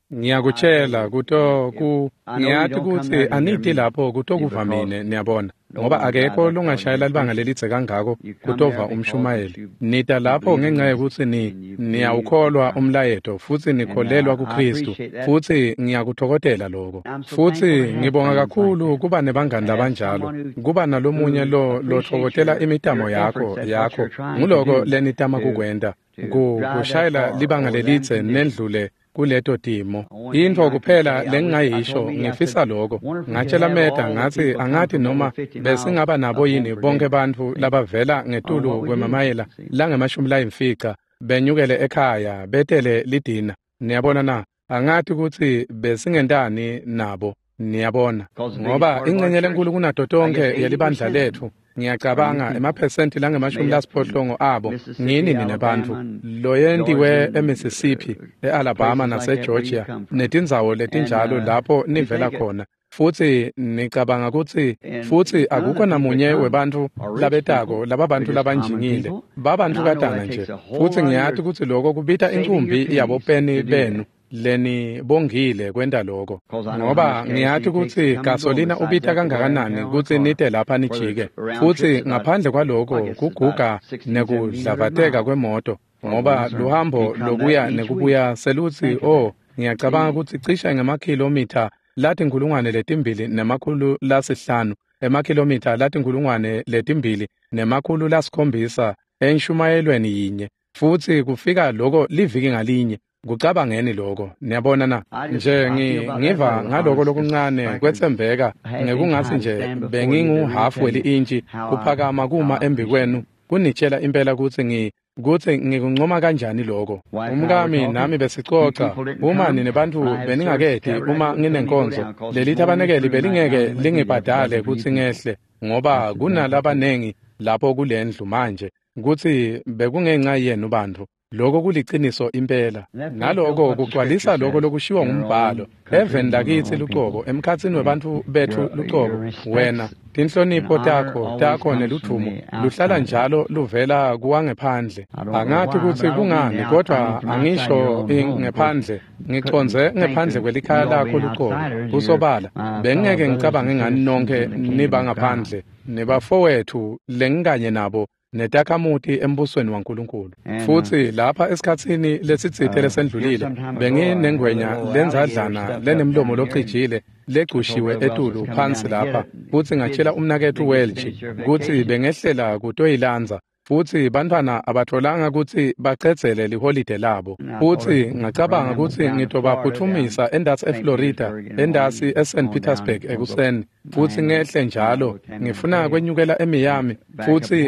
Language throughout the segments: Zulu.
ngiyakutshela ngiyathi ukuthi anithi lapho kutokuvamine niyabona ngoba akekho lungashayela libanga lelidze kangako kutova umshumayeli nita lapho ngenxa yokuthi niyawukholwa umlayeto futhi nikholelwa kuKristu futhi ngiyakuthokozela lokho futhi ngibonga kakhulu kuba nebangani labanjalo kuba nalomunye lothokozela imitamo yakho nguloko lenitama kukwenda kushayela libanga lelidze nendlule kuleto timo into kuphela lengingayisho ngifisa lokho ngatshela Meta ngathi angathi noma besingaba nabo yini bonke bantfu labavela ngetulu kwemamayela langemashumi layimfica benyukele ekhaya betele lidina niyabona na angathi ukuthi besingentani nabo niyabona ngoba ingcenye lenkulu kunato tonke yelibandla lethu ngiyacabanga emaphesenti langemashumi lasiphohlongo abo ngini ninebantfu loyentiwe eMississippi eAlabama naseGeorgia netindzawo letinjalo lapho nivela khona futhi nicabanga ukuthi futhi akukho namunye webantfu labetako laba bantfu labanjingile babantfu katana nje futhi ngiyathi ukuthi lokho kubita inkumbi yabopeni benu leni bongile kwenda lokho ngoba ngiyathi ukuthi gasolina ubita kangakanani ukuthi nite lapha nijike futhi ngaphandle kwalokho kuguga nekudlavateka kwemoto ngoba luhambo lokuya nekubuya seluthi ngiyacabanga ukuthi cishe ngemakhilomitha lathi 2,205 emakhilomitha lathi 2,207 enshumayelweni yinye futhi kufika lokho liviki ngalinye kucabangeni lokho niyabona na nje ngiva ngaloko lokuncane kwethembeka ngekungathi nje bengingu-half weli-intshi kuphakama kuma embikwenu kunitshela impela ukuthi ngikuncoma kanjani lokho umkami nami besicoca uma ninebantfu beningakedi uma nginenkonzo lelithi abanekeli belingeke lingibhadale ukuthi ngehle ngoba kunalabanengi lapho kulendlu manje ukuthi bekungenxa yenu bantfu lokho kuliciniso impela naloko kugcwalisa lokho lokushiwa ngumbhalo heaven lakithi luqobo emkhatsini webantfu bethu luqobo wena tinhlonipho takho neluthumo luhlala njalo luvela kuwangephandle angathi ukuthi kungani kodwa angisho ngephandle ngiconze ngephandle kwelikhaya lakho luqobo kusobala bengeke ngicabange ngani nonke niba ngaphandle nebafowethu lengikanye nabo netakhamuti embusweni waNkulunkulu futhi lapha esikhatsini lesitsithe lesendlulile benginengwenya lenzadlana lenemlomo locijile legcushiwe etulu phansi lapha futhi ngatshela umnakethu Welch ukuthi bengehlela kutoyilanza futhi bantwana abatholanga ukuthi bacedzele liholide labo futhi ngacabanga ukuthi ngitobaphuthumisa endasi eFlorida endasi eSt Petersburg ekuseni futhi ngehle njalo ngifuna kwenyukela eMiami futhi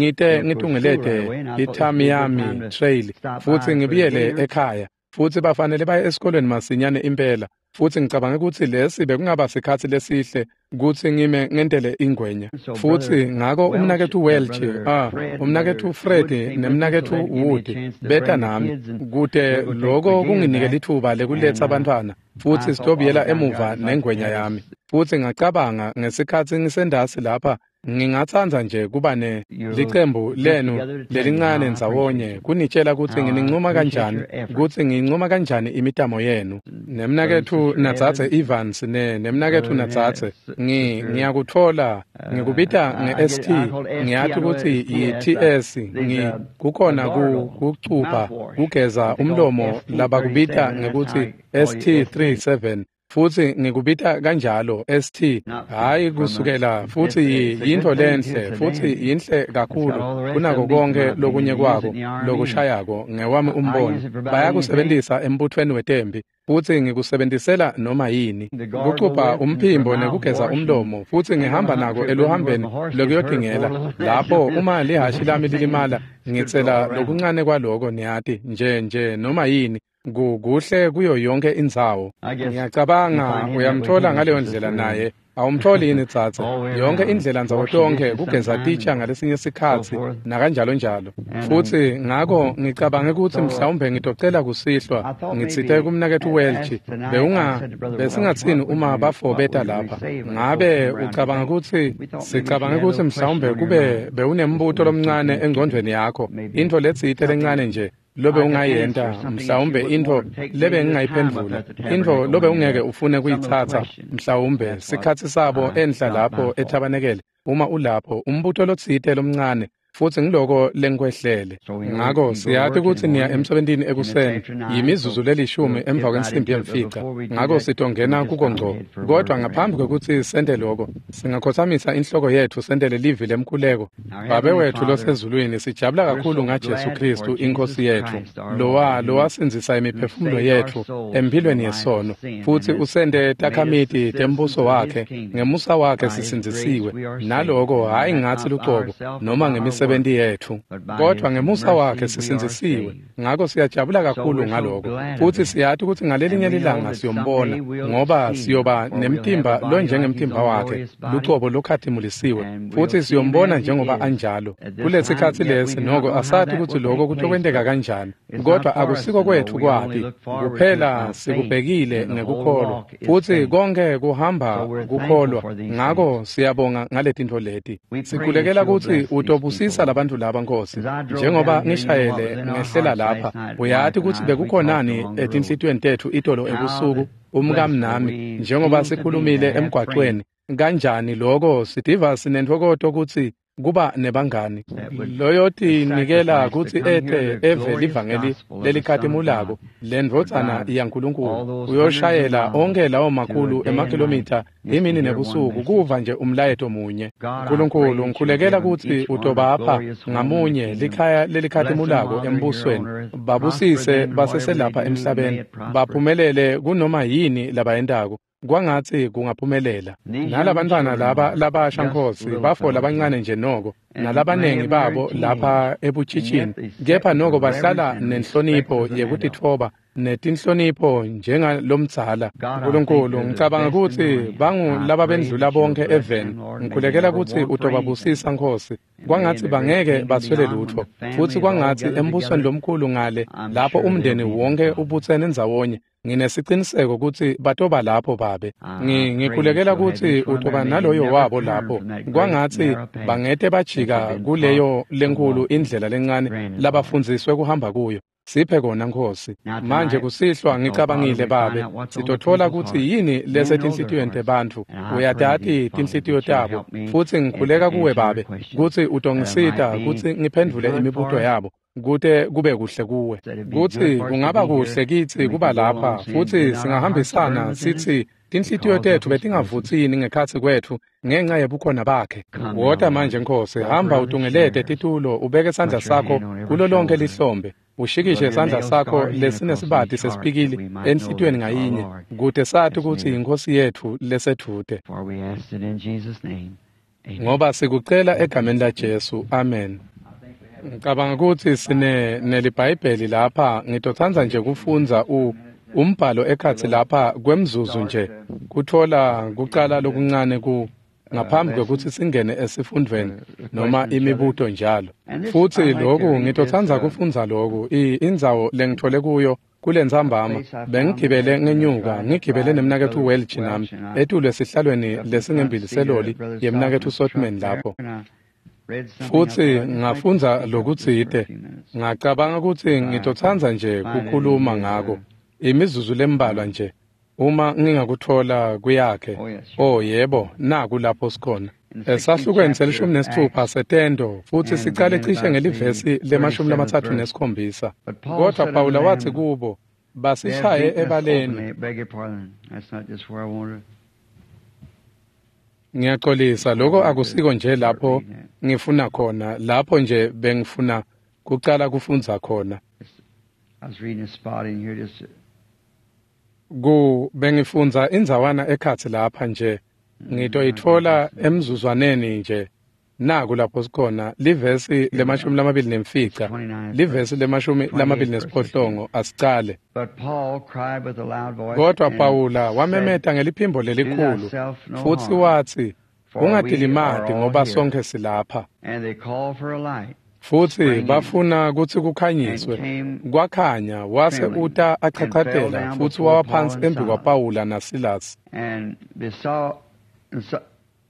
ngitungilete iTamiami Trail futhi ngibiyele ekhaya futhi bafanele baye esikolweni masinyane impela futhi ngicabanga ukuthi lesi bekungaba sikhathi lesihle ukuthi ngime ngentele ingwenya futhi ngako umnakethu Welch umnakethu Fred nemnakethu Wood beta nami kude lokho kunginikela ithuba lekuletha abantwana futhi sitobiyela emuva nengwenya yami futhi ngacabanga ngesikhathi ngisendasi lapha ngingathanda nje kuba licembu lenu lelincane ndzawonye kunitshela ukuthi nginincoma kanjani ukuthi ngincoma kanjani imitamo yenu nemnakethu Natsatse Evans nemnakethu Natsatse ngiyakuthola ngikubita nge-ST ngiyathi ukuthi i-TS kukhona kucupha kugeza umlomo labakubita ngekuthi ST37 futhi ngikubita kanjalo ST hayi kusukela futhi yinto lenhle futhi yinhle kakhulu kunako konke lokunye kwabo lokushayako ngewami umbono bayakusebenzisa embuthweni wetembi futhi ngikusebenzisela noma yini kucupha umphimbo nekugeza umlomo futhi ngihamba nako eluhambeni lokuyodingela lapho uma lihashi lami lilimala ngitsela lokuncane kwaloko niyathi nje noma yini kuhle kuyo yonke indzawo ngiyacabanga uyamthola ngaleyo ndlela naye awumtholi yini Tsatse yonke indlela nzawo tonke kugeza titsha ngalesinye isikhathi nakanjalo njalo futhi ngako ngicabanga ukuthi mhlawumbe ngitocela kusihlwa ngitsithe kumnakethu Welch besingathini uma bafo beta lapha ngabe ucabanga ukuthi sicabanga ukuthi mhlawumbe kube bewunembutho lomncane engcondweni yakho into letsithe lencane nje lobe ungayenta mhlawumbe into lebe ngingayiphendula into lobe ungeke ufune kuyithatha mhlawumbe sikhathi sabo enhla lapho ethabanekele uma ulapho umbutho lotsite lomncane futhi ngiloko lengikwehlele ngakho siyathi ukuthi niya emsebentini ekuseni yimizuzu lelishumi emva kwensimbi yemfica ngakho sitongena kukongco kodwa ngaphambi kokuthi sente lokho singakhothamisa inhloko yethu sentele livi lemkhuleko babe wethu losezulwini sijabula kakhulu ngaJesu Kristu inkosi yethu lowa sinzisa imiphefumulo yethu empilweni yesono futhi usende takhamiti tembuso wakhe ngemusa wakhe sisinzisiwe naloko hayi ngathi luqobo noma ngemisebenzi yethu kodwa ngemusa wakhe sisinzisiwe ngakho siyajabula kakhulu ngaloko futhi siyathi ukuthi ngalelinye ilanga siyombona ngoba siyoba nemtimba lo njengemtimba wakhe luqobo lokhadimulisiwe futhi siyombona njengoba anjalo kulesikhathi lesi noko asathi ukuthi lokho kutokwendeka kanjani kodwa akusiko kwethu kwapi kuphela sikubhekile ngekukholwa futhi konke kuhamba kukholwa ngakho siyabonga ngaletinto leti sikhulekela ukuthi utobusisa labantu laba Nkosi njengoba ngishayele ngehlela lapha uyathi ukuthi bekukhonani etinhlitweni tethu itolo ebusuku umkamnami njengoba sikhulumile emgwaqweni kanjani lokho sidiva sinentokoto ukuthi kuba nebangani loyoti nikela ukuthi ete eve livangeli lelikhadimulako lendvotsana yaNkulunkulu uyoshayela onke lawo makhulu emakhilomitha imini nebusuku kuva nje umlayeto munye uNkulunkulu ngikhulekela ukuthi utobapha ngamunye likhaya lelikhadimulako embusweni babusise baseselapha emhlabeni baphumelele kunoma yini labayendako kwangathi kungaphumelela nalabantwana labasha Nkosi bafola abancane nje noko nalabanengi babo lapha ebuchichini kepha noko bahlala nenhlonipho yekutithoba netinhlonipho njengalomdzala uNkulunkulu ngicabanga ukuthi laba bendlula bonke even ngikhulekela ukuthi utobabusisa Nkosi kwangathi bangeke bathwele lutho futhi kwangathi embusweni lomkhulu ngale lapho umndeni wonke ubuthene ndzawonye nginesiciniseko ukuthi batoba lapho babe ngikhulekela ukuthi utoba naloyo wabo lapho kwangathi bangete bajika kuleyo lenkulu indlela lencane labafundziswe kuhamba kuyo siphe kona Nkosi manje kusihlwa ngicabangile babe sitothola ukuthi yini lesetinhlitiyweni tebantu uyadati tinhlitiyo tabo futhi ngikhuleka kuwe babe ukuthi utongisita ukuthi ngiphendvule imibuto yabo kute kube kuhle kuwe kuthi kungaba kuhle kithi kuba lapha futhi singahambisana sithi tinhlitiyo tethu betingavuthini ngekhathi kwethu ngenxa yebukhona bakhe wota manje Nkosi hamba utungelete titulo ubeke isandla sakho kulo lonke lihlombe ushikishe isandla sakho lesinesibati sesipikili enhlitiyweni ngayinye kude sathi ukuthi inkosi yethu lesethude ngoba sikucela egameni laJesu amen ngicabanga ukuthi sine nelibhayibheli lapha ngitothanza nje kufunza umbhalo ekhathi lapha kwemzuzu nje kuthola kuqala lokuncane ngaphambi kokuthi singene esifundweni noma imibuto njalo futhi lokhu ngitothanza kufunza lokhu indzawo lengithole kuyo kule nzambama bengigibele ngenyuka ngigibele nemnakethu Welch nami etule sihlalweni lesingembili seloli yemnakethu Sotman lapho futhi ngafunza lokutsite ngacabanga ukuthi ngitothanza nje kukhuluma ngako imizuzu lembalwa nje uma ngingakuthola kuyakhe yebo naku lapho sikhona esahlukweni selishumi nesithupha setendo futhi sicale cishe ngelivesi le37 kodwa Pawula wathi kubo basishaye ebaleni ngiyaxolisa lokho akusiko nje lapho ngifuna khona lapho nje bengifuna kuqala kufunza khona bengifunza inzawana ekhathi lapha nje ngitoyithola emzuzwaneni nje naku lapho sikhona livesi le29 livesi le28 asicale kodwa Pawula wamemeta ngeliphimbo lelikhulu futhi wathi ungadilimadi ngoba sonke silapha futhi bafuna ukuthi kukhanyiswe kwakhanya wase uta achachadela futhi wawaphansi embi kwaPawula naSilas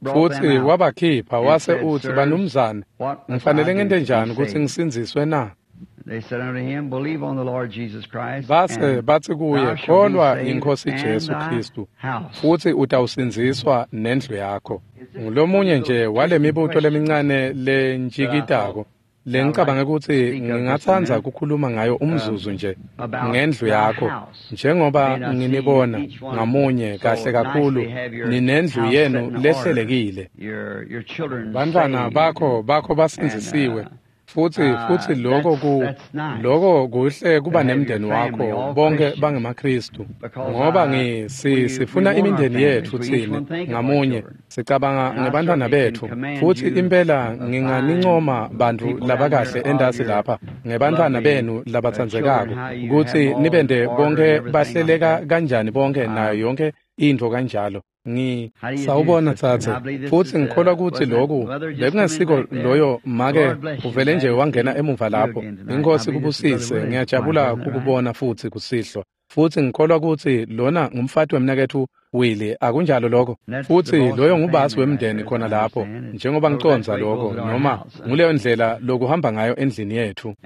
futhi wabakhipha wase uthi banumzane ngifanele ngente njani ukuthi ngisinziswe na They said unto him, Believe on the Lord Jesus Christ, base and bathi kuye thou shalt be kholwa saved inkosi and Jesu thy Kristu house. futhi utawusinziswa nendlu yakho. Ngulomunye nje wale mibuto lemincane lenjikitako lengicabange ukuthi ngingathanda ukukhuluma ngayo umzuzu nje ngendlu yakho, njengoba nginibona ngamunye kahle kakhulu ninendlu yenu lehlelekile, bantwana bakho basinzisiwe, futhi lokho kuhle kuba nemndeni wakho bonke bangemaKristu, ngoba sifuna imindeni yethu thina ngamunye, sicabanga ngebantwana bethu, futhi impela nginganincoma bantu labakahle endasi lapha ngebantwana benu labatsandzekako ukuthi nibende bonke bahleleka kanjani bonke nayo yonke into kanjalo. Sawubona thathe, futhi ngikholwa ukuthi lokhu bekungesiko loyo make uvele nje wangena emuva lapho. Inkosi kubusise, ngiyajabula ukubona futhi kusihlwa, futhi ngikholwa ukuthi lona ngumfati wemnakethu Willie, akunjalo lokho, futhi loyo ngubasi wemndeni khona lapho, njengoba ngiconza lokho, noma nguleyo ndlela lokuhamba ngayo endlini yethu.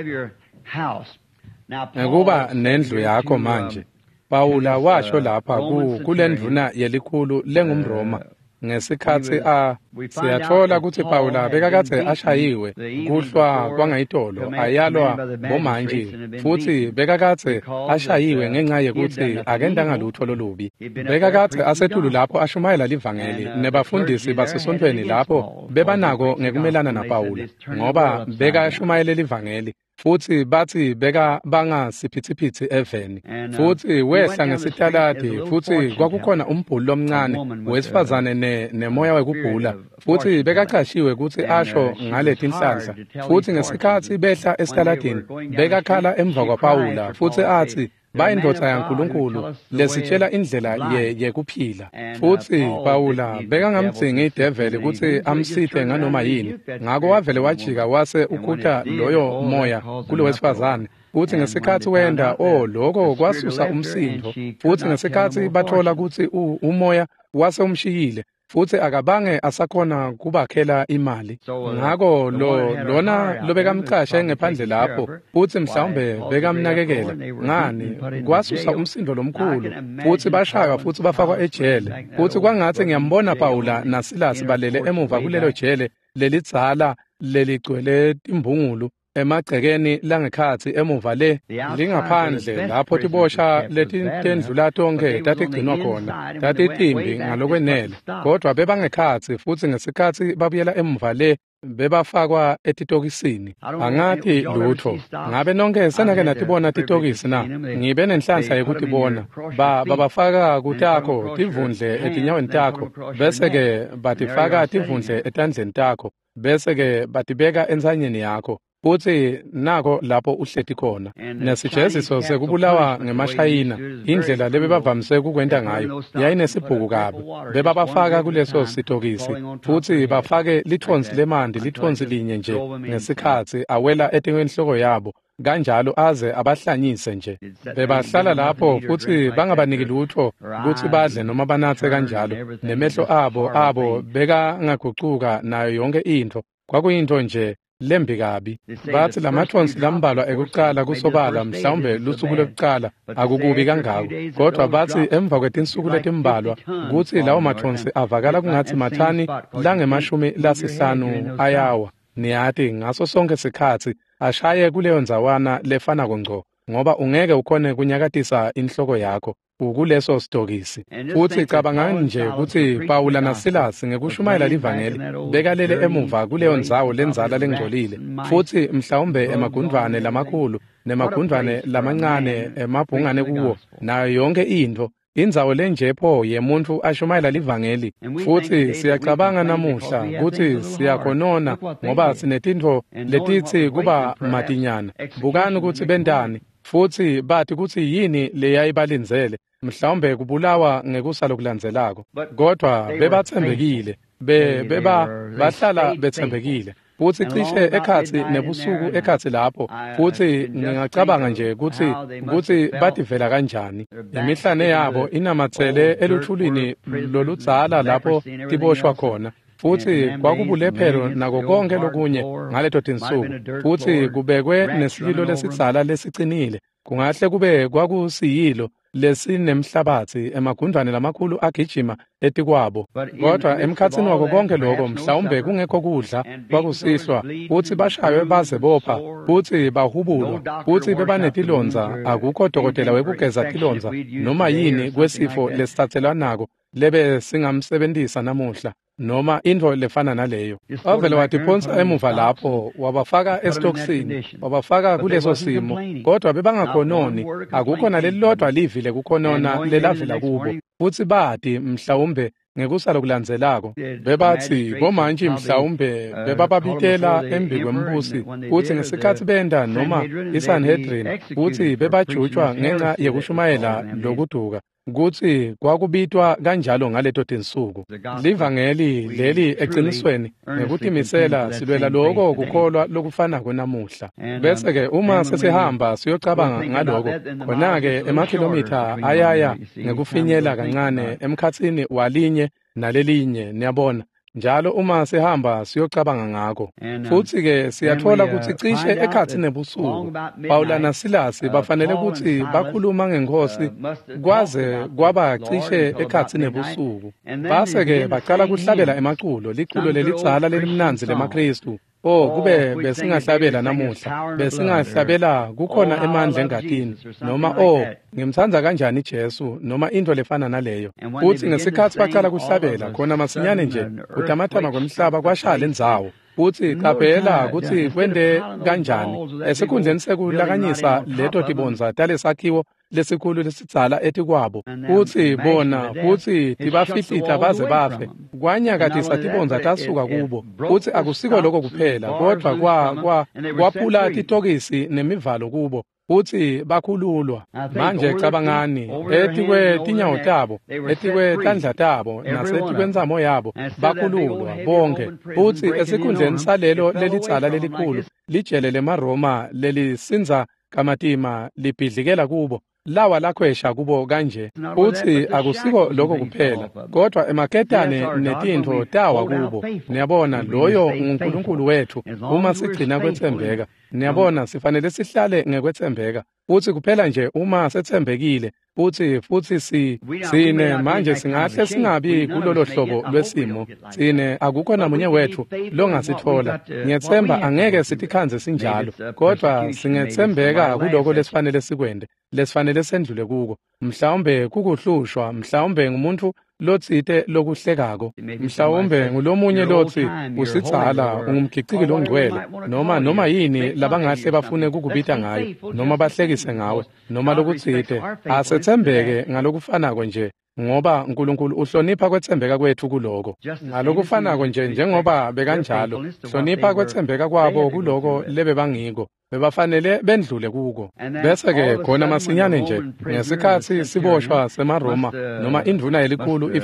Ngekuba nendlu yakho manje, Pawula washo lapha kule ndvuna yelikhulu lengumRoma ngesikhathi siyathola ukuthi Pawula bekakade ashayiwe kuhlwa kwangayitolo, ayalwa bomantshi, futhi bekakade ashayiwe ngenxa yokuthi akendanga lutho lolubi. Bekakade asetulu lapho ashumayela livangeli nebafundisi basesontweni lapho bebanako ngekumelana naPawula, ngoba bekashumayela livangeli, futhi bathi bangasiphithiphithi eveni, futhi wehla ngesitaladi, futhi kwakukhona umbhuli lomncane wesifazane nemoya wekubhula, futhi bekaqashiwe ukuthi asho ngale tinhlanhla, futhi ngesikhathi behla esitaladini bekakhala emva kwaPawula, futhi athi bayindoda yaNkulunkulu lesitshela indlela yekuphila, futhi Pawula bekangamdzingi ideveli ukuthi amsithe nganoma yini, ngako wavele wajika wase ukhutha loyo moya kulo wesifazane, futhi ngesikhathi wenda lokho kwasusa umsindo, futhi ngesikhathi bathola ukuthi umoya wase umshiyile, futhi akabange asakhona kubakhela imali. Ngako lona lobekamcashe ngephandle lapho, futhi mhlawumbe bekamnakekela ngani, kwasusa umsindo lomkhulu, futhi bashaywa futhi bafakwa ejele, futhi kwangathi ngiyambona Pawula naSilasi balele emuva kulelo jele lelidzala leligcwele timbungulu emagcekeni langekhathi emuva lingaphandle lapho tibosha letindlula tonke tatigcinwa khona, tatitimbi ngalokwenele, kodwa bebangekhathi, futhi ngesikhathi babuyela emuva bebafakwa etitokisini. Angathi lutho, ngabe nonke senake natibona titokisi na, ngibe nenhlanhla yekutibona, babafaka kutakho tivundle etinyaweni takho, bese-ke batifaka tivundle etandleni takho, bese-ke batibeka ensanyeni yakho, futhi nako lapho uhleti khona. Nesijeziso sekubulawa ngemashayina, indlela lebebavamise kukwenta ngayo yayinesibhuku kabi, bebabafaka kuleso sitokisi, futhi bafake lithonsi lemandi, lithonsi linye nje ngesikhathi awela etinhloko yabo, kanjalo aze abahlanyise nje. Bebahlala lapho futhi bangabaniki lutho ukuthi badle noma banathe kanjalo, nemehlo abo bekangagucuka nayo yonke into, kwakuyinto nje lembi kabi. Bathi lamathonsi lambalwa ekuqala kusobala mhlawumbe lusuku lokuqala akukubi kangako, kodwa bathi emva kwetinsuku letimbalwa kuthi lawo mathonsi avakala kungathi mathani lange-50 ayawa, niyathi ngaso sonke sikhathi ashaye kuleyo nzawana lefana ngco, ngoba ungeke ukhone kunyakatisa inhloko yakho ukuleso sitokisi. Futhi cabangani nje ukuthi Pawula naSilasi ngekushumayela livangeli bekalele emuva kuleyo ndzawo lenzala lengcolile, futhi mhlawumbe emagundvane lamakhulu nemagundvane lamancane emabhungane kuwo nayo yonke into, indzawo lenjepho yemuntu ashumayela livangeli. Futhi siyacabanga namuhla ukuthi siyakhonona ngoba sinetintfo letithi kuba matinyana, bukani ukuthi bentani, futhi bathi ukuthi yini leyayibalinzele, mhlawumbe kubulawa ngekusalo kulandzelako, kodwa bebathembekile, bahlala bethembekile, futhi cishe ekhathi nebusuku ekhathi lapho, futhi ngingacabanga nje ukuthi bativela kanjani. Imihlane yabo inamathele eluthulini loludzala lapho tiboshwa khona, futhi kwakubulephero nako konke lokunye ngaleto tinsuku futhi kubekwe nesililo lesitsala lesicinile kungahle kube kwakusiyilo lesinemhlabathi emagundwane lamakhulu agijima etikwabo kodwa emkhatsini wako konke lokho mhlawumbe kungekho kudla kwakusihlwa futhi bashaywe baze bopha futhi bahubulwa futhi bebanetilonza akukho dokotela wekugeza tilonza noma yini kwesifo lesithathelwanako lebe singamsebenzisa namuhla noma into lefana naleyo avele watiphonsa emuva lapho wabafaka esitoksini wabafaka kuleso simo kodwa bebangakhononi akukho nalelilodwa livile kukhonona lelavela kubo futhi bathi mhlawumbe ngekusala kulandzelako bebathi bomanje mhlawumbe bebababitela embi kwembusi futhi ngesikhathi benda noma iSanhedrin futhi bebajutshwa ngenxa yekushumayela lokuduka kuthi kwakubitwa kanjalo ngaleto tinsuku livangeli leli eqinisweni ngekutimisela silwela lokho kukholwa lokufana kwenamuhla bese ke uma sesihamba siyocabanga ngaloko khona ke emakhilomitha ayaya ngekufinyela kancane emkhatsini walinye nalelinye niyabona njalo uma sihamba siyocabanga ngako futhi ke siyathola ukuthi cishe ekhathini ebusuku Paula naSilasi bafanele ukuthi bakhuluma ngeNkosi kwaze kwaba cishe ekhathini ebusuku base ke baqala kuhlabela emaculo liculo lelitsala lelimnanzi lemaKristu kube besingahlabela namuhla besingahlabela kukhona emandla engatini noma ngimthanda kanjani iJesu noma into lefana naleyo futhi ngesikhathi baqala kuhlabela khona masinyane nje utamatama kwemhlaba kwashala endzawo futhi qaphela ukuthi kwende kanjani esikhundleni sekulakanyisa leto tibonza talesakhiwo lesikhulu lesitsala etikwabo futhi bona futhi tibafihlita baze bafe kwanyakatisa tibonza tasuka kubo futhi akusiko lokho kuphela kodwa kwaphula titokisi nemivalo kubo futhi bakhululwa manje cabangani etikwe tinyawo tabo etikwe tandla tabo nasetikwentsamo yabo bakhululwa bonke futhi esikhundleni salelo lelitsala lelikhulu lijele lemaroma lelisinza kamatima libhidlikela kubo lawa lakhwesha kubo kanje futhi akusiko lokho kuphela kodwa emaketane netintho tawa kubo niyabona loyo uNkulunkulu wethu uma sigcina kwethembeka niyabona sifanele sihlale ngekwethembeka futhi kuphela nje uma sethembekile futhi sine manje singahle singabi kulolo hlobo lwesimo sine akukho namunye wethu longasithola ngiyethemba angeke sitikhanze sinjalo kodwa singethembeka kuloko lesifanele sikwende lesifanele sendlule kuko mhlawumbe kukuhlushwa mhlawumbe ngumuntu lotsite lokuhlekako mhlawumbe ngulomunye lothi usitsala ungumkhiciki longcwele noma yini labangahle bafune kukubita ngayo noma bahlekise ngawe noma lokutsite asethembeke ngalokufanako nje ngoba uNkulunkulu uhlonipha kwethembeka kwethu kuloko ngalokufanako nje njengoba bekanjalo hlonipha kwethembeka kwabo kuloko lebe bangiko bebafanele bendlule kuko bese ke khona masinyane nje ngesikhathi siboshwa semaroma noma induna yelikhulu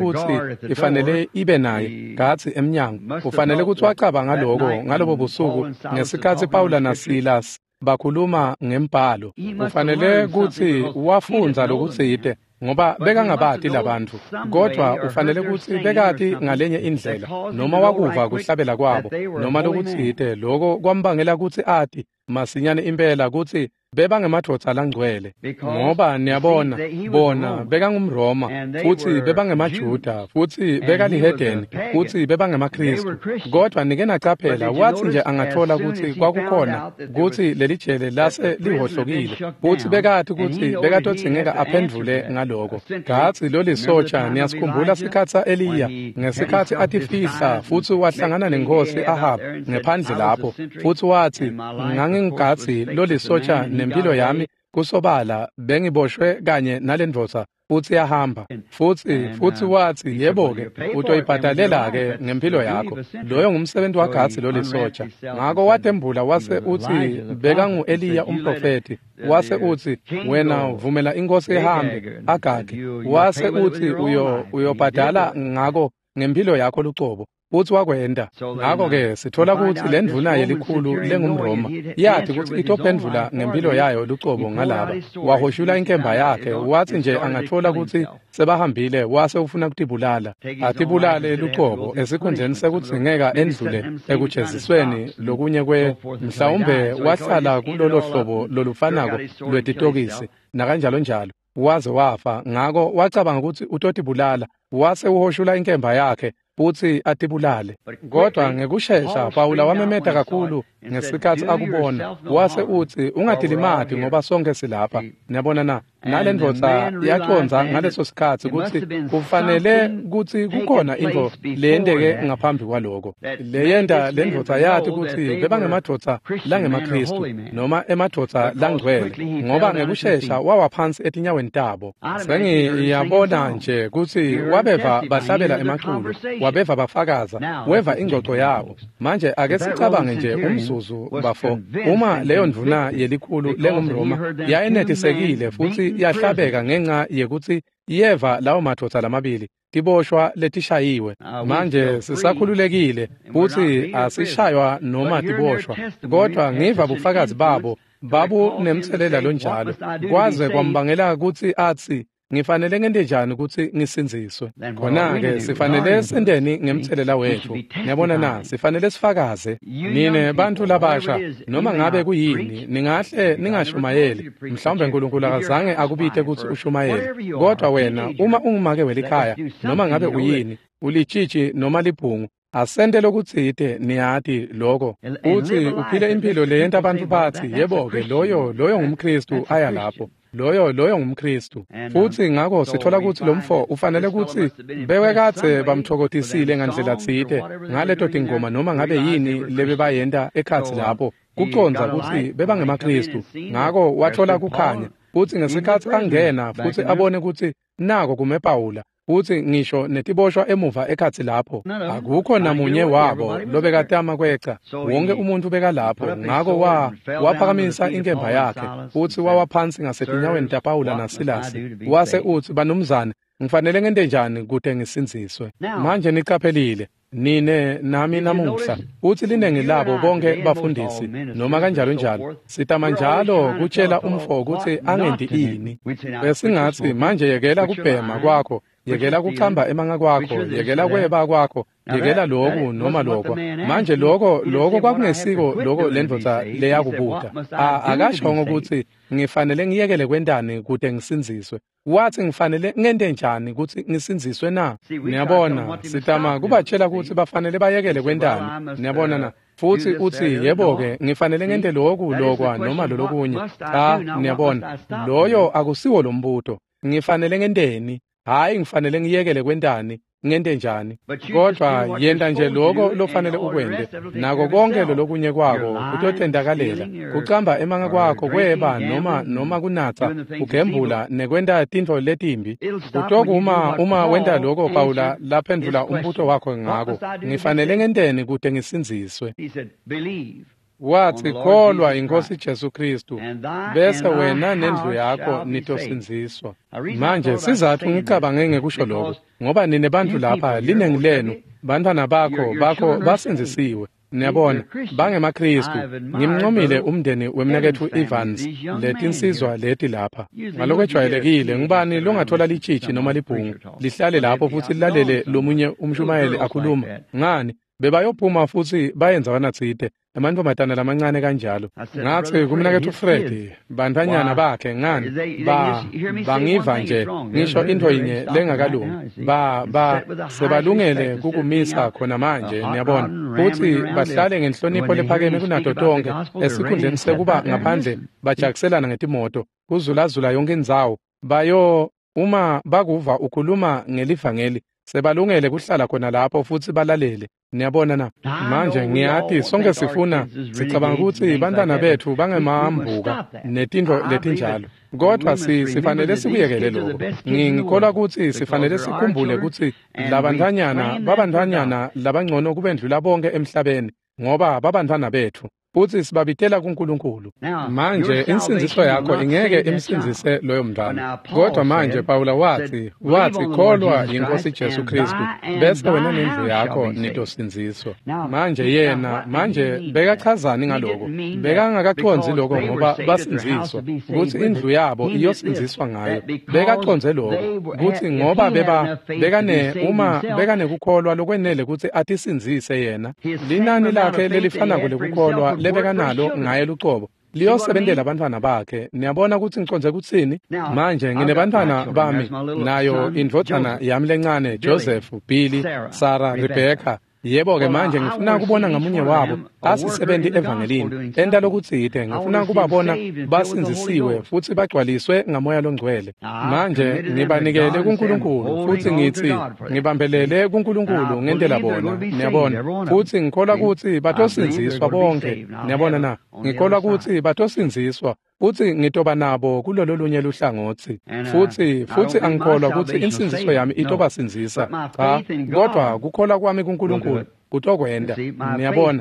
ifanele ibe naye ngathi emnyango kufanele ukuthi wacaba ngalobo busuku ngesikhathi Paula naSilas bakhuluma ngembhalo kufanele ukuthi wafunza lokutsite ngoba bekangabati labantu kodwa ufanele ukuthi bekati ngalenye indlela noma wakuva kuhlabela kwabo noma lokutsite lokho kwambangela ukuthi ati masinyane impela ukuthi bebangemadoda langcwele ngoba niyabona bona bekangumRoma futhi bebangemaJuda futhi bekalihedeni futhi bebangemaKristu kodwa nike nacaphela wathi nje angathola ukuthi kwakukhona ukuthi lelijele lase lihohlokile futhi bekati ukuthi bekatothingeka aphendvule ngaloko ngathi lolisotsha niyasikhumbula sikhatsa Eliya ngesikhathi atifihla futhi wahlangana nenkosi Ahab ngephandle lapho futhi wathi ngangingathi lolisotsha nempilo yami kusobala bengiboshwe kanye nalendvodza futhi yahamba futhi wathi yebo-ke utoyibhadalela ke ngempilo yakho loyo ngumsebenzi waGatsi lolisotsha ngako watembula wase uthi bekangu-Eliya umprofeti wase uthi wena uvumela inkosi ihambe agage wase uthi uyobhadala ngako ngempilo yakho lucobo futhi wakwenda. Ngakho-ke sithola ukuthi le ndvuna yelikhulu lengumRoma yathi ukuthi itophendvula ngempilo yayo lucobo ngalaba. Wahoshula inkemba yakhe, wathi nje angathola ukuthi sebahambile wase ufuna kutibulala. Atibulale lucobo esikhundleni sekudzingeka endlule ekujezisweni lokunye mhlawumbe wahlala kulolo hlobo lolufanako lwetitokisi nakanjalo njalo. Waze wafa, ngako wacabanga ukuthi utotibulala, wase uhoshula inkemba yakhe futhi atibulale. Kodwa ngekushesha Pawula wamemeta kakhulu ngesikhathi akubona, wase uthi ungadilimati ngoba sonke silapha. Niyabona na, nale ndvodza yaconza ngaleso sikhathi ukuthi kufanele ukuthi kukhona into leyendeke ngaphambi kwaloko. Leyenda le ndvodza yathi ukuthi bebangemadvodza langemakristu noma emadvodza langcwele, ngoba ngekushesha wawa phansi etinyaweni tabo. Sengiyabona nje ukuthi wabeva bahlabela emaculo, wabeva bafakaza, weva ingxoxo yabo. Manje ake sicabange nje umzuzu bafo, uma leyo ndvuna yelikhulu lengumRoma yayinetisekile futhi yahlabeka ngenxa yekuthi yeva lawo madvodza lamabili tiboshwa letishayiwe. Manje sisakhululekile futhi asishaywa noma tiboshwa, kodwa ngiva bufakazi babo babu nemthelela lonjalo, kwaze kwambangela ukuthi athi ngifanele ngente njani ukuthi ngisinziswe. Khona-ke sifanele sendeni ngemthelela wethu. Ngiyabona na, sifanele sifakaze. Nine bantu labasha, noma ngabe kuyini, ningahle ningashumayeli. Mhlawumbe uNkulunkulu akazange akubite ukuthi ushumayele. Kodwa wena uma ungumake welikhaya, noma ngabe uyini, ulitshitshi noma libhungu, asende lokutsite niyati lokho uthi uphile impilo leyenta abantu bathi yebo-ke loyo ngumKristu aya lapho. Loyo ngumKristu. Futhi ngakho sithola ukuthi lo mfo ufanele ukuthi bewekathe bamthokotisile ngandlela tsite ngaleto tingoma noma ngabe yini lebebayenda ekhatsi lapho. Kuconza ukuthi bebangemakristu. Ngakho wathola kukhanya. Futhi ngesikhathi angena futhi abone ukuthi nako kume Pawula. Futhi ngisho netiboshwa emuva ekhatsi lapho. Akukho namunye wabo lobekatama kweca. Wonke umuntu beka lapho. Ngako waphakamisa inkemba yakhe. Futhi wawaphansi ngasetinyaweni taPawula naSilasi. Wase uthi banumzane, ngifanele ngente njani kude ngisinziswe. Manje niqaphelile. Nine nami namuhla uthi linengi labo bonke bafundisi noma kanjalo njalo sitama njalo kutshela umfo ukuthi angendi ini. Besingathi manje yekela kubhema kwakho, yekela kuchamba emanga kwakho, yekela kweba kwakho, yekela lokhu noma lokho. Manje lokho kwakungesiko lokho lendvodza leyakubuta. Akasho ukuthi ngifanele ngiyekele kwendani kude ngisinziswe. Wathi ngifanele ngente njani ukuthi ngisinziswe na? Niyabona, sitama kubatshela ukuthi bafanele bayekele kwendani. Niyabona na? Futhi uthi yebo-ke ngifanele ngente lokwa noma lolokunye. Niyabona, loyo akusiwo lo mbuto. Ngifanele ngenteni? Hayi ngifanele ngiyekele kwendani, ngente njani. Kodwa yenda nje lokho lofanele ukwende. Nako konke lokunye kwako kutotendakalela. Kucamba emanga kwakho kweba noma kunatsa, ugembula nekwenda tintfo letimbi. Kutokuma uma wenda lokho Pawula laphendula umbuto wakho ngako. Ngifanele ngenteni kude ngisinziswe. Wathi kholwa iNkosi Jesu Kristu bese wena nendlu yakho nitosinziswa. Manje sizathu ngicabange ngekusho lokho ngoba nine bantu lapha linengi lenu bantwana bakho basenzisiwe. Niyabona bangemakristu. Ngimncomile umndeni wemnakethu Evans letinsizwa leti lapha. Ngalokho ejwayelekile ngubani longathola litshitshi noma libhungu lihlale lapho futhi lilalele lomunye umshumayeli akhuluma. Ngani bebayophuma futhi bayenza wanatsite amantombazana lamancane kanjalo. Ngathi kumnakethu Fred bantanyana bakhe ngani bangiva nje ngisho into yinye lengakalungi sebalungele kukumisa khona manje. Niyabona futhi bahlale ngenhlonipho lephakeme kunato tonke esikhundleni sekuba ngaphandle bajakiselana ngetimoto kuzulazula yonke indzawo bayo uma bakuva ukhuluma ngelivangeli sebalungele kuhlala khona lapho futhi balalele. Niyabona na? Manje ngiyathi sonke sicabanga ukuthi bantwana bethu bangemambuka netintfo letinjalo. Kodwa sifanele sikuyekele lokho. Ngikholwa ukuthi sifanele sikhumbule ukuthi babantanyana labangcono kubendlula bonke emhlabeni ngoba babantwana bethu. futhi sibabitela kuNkulunkulu. Manje insinziso yakho ingeke imsinzise loyo mntwana. Kodwa manje Pawula wathi kholwa iNkosi Jesu Kristu bese wena nendlu yakho nitosinziswa. Manje bekachazani ngaloko? Bekangakaconzi lokho ngoba basinziswa ukuthi indlu yabo iyosinziswa ngayo. Bekaconze lokho ukuthi ngoba bekane kukholwa lokwenele ukuthi atisinzise yena. Linani lakhe lelifana kule kukholwa lebekanalo ngaye luqobo liyosebenzela abantwana bakhe. Niyabona ukuthi ngiconze kuthini? Manje nginebantwana bami, nayo indvodana yami lencane, Joseph, Billy, Sarah, Rebecca. Yebo-ke manje ngifuna kubona ngamunye wabo asisebenzi evangelini enta lokutsite. Ngifuna kubabona basinzisiwe futhi bagcwaliswe ngamoya longcwele. Manje ngibanikele kuNkulunkulu futhi ngithi ngibambelele kuNkulunkulu ngendlela bona. Niyabona? Futhi ngikholwa ukuthi batosinziswa bonke. Niyabona na? Ngikholwa ukuthi batosinziswa futhi ngitoba nabo kulolo lunye luhlangothi. Futhi angikholwa ukuthi insinziso yami itobasinzisa. Cha, kodwa kukholwa kwami kuNkulunkulu utokwenda. Niyabona?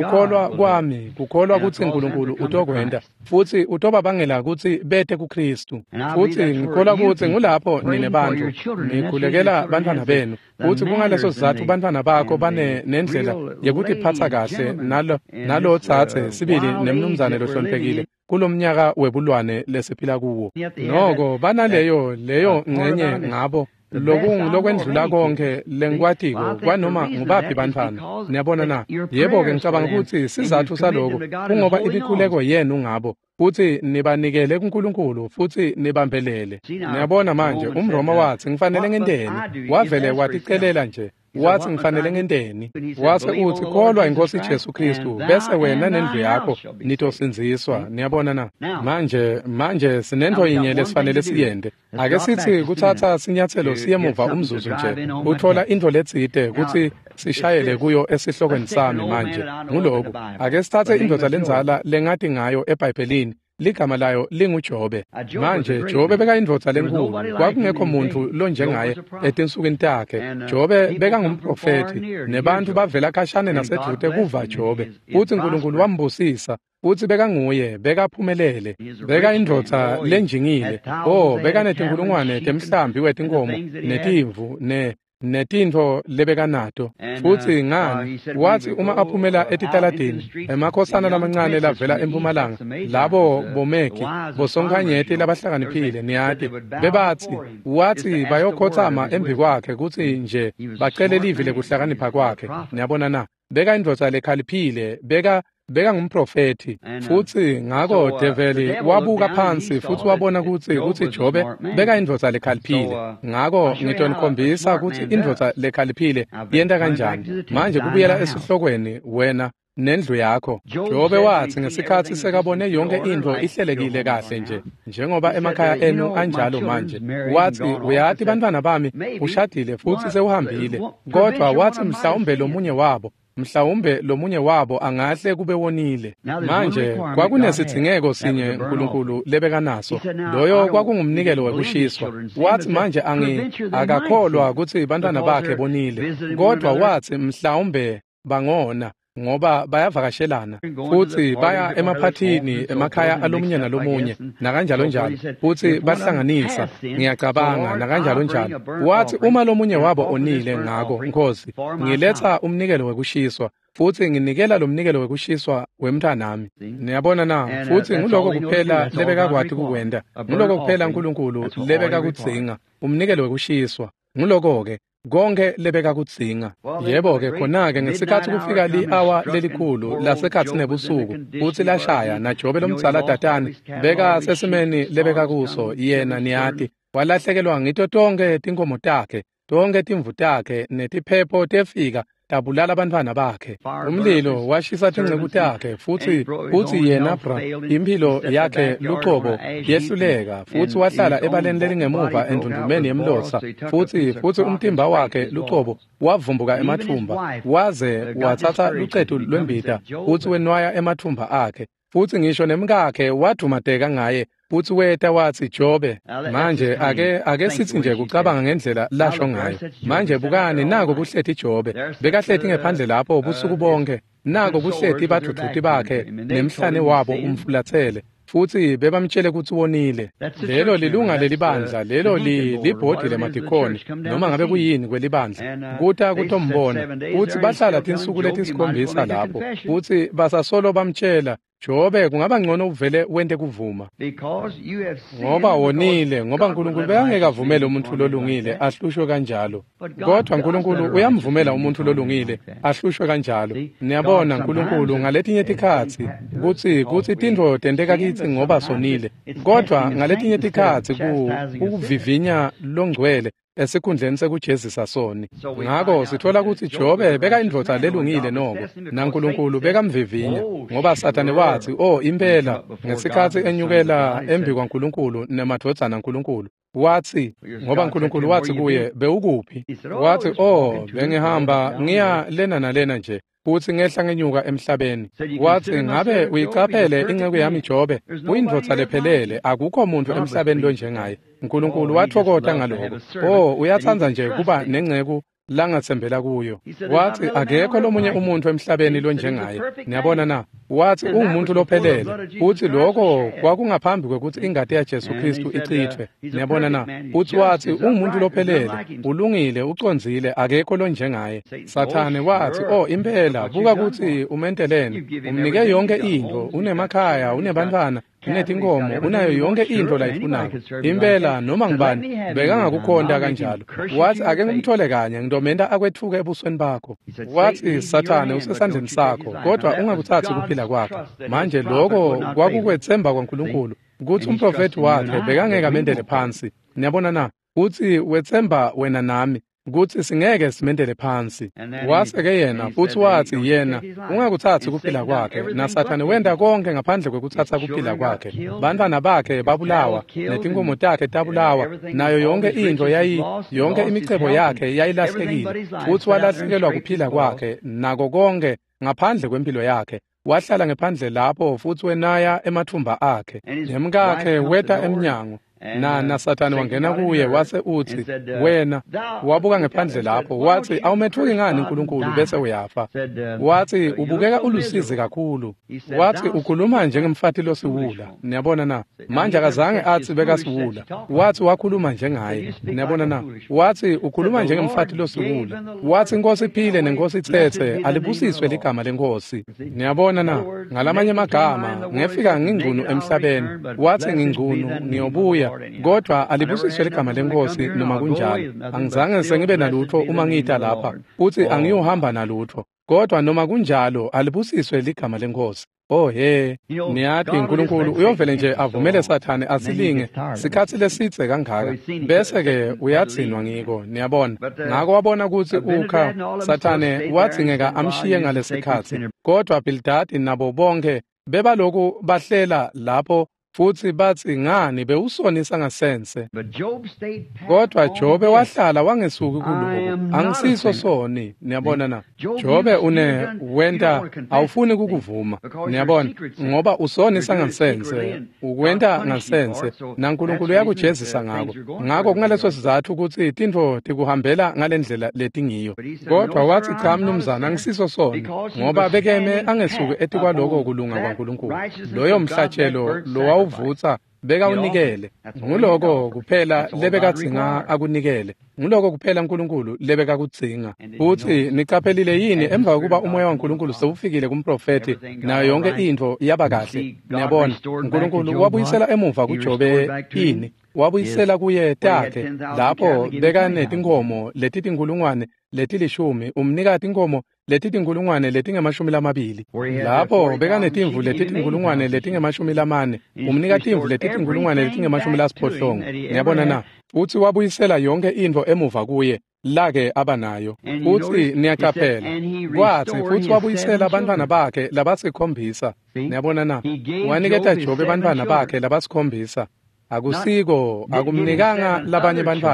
Kukholwa ukuthi uNkulunkulu utokwenda futhi utobabangela ukuthi bete kuKristu. Futhi ngikholwa ukuthi ngulapho nine bantu nikhulekela abantwana benu futhi kungaleso sizathu abantwana bakho bane nendlela yokuthi phatha kahle nalo thathe sibili nemnumzane lohloniphekile kulomnyaka webulwane lesiphila kuwo. Noko banaleyo ngcenye ngabo lokwendlula konke lengikwatiko kwanoma ngubaphi bantwana. Niyabona na? Yebo-ke ngicabanga ukuthi sizathu saloko kungoba imikhuleko yenu ngabo futhi nibanikele kuNkulunkulu futhi nibambelele. Niyabona manje umRoma wathi ngifanele ngendeni, wavele waticelela nje wathi ngifanele ngendeni, wase uthi kholwa iNkosi Jesu Kristu bese wena nendlu yakho nitosinziswa. Niyabona na? Manje sinento yinye lesifanele siyende. Ake sithi kuthatha sinyathelo siye muva umzuzu nje uthola into letsite ukuthi sishayele kuyo esihlokweni sami manje. Nguloko ake sithathe indoda lenzala lengathi ngayo eBhayibhelini ligama layo linguJobe. Manje Jobe bekayindvodza lenkulu, kwakungekho muntu lo njengaye etinsukwini takhe. Jobe bekangumprofeti nebantu bavela khashane naseduze kuva Jobe. Futhi uNkulunkulu wambusisa futhi bekanguye bekaphumelele. Bekayindvodza lenjingile. Bekanetinkulungwane temhlambi wetinkomo netimvu netintfo lebekanato. Futhi ngani wathi uma aphumela etitaladini emakhosana lamancane lavela empumalanga labo bomeki bosonkhanyeti labahlakaniphile niyati wathi bayokhothama embi kwakhe ukuthi nje bacele livi lekuhlakanipha kwakhe. Niyabona na? Beka indvodza lekhaliphile, beka ngumprofeti. Futhi ngako develi wabuka phansi futhi wabona ukuthi Jobe beka indvodza lekhaliphile. Ngako ngitonikombisa ukuthi indvodza lekhaliphile yenta kanjani. Manje kubuyela esihlokweni wena nendlu yakho. Jobe wathi ngesikhathi sekabone yonke into ihlelekile kahle njengoba emakhaya enu anjalo manje. Wathi uyathi bantwana bami ushadile futhi sewuhambile. Kodwa wathi mhlawumbe lomunye wabo angahle kube wonile. Manje kwakunesithingeko sinye uNkulunkulu lebekanaso. Loyo kwakungumnikelo wekushiswa. Wathi manje akakholwa ukuthi bantwana bakhe bonile. Kodwa wathi mhlawumbe bangona ngoba bayavakashelana futhi baya emaphathini emakhaya alomunye nalomunye nakanjalo njalo futhi bahlanganisa ngiyacabanga nakanjalo njalo. Wathi uma lomunye wabo onile ngako Nkosi ngiletha umnikelo wekushiswa futhi nginikela lo mnikelo wekushiswa wemntwanami. Niyabona na? Futhi nguloko kuphela lebekakwati kukwenda, nguloko kuphela uNkulunkulu lebekakudzinga umnikelo wekushiswa. Nguloko-ke konke lebekakudzinga. Yebo-ke khona-ke ngesikhathi kufika li-hour lelikhulu lasekhathi nebusuku futhi lashaya naJobe lomdzala Datani beka sesimeni lebekakuso yena niyati walahlekelwa ngito tonke tinkomo takhe, tonke timvu takhe netiphepho tefika tabulala abantwana bakhe. Umlilo washisa tinceku takhe futhi yena impilo yakhe luqobo yehluleka futhi wahlala ebaleni lelingemuva endundumeni yemlosa futhi umtimba wakhe luqobo wavumbuka emathumba waze wathatha lucedu lwembita futhi wenwaya emathumba akhe futhi ngisho nemkakhe wadumadeka ngaye futhi weta wathi Jobe manje ake sithi nje kucabanga ngendlela lasho ngayo. Manje bukani nako kuhlethi Jobe bekahlethi ngephandle lapho ubusuku bonke nako kuhleti badududi bakhe nemhlane wabo umfulathele futhi bebamtshele ukuthi wonile. Lelo lilunga lelibandla, lelo libhodi lemadikoni noma ngabe kuyini kwelibandla. Kuta kutombona futhi bahlala tinsuku letisikhombisa lapho futhi basasolo bamtshela, Jobe kungaba ngcono uvele wente kuvuma ngoba wonile, ngoba uNkulunkulu bekangeke avumele umuntu lolungile ahlushwe kanjalo, kodwa uNkulunkulu uyamvumela umuntu lolungile ahlushwe kanjalo. Niyabona uNkulunkulu ngaletinye tikhatsi kuthi tintfo tenteka kithi ngoba sonile, kodwa ngaletinye tikhatsi ukuvivinya longcwele esikhundleni sekujezisa soni. Ngakho sithola ukuthi Jobe beka indvodza lelungile noko, naNkulunkulu bekamvivinya ngoba Sathane wathi, impela ngesikhathi enyukela embi kwaNkulunkulu nemadvodzana kaNkulunkulu wathi, ngoba uNkulunkulu wathi kuye, bewukuphi? Wathi, bengihamba ngiya lena nalena nje futhi ngehla ngenyuka emhlabeni. Wathi, ngabe uyicaphele inceku yami Jobe, uyindvodza lephelele, akukho muntu emhlabeni lo njengaye. uNkulunkulu wathokota ngalokho. Uyathanza nje kuba nenceku langathembela kuyo. Wathi, akekho lomunye umuntu emhlabeni lo njengaye. Niyabona na? Wathi ungumuntu lophelele, futhi lokho kwakungaphambi kwekuthi ingati yaJesu Kristu ichithwe. Niyabona na? Futhi wathi ungumuntu lophelele, ulungile, uconzile, akekho lo njengaye. Sathane wathi, impela buka ukuthi umentelene, umnike yonke into, unemakhaya, unebantwana, unetinkomo, unayo yonke into la ifunako. Impela noma ngibani bekangakukhonda kanjalo. Wathi, ake ngimthole kanye ngidomenda akwethuke ebusweni bakho. Wathi, Sathane usesandleni sakho, kodwa ungakuthathi kuphila kwakhe. Manje lokho kwakukwethemba kwaNkulunkulu ukuthi umprofeti wakhe bekangeke amendele phansi. Niyabona na? Uthi wethemba wena nami ukuthi singeke simendele phansi. Wase-ke yena futhi wathi yena ungakuthathi kuphila kwakhe, naSathane wenda konke ngaphandle kwekuthatha kuphila kwakhe. Bantwana bakhe babulawa, netinkomo takhe tabulawa, nayo yonke into yonke imichebo yakhe yayilahlekile, futhi walahlekelwa kuphila kwakhe nako konke ngaphandle kwempilo yakhe. Wahlala ngephandle lapho futhi wenaya emathumba akhe, nemkakhe weta emnyango. naSathane wangena kuye wase uthi, wena wabuka ngephandle lapho, wathi awumethuki ngani uNkulunkulu bese uyafa? Wathi ubukeka ulusizi kakhulu. Wathi ukhuluma njengemfati losiwula. Niyabona na? Manje akazange athi bekasiwula, wathi wakhuluma njengaye. Niyabona na? Wathi ukhuluma njengemfati losiwula. Wathi inkosi iphile nenkosi ithethe, alibusiswe ligama lenkosi. Niyabona na? Ngalamanye amagama ngefika ngingcunu emhlabeni, wathi ngingcunu ngiyobuya, kodwa alibusiswe ligama lenkosi noma kunjalo. Angizange sengibe nalutho uma ngita lapha, futhi angiyohamba nalutho, kodwa noma kunjalo alibusiswe ligama lenkosi. Niyathi uNkulunkulu uyovele nje avumele Sathane asilinge sikhathi lesidze kangaka, bese-ke uyathinwa ngiko. Niyabona, ngako wabona ukuthi ukha Sathane wathingeka amshiye ngalesikhathi, kodwa Bildadi nabo bonke bebaloku bahlela lapho futhi bathi ngani bewusonisa ngasense. Kodwa Jobe wahlala wangesuki kuloko, angisiso soni. Niyabona na? Jobe wenda awufuni kukuvuma. Niyabona, ngoba usonisa ngasense, ukwenta ngasense, naNkulunkulu uyakujezisa ngako. Ngako kungaleso sizathu ukuthi tintfo tikuhambela ngalendlela letingiyo. Kodwa wathi cha mnumzana, angisiso soni, ngoba bekeme angesuki etikwaloko kulunga kwaNkulunkulu. Loyo mhlatshelo lo uvutsa beka unikele, nguloko kuphela lebekadzinga akunikele, nguloko kuphela uNkulunkulu lebekakudzinga. Futhi nicaphelile yini emva kokuba umoya waNkulunkulu sewufikile kumprofeti nayo yonke into yaba kahle? Niyabona, uNkulunkulu wabuyisela emuva kuJobe ini, wabuyisela kuye takhe lapho beka netinkomo letitinkulungwane letilishumi, umnika tinkomo letitinkulungwane letingemashumi 20, lapho beka netimvu letitinkulungwane letingemashumi 4, umnika timvu letitinkulungwane letingemashumi 80. Niyabona na? Uthi wabuyisela yonke into emuva kuye lake abanayo. Uthi niyacaphela, kwathi futhi wabuyisela abantwana bakhe labasikhombisa. Niyabona na? Waniketa Jobe abantwana bakhe labasikhombisa. Akusiko, akumnikanga labanye bantwana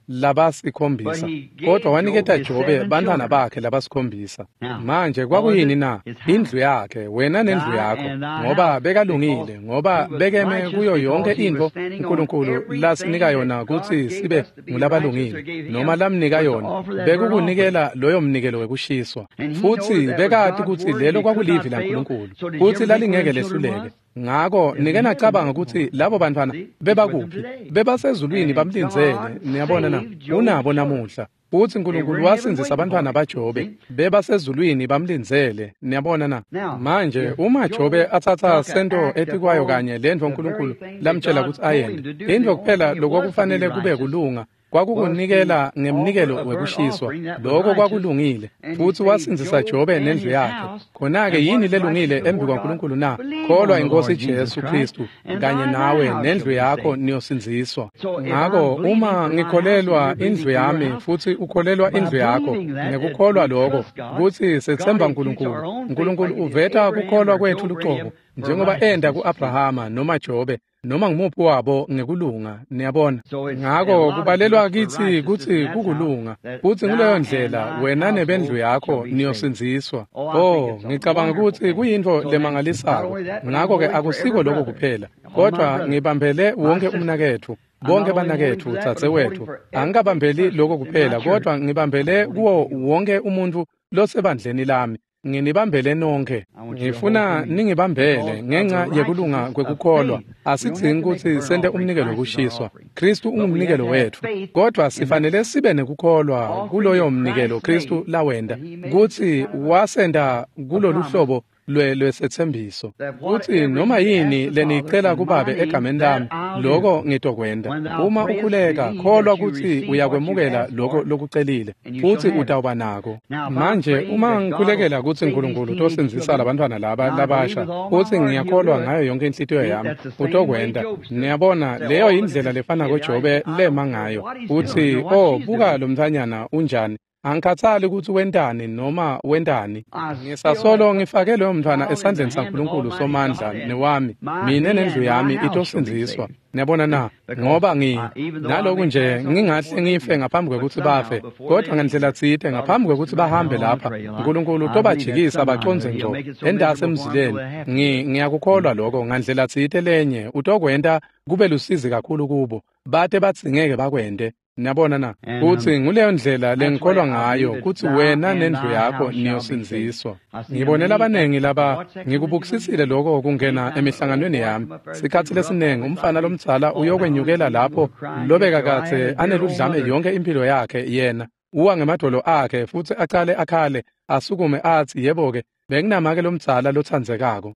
labasikhombisa, kodwa waniketa Jobe bantwana bakhe labasikhombisa. Manje kwakuyini na? Indlu yakhe, wena nendlu yakho, ngoba bekalungile, ngoba bekeme kuyo yonke into uNkulunkulu lasinika yona ukuthi sibe ngulabalungile, noma lamnika yona, bekukunikela loyo mnikelo wekushiswa. Futhi bekade ukuthi lelo kwakulivi laNkulunkulu, futhi lalingeke lehluleke. Ngakho nike nacabanga ukuthi labo bantwana bebakuphi, bebasezulwini bamlinzele. Niyabona na, unabo namuhla. Futhi uNkulunkulu wasinzisa abantwana baJobe bebasezulwini bamlinzele. Niyabona na, manje uma Jobe athatha sento etikwayo kanye lendvo uNkulunkulu lamtshela ukuthi ayende, indvo kuphela lokwakufanele kube kulunga kwakukunikela ngemnikelo wekushiswa, lokho kwakulungile. Futhi wasinzisa Jobe nendlu yakhe. Khona-ke yini lelungile embi kwaNkulunkulu na? Kholwa iNkosi Jesu Kristu, kanye nawe nendlu yakho niyosinziswa. Ngakho uma ngikholelwa indlu yami futhi ukholelwa indlu yakho, ngekukholwa lokho ukuthi sethemba uNkulunkulu. uNkulunkulu uveta kukholwa kwethu luqobo, njengoba enda ku-Abrahama noma Jobe noma ngimuphi wabo ngekulunga. Niyabona, ngakho kubalelwa kithi ukuthi kukulunga, futhi kuleyo ndlela wena nebendlu yakho niyosinziswa. Ngicabanga ukuthi kuyinto lemangalisako. Ngakho-ke akusiko lokho kuphela, kodwa ngibambele wonke umnakethu, bonke banakethu, dzadzewethu. Angikabambeli lokho kuphela, kodwa ngibambele kuwo wonke umuntu losebandleni lami. Nginibambele nonke. Ngifuna ningibambele ngenxa yekulunga kwekukholwa. Asidzingi ukuthi sende umnikelo wokushiswa. Kristu ungumnikelo wethu. Kodwa sifanele sibe nekukholwa kuloyo mnikelo Kristu lawenda, ukuthi wasenda kulolu hlobo lwesethembiso, ukuthi noma yini lenicela kuBaba egameni lami, lokho ngitokwenda. Uma ukhuleka, kholwa ukuthi uyakwemukela lokho lokucelile, futhi utawuba nako. Manje uma ngikhulekela ukuthi uNkulunkulu utosinzisa labantwana laba labasha, futhi ngiyakholwa ngayo yonke inhlitiyo yami, utokwenda. Niyabona, leyo indlela lefana koJobe lema ngayo, uthi buka lo mthanyana unjani. Angikhathali ukuthi wentani noma wentani. Ngisasolo ngifake loyo mntwana esandleni saNkulunkulu somandla newami, mina nendlu yami itosinziswa. Niyabona na, ngoba naloku nje ngingahle ngife ngaphambi kwekuthi bafe, kodwa ngendlela tsite ngaphambi kwekuthi bahambe lapha, uNkulunkulu utobajikisa baconze ngco endase emzileni. Ngiyakukholwa lokho ngandlela tsite lenye, utokwenta kube lusizi kakhulu kubo, bate batsingeke bakwende. Niyabona na, ukuthi nguleyo ndlela lengikholwa ngayo ukuthi wena nendlu yakho niyosinziswa. Ngibonela abanengi laba, ngikubukisisile lokho kungena emihlanganweni yami. Sikhathi lesinengi umfana lomtsala uyokwenyukela lapho lobeka kathe aneludlame yonke impilo yakhe yena. Uwa ngemadolo akhe futhi aqale akhale asukume athi yebo-ke bekunamake lomtsala lothandzekako.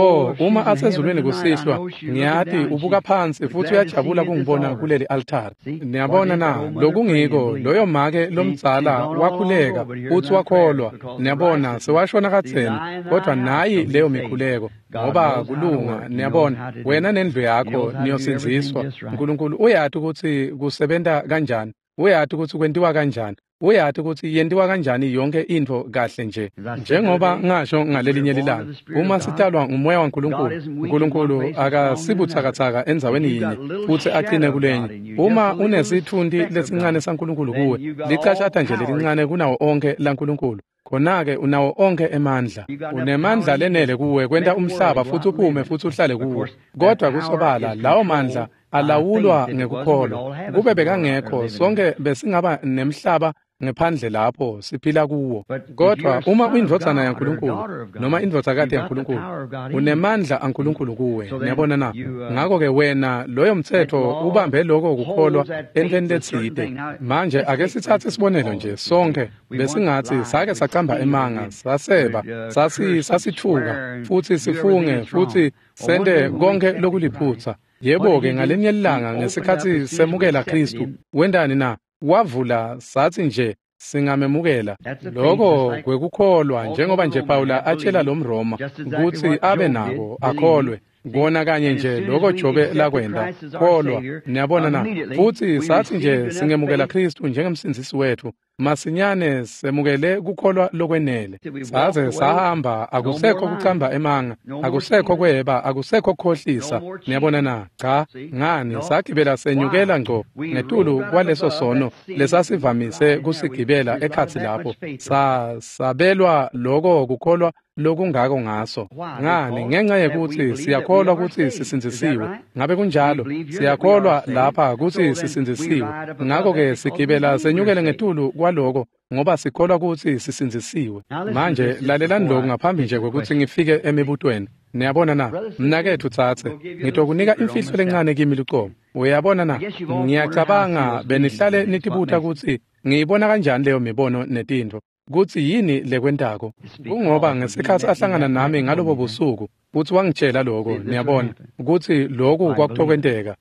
Uma asezulwini kusihlwa, ngiyathi ubuka phansi futhi uyajabula kungibona kuleli altari. Niyabona na, lokungiko loyo make lomtsala wakhuleka uthi wakholwa. Niyabona, sewashona katheni, kodwa nayi leyo mikhuleko ngoba kulunga. Niyabona, wena nendlu yakho niyosinziswa. uNkulunkulu uyathi ukuthi kusebenza kanjani, uyathi ukuthi kwentiwa kanjani, uyathi ukuthi yendiwa kanjani yonke into kahle nje. Njengoba ngasho ngalelinye lilanga, uma sitalwa ngumoya waNkulunkulu, uNkulunkulu akasibuthakathaka enzaweni yinye futhi agcine kulenye. Uma unesithundi lesincane saNkulunkulu kuwe, licashata nje lelincane kunawo onke laNkulunkulu, khona-ke unawo onke emandla. Unemandla lenele kuwe kwenta umhlaba futhi uphume futhi uhlale kuwo. Kodwa kusobala lawo mandla alawulwa ngekukholwa. Kube bekangekho sonke besingaba nemhlaba ngaphandle lapho siphila kuwo. Kodwa uma uyindvodzana yaNkulunkulu noma indvodzakade yaNkulunkulu, unemandla aNkulunkulu kuwe. Niyabona na, ngakho-ke wena loyo mthetho ubambe lokho kukholwa entweni letsite. Manje ake sithathe isibonelo nje, sonke besingathi sake saqamba emanga, saseba, sasithuka futhi sifunge futhi sende konke lokuliphutsa. Yebo-ke ngalenye ilanga ngesikhathi semukela Kristu, wendani na, wavula sathi nje singamemukela. Lokho kwekukholwa, njengoba nje Pawula atshela lo mRoma ukuthi abe nabo akholwe. kona kanye nje lokho Jobe lakwenda kholwa niyabona na futhi sathi nje singemukela Kristu njengemsindisi wethu masinyane semukele kukholwa lokwenele saze sahamba akusekho kucamba emanga akusekho kweba akusekho kukhohlisa niyabona na cha ngani sagibela senyukela ngco ngetulu kwaleso sono lesasivamise kusigibela ekhathi lapho sabelwa lokho kukholwa lokungako ngaso ngani ngenxa yekuthi siyakholwa ukuthi sisinzisiwe ngabe kunjalo siyakholwa lapha ukuthi sisinzisiwe ngakho ke sigibela senyukele ngetulu kwaloko ngoba sikholwa ukuthi sisinzisiwe manje lalelani lokho ngaphambi nje kokuthi ngifike emibutweni niyabona na mnakethu thathe ngitokunika imfihlo lencane kimi Luqobo uyabona na ngiyacabanga benihlale nitibutha ukuthi ngiyibona kanjani leyo mibono netindvo kuthi yini lekwentako kungoba ngesikhathi ahlangana nami ngalobo busuku uthi wangitshela lokho niyabona ukuthi lokhu kwakutokwenteka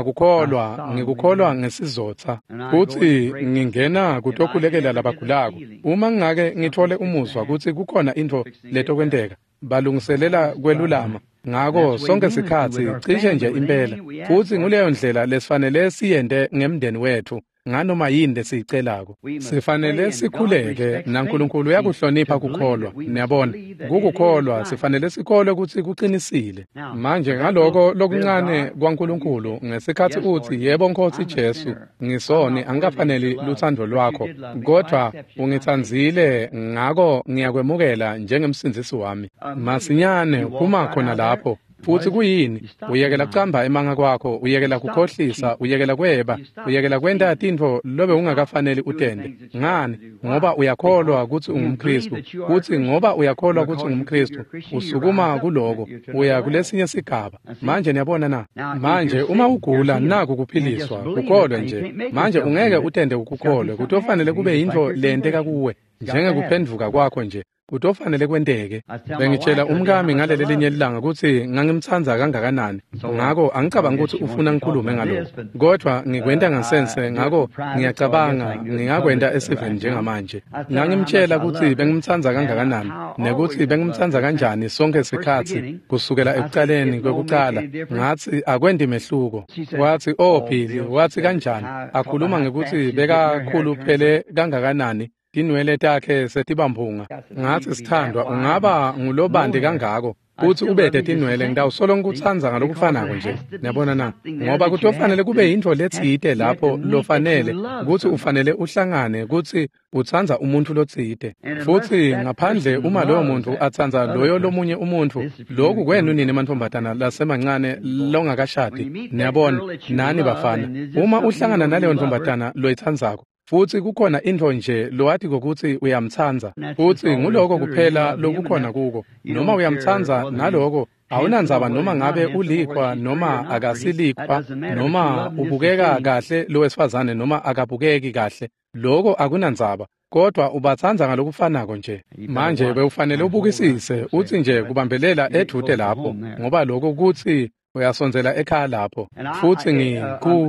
ngikukholwa ngesizotha kuthi ngingena kutokhulekela labagulako uma ngake ngithole umuzwa ukuthi kukhona into letokwenteka balungiselela kwelulama ngako sonke isikhathi cishe nje impela futhi nguleyo ndlela lesifanele siyende ngemndeni wethu nganoma yini lesiyicelako sifanele sikhuleke naNkulunkulu uyakuhlonipha kukholwa niyabona kukukholwa sifanele sikholwe ukuthi kuqinisile manje ngaloko lokuncane kwaNkulunkulu ngesikhathi uthi yebo Nkosi Jesu ngisoni angikafanele luthando lwakho kodwa ungithanzile ngako ngiyakwemukela njengemsindisi wami masinyane kuma khona lapho futhi kuyini uyekela kucamba emanga kwakho uyekela kukhohlisa uyekela kweba uyekela kwenta intfo lobe ungakafanele utende ngani ngoba uyakholwa ukuthi ungumKristu futhi ngoba uyakholwa ukuthi ungumKristu usukuma kuloko uya kulesinye sigaba manje niyabona na manje uma ugula naku kuphiliswa ukholwe nje manje ungeke utende ukukholwe kutofanele kube intfo lenteka kuwe njengekuphenduka kwakho nje kutofanele kwenteke bengitshela umkami ngaleli linye ilanga ukuthi ngangimthandza kangakanani ngako angicabanga ukuthi ufuna ngikhulume ngalokho kodwa ngikwenta ngasense ngako ngiyacabanga ngingakwenta esiveni njengamanje ngangimtshela ukuthi bengimthandza kangakanani nekuthi bengimthandza kanjani sonke isikhathi kusukela ekuqaleni kwekuqala ngathi akwendi mehluko wathi Phili wathi kanjani akhuluma ngekuthi bekakhuluphele kangakanani inwele takhe setibamphunga ngathi sithandwa ungaba ngulobandi kangako uthi ubede tinwele ngidawusolo ngikuthandza ngalokufanako nje niyabona na ngoba kutofanele kube into letsite lapho lofanele ukuthi ufanele uhlangane ukuthi uthandza umuntu lotsite futhi ngaphandle uma loyo muntu athandza loyo lomunye umuntu lokhu kwenu nini mantfombatana lasemancane longakashadi niyabona nani bafana uma uhlangana naleyo ntfombatana loyithandzako futhi kukhona into nje lowathi kokuthi uyamthandza futhi nguloko kuphela lokukhona kuko noma uyamthandza naloko awunandzaba noma ngabe ulikwa noma akasilikwa noma ubukeka kahle lowesifazane noma akabukeki kahle lokho akunandzaba kodwa ubathandza ngalokufanako nje manje bewufanele ubukisise uthi nje kubambelela edude lapho ngoba lokho kuthi uyasonzela ekhaya lapho futhi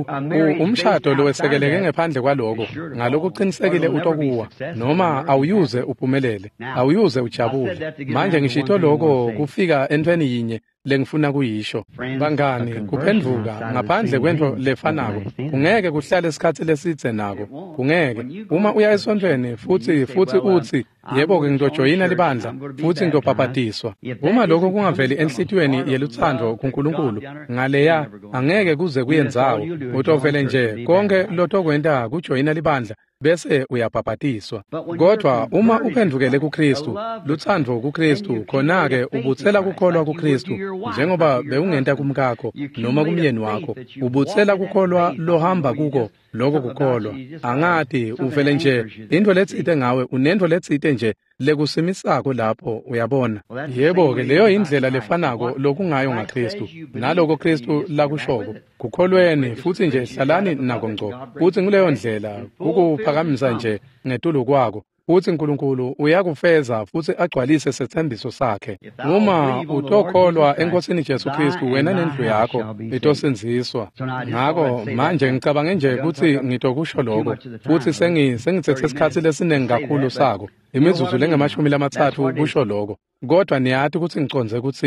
umshado lowesekeleke ngaphandle kwaloko ngalokuqinisekile utokuwa noma awuyuze uphumelele awuyuze ujabule manje ngishito lokho kufika entweni yinye lengifuna kuyisho bangani kuphenduka ngaphandle kwento lefanako ungeke kuhlale isikhathi lesitse nako kungeke uma uya esontweni futhi uthi yebo ke ngizojoyina libandla futhi ngizobhabhatiswa uma lokho kungaveli enhlitiyweni yeluthando kuNkulunkulu ngaleya angeke kuze kuyenzawo utovele nje konke lotokwenta kujoyina libandla bese uyabhabhatiswa kodwa uma uphendukele kuKristu luthando kuKristu khona-ke ubuthela kukholwa kuKristu njengoba bewungenta kumkakho noma kumyeni wakho ubuthela kukholwa lohamba kuko lokho kukholwa angati uvele nje into letsite ngawe unento letsite nje lekusimisako lapho uyabona yebo ke leyo indlela lefanako lokungayo ngaKristu naloko Kristu lakushoko kukholweni futhi nje hlalani nako ngco futhi kuleyo ndlela ukuphakamisa nje ngetulu kwako futhi uNkulunkulu uyakufeza futhi agcwalise sethembiso sakhe uma utokholwa enkosini Jesu Kristu wena nendlu yakho itosenziswa ngako manje ngicabange nje ukuthi ngitokusho lokho futhi sengithethe isikhathi lesiningi kakhulu sako imizuzu lengamashumi lamathathu kusho lokho kodwa niyathi ukuthi ngiconze kuthini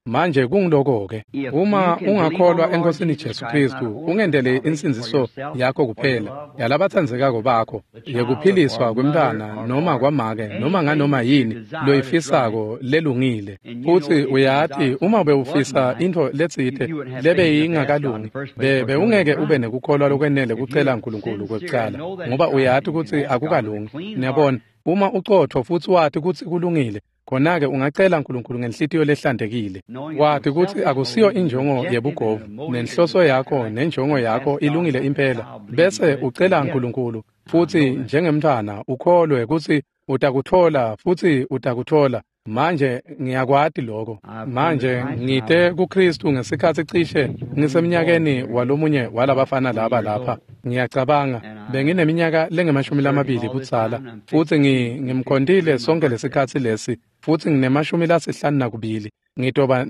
manje kungiloko-ke uma ungakholwa enkosini Jesu Kristu ungendele insinziso yakho kuphela yalabathandzekako bakho yekuphiliswa kwemntwana noma kwamake noma nganoma yini loyifisako lelungile futhi uyathi uma bewufisa into letsite lebe yingakalungi bewungeke ube nekukholwa lokwenele kucela uNkulunkulu kwekucala ngoba uyathi ukuthi akukalungi niyabona uma ucotho futhi wathi ukuthi kulungile khona-ke ungacela uNkulunkulu ngenhlitiyo lehlantekile wathi ukuthi akusiyo injongo yebugovu nenhloso yakho nenjongo yakho ilungile impela bese ucela uNkulunkulu futhi njengemntwana ukholwe ukuthi utakuthola futhi utakuthola manje ngiyakwati lokho manje ngide kuKristu ngesikhathi cishe ngisemnyakeni walomunye walabafana laba lapha ngiyacabanga bengineminyaka lengemashumi kutsala futhi ngimkhondile sonke lesikhathi lesi futhi nginemashumi ngitoba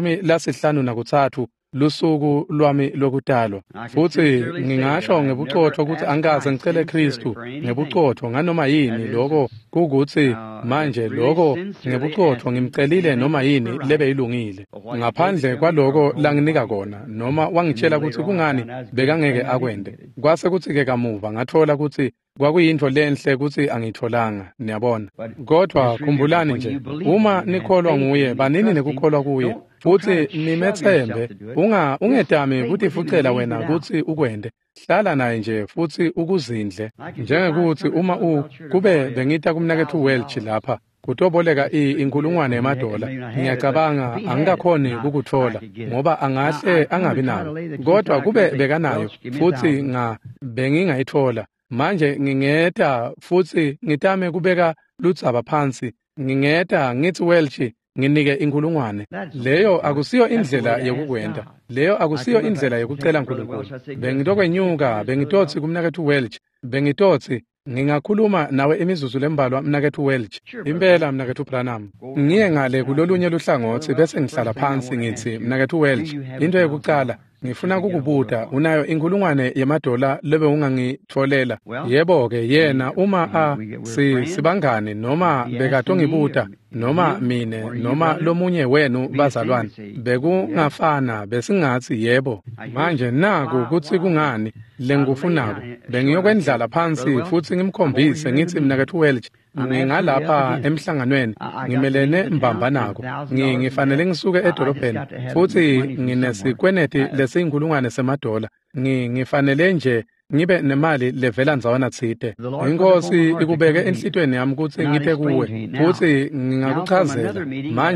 nemashumi lusuku lwami lokutalwa futhi ngingasho ngebucotho ukuthi angikaze ngicele Kristu ngebucotho nganoma yini lokho kukuthi manje lokho ngebucotho ngimcelile noma yini lebe ilungile ngaphandle kwaloko langinika kona noma wangitshela ukuthi kungani bekangeke akwende kwase kuthi-ke kamuva ngathola ukuthi kwakuyinto lenhle ukuthi angitholanga niyabona kodwa khumbulani nje uma nikholwa nguye banini nekukholwa kuye futhi nimethembe ungedami ukuthi fucela wena ukuthi ukwende hlala naye nje futhi ukuzindle njengekuthi uma kube bengita kumnakethu Welch lapha kutoboleka inkulungwane yamadola ngiyacabanga angikakhoni ukuthola ngoba angahle angabi nayo kodwa kube bekanayo futhi bengingayithola manje ngingeda futhi ngitame kubeka lutsaba phansi ngingeda ngithi Welch nginike inkulungwane leyo akusiyo indlela yokukwenda leyo akusiyo indlela yokucela uNkulunkulu bengitokwenyuka bengitotsi kumnakethu Welch bengitotsi ngingakhuluma nawe imizuzu lembalwa mnakethu Welch impela mnakethu Branham ngiye ngale kulolunye luhlangothi bese ngihlala phansi ngithi mnakethu Welch into yokucala ngifuna ukukubuta unayo inkulungwane yamadola lebe ungangitholela yebo-ke yena uma sibangane noma bekatongibuta noma mine noma lomunye wenu bazalwane bekungafana besingathi yebo manje naku ukuthi kungani lengufunako bengiyokwendlala phansi futhi ngimkhombise ngithi mnakethu Welch ngingalapha emhlanganweni ngimelene mbambanako ngifanele ngisuke edolobheni futhi nginesikweneti lesiyinkulungwane semadola ngifanele nje ngibe nemali levela nzawana tsite inkosi ikubeke enhlitweni yami ukuthi ngithe kuwe futhi ngingakuchazela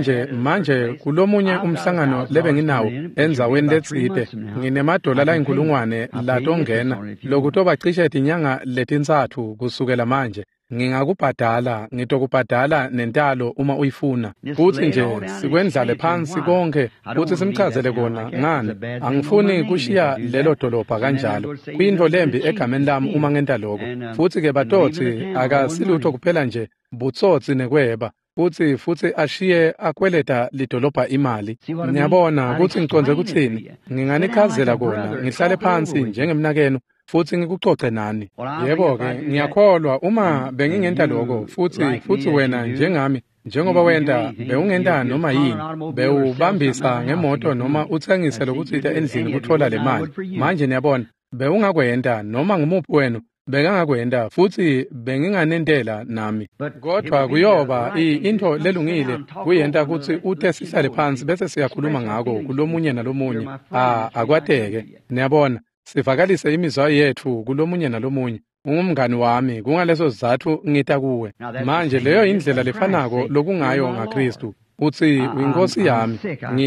manje kulomunye umhlangano lebe nginawo endzaweni letsite nginemadola layinkulungwane latongena lokutoba cishe inyanga letintsathu kusukela manje ngingakubhadala ngitokubhadala nentalo uma uyifuna futhi nje sikwendlale phansi konke futhi simchazele kona ngani angifuni kushiya lelo dolobha kanjalo kuyinto lembi egameni lami uma ngenta lokho futhi-ke batotsi akasilutho kuphela nje butsotsi nekweba futhi ashiye akweleta lidolobha imali ngiyabona ukuthi ngiconze kuthini nginganichazela kona ngihlale phansi njengemnakenu futhi ngikucoce nani yebo-ke ngiyakholwa uma bengingenta lokho futhi wena njengami njengoba wenda bewungenta noma yini bewubambisa ngemoto noma uthengise lokutsite endlini kuthola le mali manje niyabona bewungakwenda noma ngumuphi wenu bekangakwenda futhi benginganentela nami kodwa kuyoba into lelungile kuyenta ukuthi uthe sihlale phansi bese siyakhuluma ngako kulomunye nalomunye akwateke niyabona sivakalise imizwa yethu kulomunye nalomunye ungumngani wami kungaleso sizathu ngita kuwe manje leyo indlela lefanako lokungayo ngaKristu uthi uyinkosi yami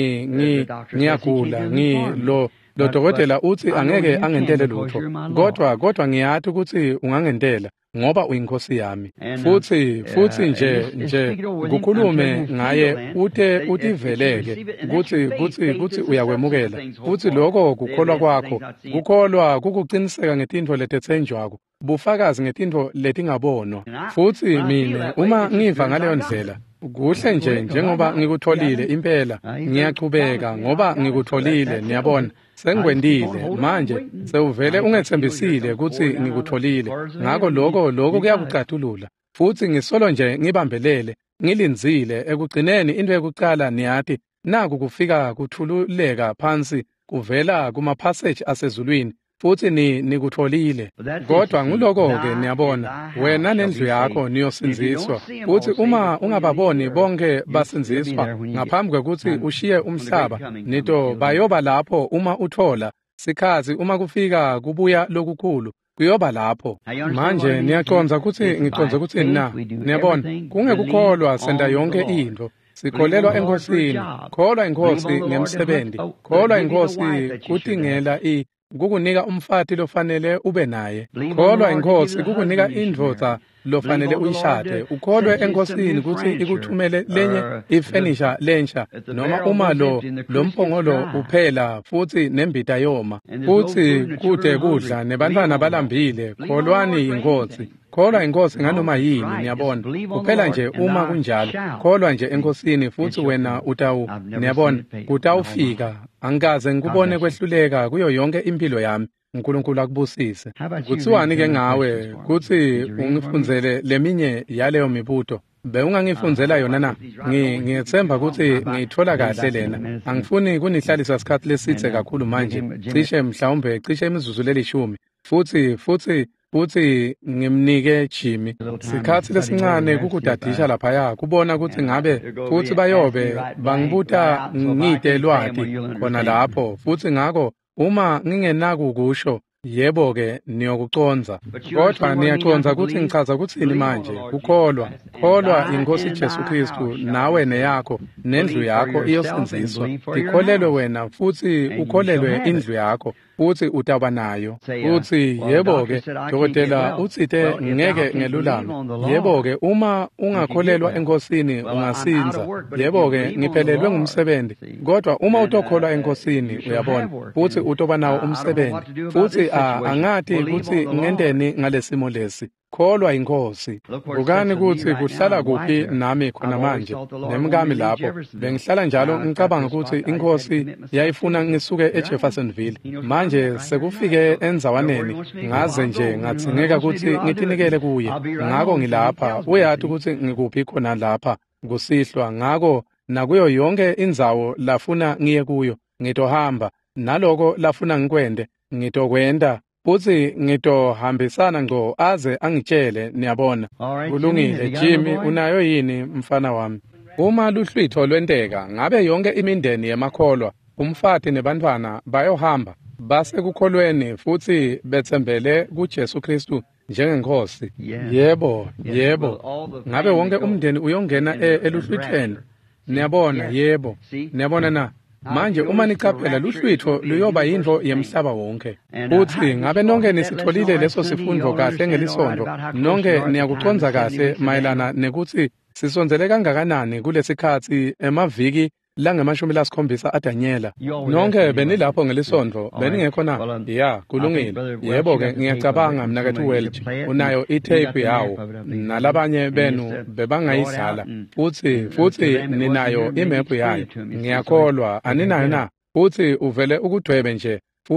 ngiyagula lo dokotela uthi angeke angentele lutho kodwa ngiyathi ukuthi ungangentela ngoba uyinkosi yami futhi nje kukhulume ngaye utiveleke ukuthi uyakwemukela futhi lokho kukholwa kwakho kukholwa kukuqiniseka ngetinto letetsenjwako bufakazi ngetinto letingabonwa futhi mina uma ngiva ngaleyo ndlela kuhle njengoba ngikutholile impela ngiyachubeka ngoba ngikutholile niyabona sengikwendile manje sewuvele ungethembisile ukuthi ngikutholile ngakho lokho kuyakucatulula futhi ngisolo nje ngibambelele ngilinzile ekugcineni into yokucala niyathi naku kufika kuthululeka phansi kuvela kuma-passage asezulwini futhi nikutholile. Kodwa nguloko-ke niyabona, wena nendlu yakho niyosinziswa. Futhi uma ungababoni bonke basinziswa ngaphambi kwekuthi ushiye umhlaba, nito bayoba lapho uma uthola sikhathi uma kufika kubuya lokukhulu. Kuyoba lapho. Manje ngiyaconza ukuthi na, niyabona, kungekukholwa senda yonke into. Sikholelwa enkosini, kholwa inkosi ngemsebenzi, kholwa inkosi kutingela kukunika umfati lofanele ube naye, kholwa inkosi kukunika indvodza lofanele uyishade, ukholwe enkosini ukuthi ikuthumele lenye ifenisha lensha, noma uma lo mphongolo uphela futhi nembita yoma, futhi kude kudla nebantwana balambile, kholwani inkosi. Kholwa inkosi nganoma yini, niyabona, kuphela nje uma kunjalo, kholwa nje enkosini futhi wena niyabona, kutawufika. Angikaze ngikubone kwehluleka kuyo yonke impilo yami, uNkulunkulu akubusise. Kuthiwani-ke ngawe, kuthi ungifundzele leminye yaleyo mibuto? Bewungangifundzela yona na? Ngiyethemba ukuthi ngiyithola kahle lena. Angifuni kunihlalisa isikhathi lesithe kakhulu manje, cishe imizuzu lelishumi. Futhi ngimnike Jimmy sikhathi lesincane kukudadisha laphaya kubona ukuthi ngabe futhi bayobe bangibuta ngide lwati khona lapho, futhi ngako uma ngingenaku kusho yebo-ke niyokuconza. Kodwa niyaconza ukuthi ngichaza kuthini manje? Kholwa inkosi Jesu Kristu, nawe neyakho nendlu yakho iyosinziswa. Ikholelwe wena futhi ukholelwe indlu yakho, futhi utaba nayo. Uthi yebo-ke dokotela utsite ngeke ngelulame. Yebo-ke uma ungakholelwa enkosini ungasinza. Yebo-ke ngiphelelwe ngumsebenzi. Kodwa uma utokholwa enkosini uyabona, futhi utoba nawo umsebenzi, futhi angathi ukuthi ngendeni ngalesimo lesi. Kholwa inkosi. Ukani kuthi kuhlala kuphi nami khona manje nemkami lapho. Bengihlala njalo ngicabanga ukuthi inkosi yayifuna ngisuke eJeffersonville. Manje sekufike enzawaneni ngaze nje ngathingeka ukuthi ngitinikele kuye. Ngako ngilapha. Uyathi ukuthi ngikuphi khona lapha kusihlwa. Ngako nakuyo yonke indzawo lafuna ngiye kuyo ngitohamba, naloko lafuna ngikwende ngitokwenda, futhi ngitohambisana ngco aze angitshele. Niyabona, kulungile. Jimmy, unayo yini mfana wami? Uma luhlwitho lwenteka, ngabe yonke imindeni yemakholwa, umfati nebantwana bayohamba base kukholweni futhi bethembele kuJesu Kristu njengenkosi? Yebo. Ngabe wonke umndeni uyongena eluhlwithweni? Niyabona, yebo. Niyabona na? Manje uma nicaphela luhlwitho luyoba yinto yemhlaba wonke. Futhi ngabe nonke nisitholile leso sifundo kahle ngelisondo, nonke niyakuconza kahle mayelana nekuthi sisonzele kangakanani kulesikhathi emaviki lange-70 aDanyela. Nonke benilapho ngelisondo, beningekho na? Ya, kulungile. Yebo-ke ngiyacabanga mnakethu Welch unayo itape yawo, nalabanye benu bebangayidlala, futhi ninayo imephu yayo. Ngiyakholwa aninayo na? Futhi uvele ukudwebe nje,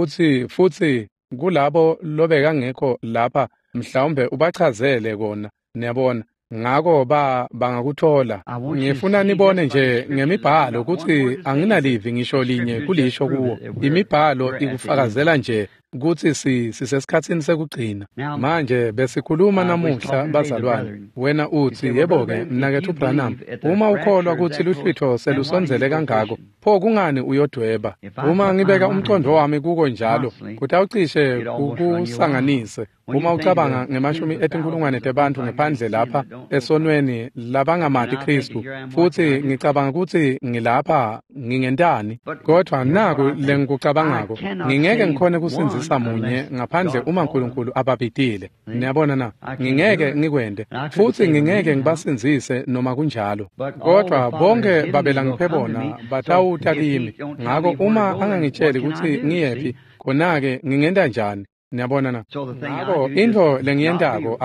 futhi kulabo lobeka ngekho lapha mhlawumbe ubachazele kona. Niyabona, ngako bangakuthola. Ngifuna nibone nje ngemibhalo ukuthi anginalivi ngisho linye kulisho kuwo. Imibhalo ikufakazela nje ukuthi sisesikhathini sekugcina. Manje besikhuluma namuhla bazalwane, wena uthi yebo-ke mnakethu Branham, uma ukholwa ukuthi luhlwitho selusonzele kangako, pho kungani uyodweba? Uma ngibeka umcondo wami kuko njalo, kutawucishe kukusanganise. Uma ucabanga nge10,000 abantu ngephandle lapha esonweni labangamati Kristu, futhi ngicabanga ukuthi ngilapha ngingentani, kodwa naku lengikucabangako, ngingeke ngikhone kusinzisa munye ngaphandle uma uNkulunkulu ababidile. Niyabona na? Ngingeke ngikwende, futhi ngingeke ngibasinzise noma kunjalo. Kodwa bonke babela ngiphe bona batawuta kimi. Ngako uma angangitsheli ukuthi ngiyephi, khona-ke ngingenda njani? Niyabona na? Ngako into lengiyendako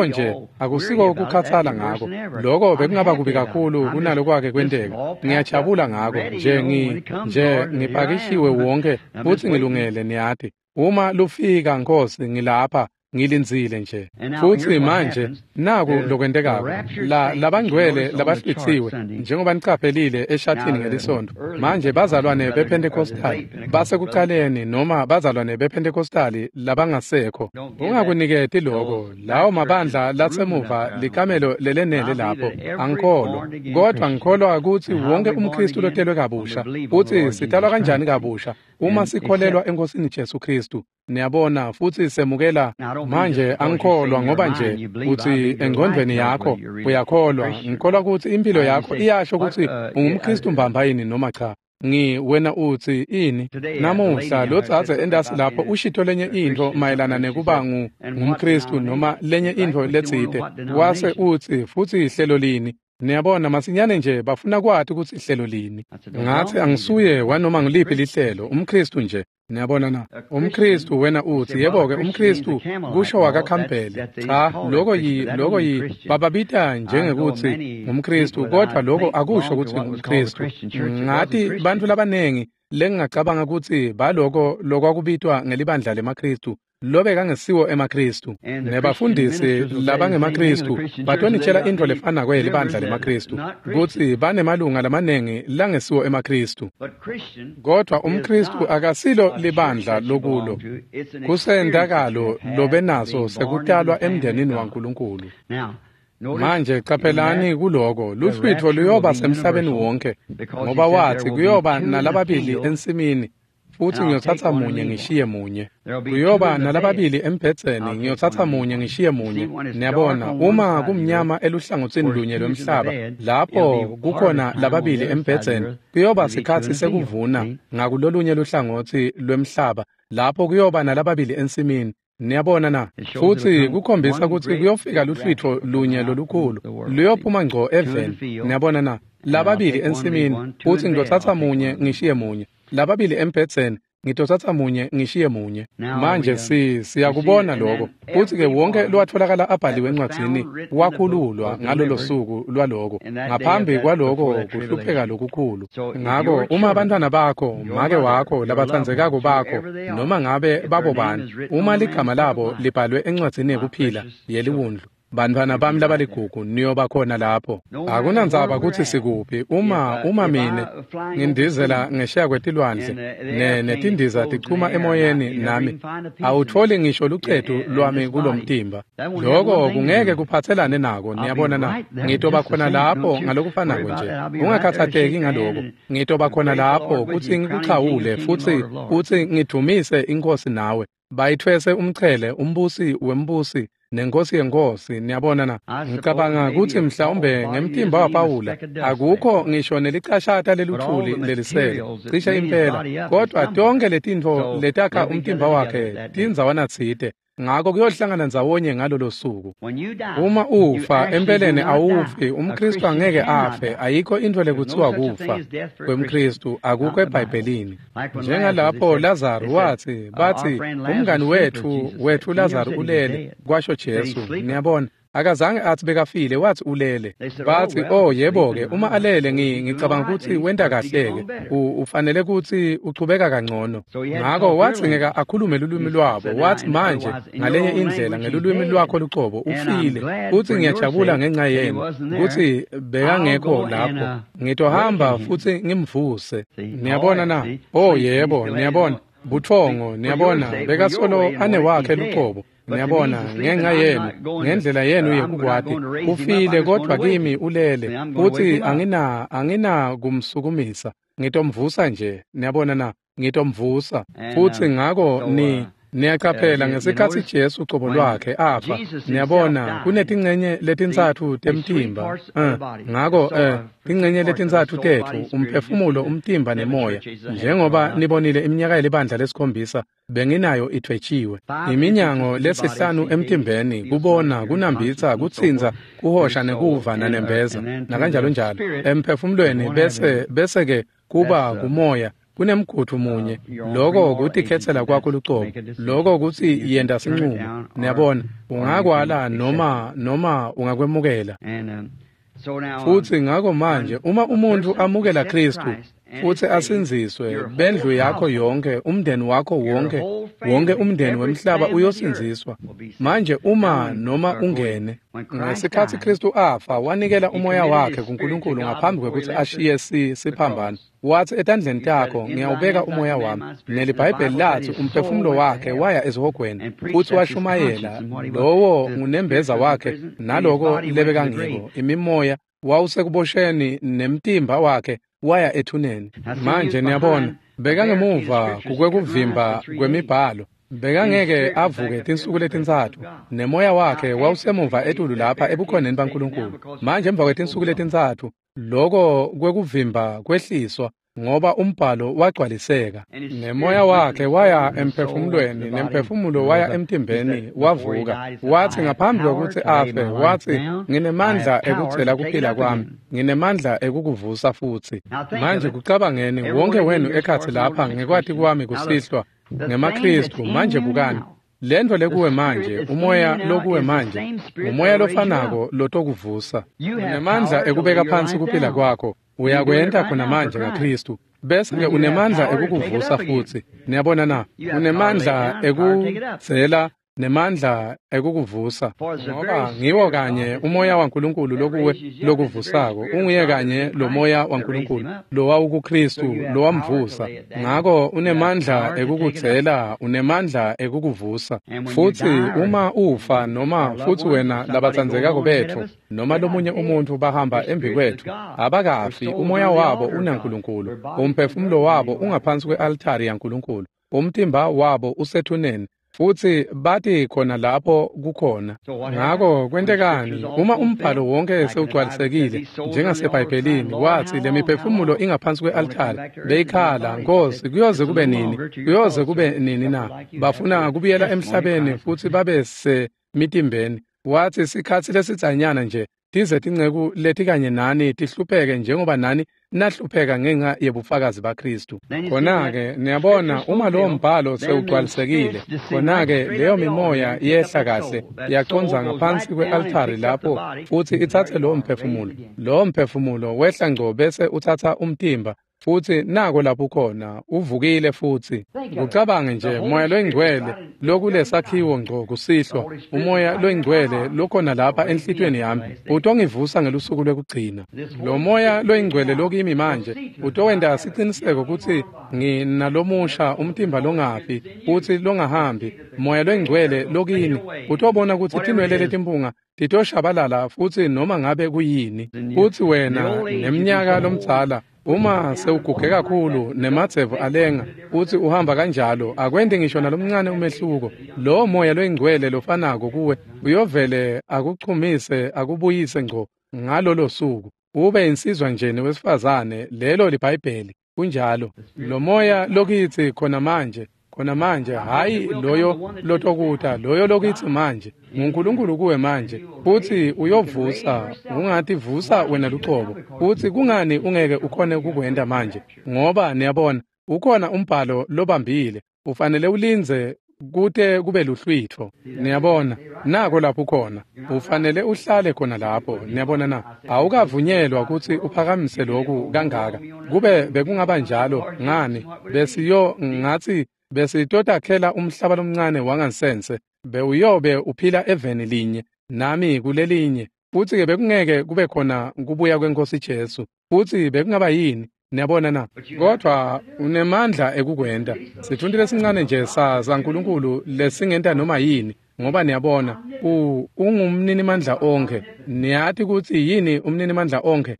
akusiko ukukhathala ngako. Lokho bekungaba kubi kakhulu kunalo kwake kwenteka. Ngiyajabula ngako nje ngipakishiwe wonke futhi ngilungele. Niyathi uma lufika Nkosi ngilapha ngilinzile nje futhi manje naku lokwendekako labangcwele labahlwithiwe njengoba niqaphelile eshathini ngelisonto manje bazalwane bePentecostal basekuqaleni noma bazalwane bePentecostal labangasekho ungakuniketi lokho lawo mabandla lasemuva likamelo lelenele lapho angikholwa kodwa ngikholwa ukuthi wonke umKristu lotelwe kabusha uthi sitalwa kanjani kabusha uma sikholelwa enkosini Jesu Kristu niyabona futhi semukela manje angikholwa ngoba nje uthi engqondweni yakho uyakholwa ngikholwa ukuthi impilo yakho iyasho ukuthi ungumKristu mbamba yini noma cha wena uthi ini namuhla lotsathe endasi lapho ushito lenye into mayelana nekuba ngumKristu noma lenye into letsite wase uthi futhi ihlelo lini niyabona masinyane nje bafuna kwathi ukuthi ihlelo lini ngathi angisuye wanoma ngiliphi lihlelo umKristu nje niyabona na umKristu wena uthi yebo-ke umKristu kusho wakaKhampele cha lokho yi bababita njengekuthi umKristu kodwa lokho akusho ukuthi umKristu ngathi bantu labanengi lengingacabanga ukuthi baloko lokwakubitwa ngelibandla lemaKristu lobe kangesiwo emaKristu nebafundisi labangemakristu batonitshela into lefana kwelibandla lemaKristu ukuthi banemalunga lamanengi langesiwo emaKristu kodwa umKristu akasilo libandla lokulo kusendakalo lobenaso sekutalwa emndenini waNkulunkulu manje qaphelani kuloko luhlwitho luyoba semhlabeni wonke ngoba wathi kuyoba nalababili ensimini futhi ngiyothatha munye ngishiye munye kuyoba nalababili embhedzeni ngiyothatha munye ngishiye munye niyabona uma kumnyama eluhlangothini lunye lomhlaba lapho kukhona lababili embhedzeni kuyoba sikhathi sekuvuna ngakulolunye luhlangothi lwemhlaba lapho kuyoba nalababili ensimini niyabona na futhi kukhombisa ukuthi kuyofika luhlwitho lunye lolukhulu luyophuma ngco eveni niyabona na lababili ensimini futhi ngiyothatha munye ngishiye munye lababili embhedzeni ngitothatha munye ngishiye munye manje siyakubona lokho futhi ke wonke lwatholakala abhaliwe encwadzini wakhululwa ngalolo suku lwaloko ngaphambi kwaloko kuhlupheka lokukhulu ngakho uma abantwana bakho make wakho labathandzekako bakho noma ngabe babo bani uma ligama labo libhalwe encwadzini yekuphila yeliwundlu bantwana bami labaligugu niyoba khona lapho akunandzaba ukuthi sikuphi uma mina ngindizela ngesheya kwetilwandle netindiza tichuma emoyeni nami awutholi ngisho luqethu lwami kulomtimba lokho kungeke kuphathelane nako niyabona na ngitoba khona lapho ngalokufanako nje ungakhathateki ngaloko ngitoba khona lapho ukuthi ngikuxhawule futhi ngithumise inkosi nawe bayithwese umchele umbusi wembusi nenkosi yenkosi niyabona na ngicabanga ukuthi mhlawumbe ngemtimba waPawula akukho ngisho nelicashata leluthuli lelisele cishe impela kodwa tonke letintfo letakha umtimba wakhe tinzawana tsite ngakho kuyohlangana ndzawonye ngalolo suku uma ufa empeleni awufi umKristu angeke afe ayikho into lekuthiwa kufa kwemKristu akukho eBhayibhelini njengalapho Lazaro bathi umngani wethu Lazaro ulele kwasho Jesu niyabona akazange athi bekafile wathi ulele bathi yebo-ke uma alele ngicabanga ukuthi wenda kahleke ufanele ukuthi uchubeka kangcono ngakho wacingeka akhulume lulwimi lwabo wathi manje ngalenye indlela ngelulwimi lwakho lucobo ufile futhi ngiyajabula ngenxa yenu ukuthi bekangekho lapho ngitohamba futhi ngimvuse niyabona na yebo niyabona buthongo niyabona bekasolo anewakhe lucobo niyabona ngenxa yenu ngendlela yenu yekukwati ufile kodwa kimi ulele futhi angina kumsukumisa ngitomvusa nje niyabona na ngitomvusa futhi ngako niyachaphela ngesikhathi Jesu uqobo lwakhe afa niyabona kunetingcenye letintsathu temtimba ngako tingcenye letintsathu tethu umphefumulo umtimba nemoya njengoba nibonile iminyaka yelibandla lesikhombisa benginayo ithwetshiwe iminyango lesihlanu emtimbeni kubona kunambitsa kutsinza kuhosha nekuva nanembeza nakanjalo njalo emphefumulweni bese ke kuba kumoya kunemguthu munye lokho ukuthi khethela kwakho lucobo lokho ukuthi yenda sinqumo niyabona ungakwala noma ungakwemukela futhi ngako manje uma umuntu amukela Kristu futhi asinziswe bendlu yakho yonke umndeni wakho wonke wonke umndeni wemhlaba uyosinziswa. Manje uma noma ungene, ngesikhathi Kristu afa wanikela umoya wakhe kuNkulunkulu ngaphambi kokuthi ashiye siphambana. Wathi etandleni takho ngiyawubeka umoya wami. NeliBhayibheli lathi umphefumulo wakhe waya ezihogweni futhi washumayela. Lowo ngunembeza wakhe naloko lebeka ngiko. Imimoya wawusekubosheni nemtimba wakhe waya ethuneni. Manje niyabona, beka ngemuva kukwekuvimba kwemibhalo. Bekangeke avuke insuku letintathu. Nemoya wakhe wawusemuva etulu lapha ebukhoneni baNkulunkulu. Manje emva kwetinsuku letintathu lokho kwekuvimba kwehliswa ngoba umbhalo wagcwaliseka. Nemoya wakhe waya emphefumulweni, nemphefumulo waya emtimbeni, wavuka. Wathi ngaphambi kokuthi afe, wathi nginemandla ekuthela kuphila kwami, nginemandla ekukuvusa futhi. Manje kucabangeni wonke wenu ekhathi lapha ngekwati kwami kusihlwa ngemaKristu. Manje bukani lento lekuwe manje, umoya lokuwe manje, umoya lofanako lotokuvusa. Unemandla ekubeka phansi kuphila kwakho, uyakwenta khona manje ngaKristu. Bese-ke unemandla ekukuvusa futhi. Niyabona na? Unemandla ekudzela nemandla ekukuvusa. Ngoba ngiwo kanye umoya waNkulunkulu lokuwe lokuvusako. Unguye kanye lo moya waNkulunkulu lo wawukuKristu lo wamvusa. Ngakho unemandla ekukudzela, unemandla ekukuvusa. Futhi uma ufa noma futhi wena labatsandzekako bethu noma lomunye umuntu bahamba embi kwethu abakafi, umoya wabo unaNkulunkulu. Umphefumulo wabo ungaphansi kwe-altari yaNkulunkulu. Umtimba wabo usethuneni. Futhi bathi khona lapho kukhona. Ngakho kwentekani uma umbhalo wonke sewugcwalisekile njengaseBhayibhelini wathi lemiphefumulo ingaphansi kwe-altari beyikhala, Nkosi, kuyoze kube nini? Kuyoze kube nini na? Bafuna kubuyela emhlabeni futhi babe semitimbeni. Wathi isikhathi lesitsanyana nje tize tinceku leti kanye nani tihlupheke njengoba nani nahlupheka ngenxa yebufakazi baKristu. Khona-ke niyabona uma lowo mbhalo sewugcwalisekile, khona-ke leyo mimoya yehla kahle yaconza ngaphansi kwe-altari lapho futhi ithathe lowo mphefumulo. Lowo mphefumulo wehla ngco bese uthatha umtimba futhi nako lapho khona uvukile futhi. Kucabange nje umoya loyingcwele lokulesakhiwo ngco kusihlwa, umoya loyingcwele lokhona lapha enhlitweni yami utongivusa ngelusuku lwekugcina. Lo moya loyingcwele lokimi manje utowenda siciniseko ukuthi nginalomusha umtimba longafi futhi longahambi. Moya loyingcwele lokini utobona ukuthi tinwelele timpunga titoshabalala futhi noma ngabe kuyini. Futhi wena neminyaka lomdzala uma sewuguge kakhulu nemadzevu alenga uthi uhamba kanjalo akwende ngisho nalomncane umehluko. Lo moya loyingcwele lofanako kuwe uyovele akuchumise akubuyise ngco ngalolo suku ube insizwa nje wesifazane. Lelo liBhayibheli kunjalo. Lo moya lokithi khona manje hayi loyo lotokuta, loyo lokithi manje nguNkulunkulu kuwe manje futhi uyovusa. Ungathi vusa wena lucobo futhi kungani ungeke ukhone ukukwenda manje? Ngoba niyabona ukhona umbhalo lobambile, ufanele ulinze kude kube luhlwitho. Niyabona nako lapho khona ufanele uhlale khona lapho. Niyabona na, awukavunyelwa ukuthi uphakamise lokhu kangaka. Kube bekungaba njalo ngani ngathi besitotakhela umhlaba lomncane wangansense bewuyobe uphila eveni linye nami kulelinye. Futhi-ke bekungeke kube khona kubuya kweNkosi Jesu futhi bekungaba yini? Niyabona na, kodwa unemandla ekukwenda. Sifundile sincane nje saNkulunkulu lesingenta noma yini, ngoba niyabona ungumnini mandla onke. Niyathi ukuthi yini umnini mandla onke?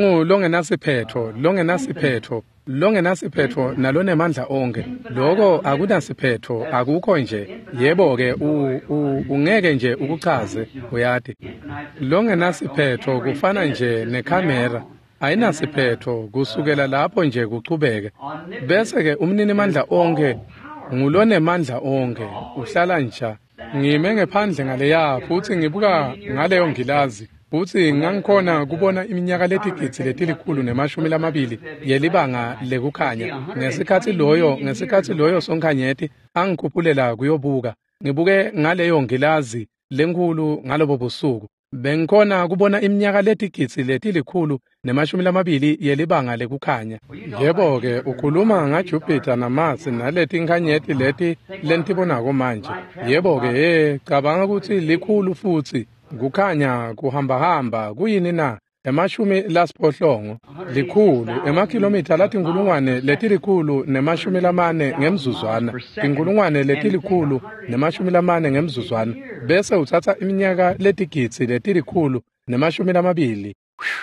Longenasiphetho nalonemandla onke. Loko akunasiphetho, akukho nje. Yebo-ke ungeke nje ukuchaze uyati. Longenasiphetho kufana nje nekhamera, ayinasiphetho kusukela lapho nje kuchubeke. Bese-ke umnini mandla onke ngulonemandla onke uhlala nja. Ngime ngephandle ngaleya futhi ngibuka ngaleyo ngilazi futhi ngangikhona kubona iminyaka letigidzi letilikhulu nemashumi lamabili yelibanga lekukhanya. Ngesikhathi loyo Sonkhanyeti angikhuphulela kuyobuka, ngibuke ngaleyo ngilazi lenkulu ngalobo busuku. Bengikhona kubona iminyaka letigitsi letilikhulu nemashumi lamabili yelibanga lekukhanya. Yebo-ke ukhuluma ngaJupiter naMars naletinkhanyeti leti lentibonako manje. Yebo-ke cabanga ukuthi likhulu futhi kukhanya kuhamba kuyini na? Emashumi lasiphohlongo likhulu emakhilomitha latinkulungwane letilikhulu nemashumi lamane ngemzuzwana, tinkulungwane letilikhulu nemashumi lamane ngemzuzwana, bese uthatha iminyaka letigitsi letilikhulu nemashumi lamabili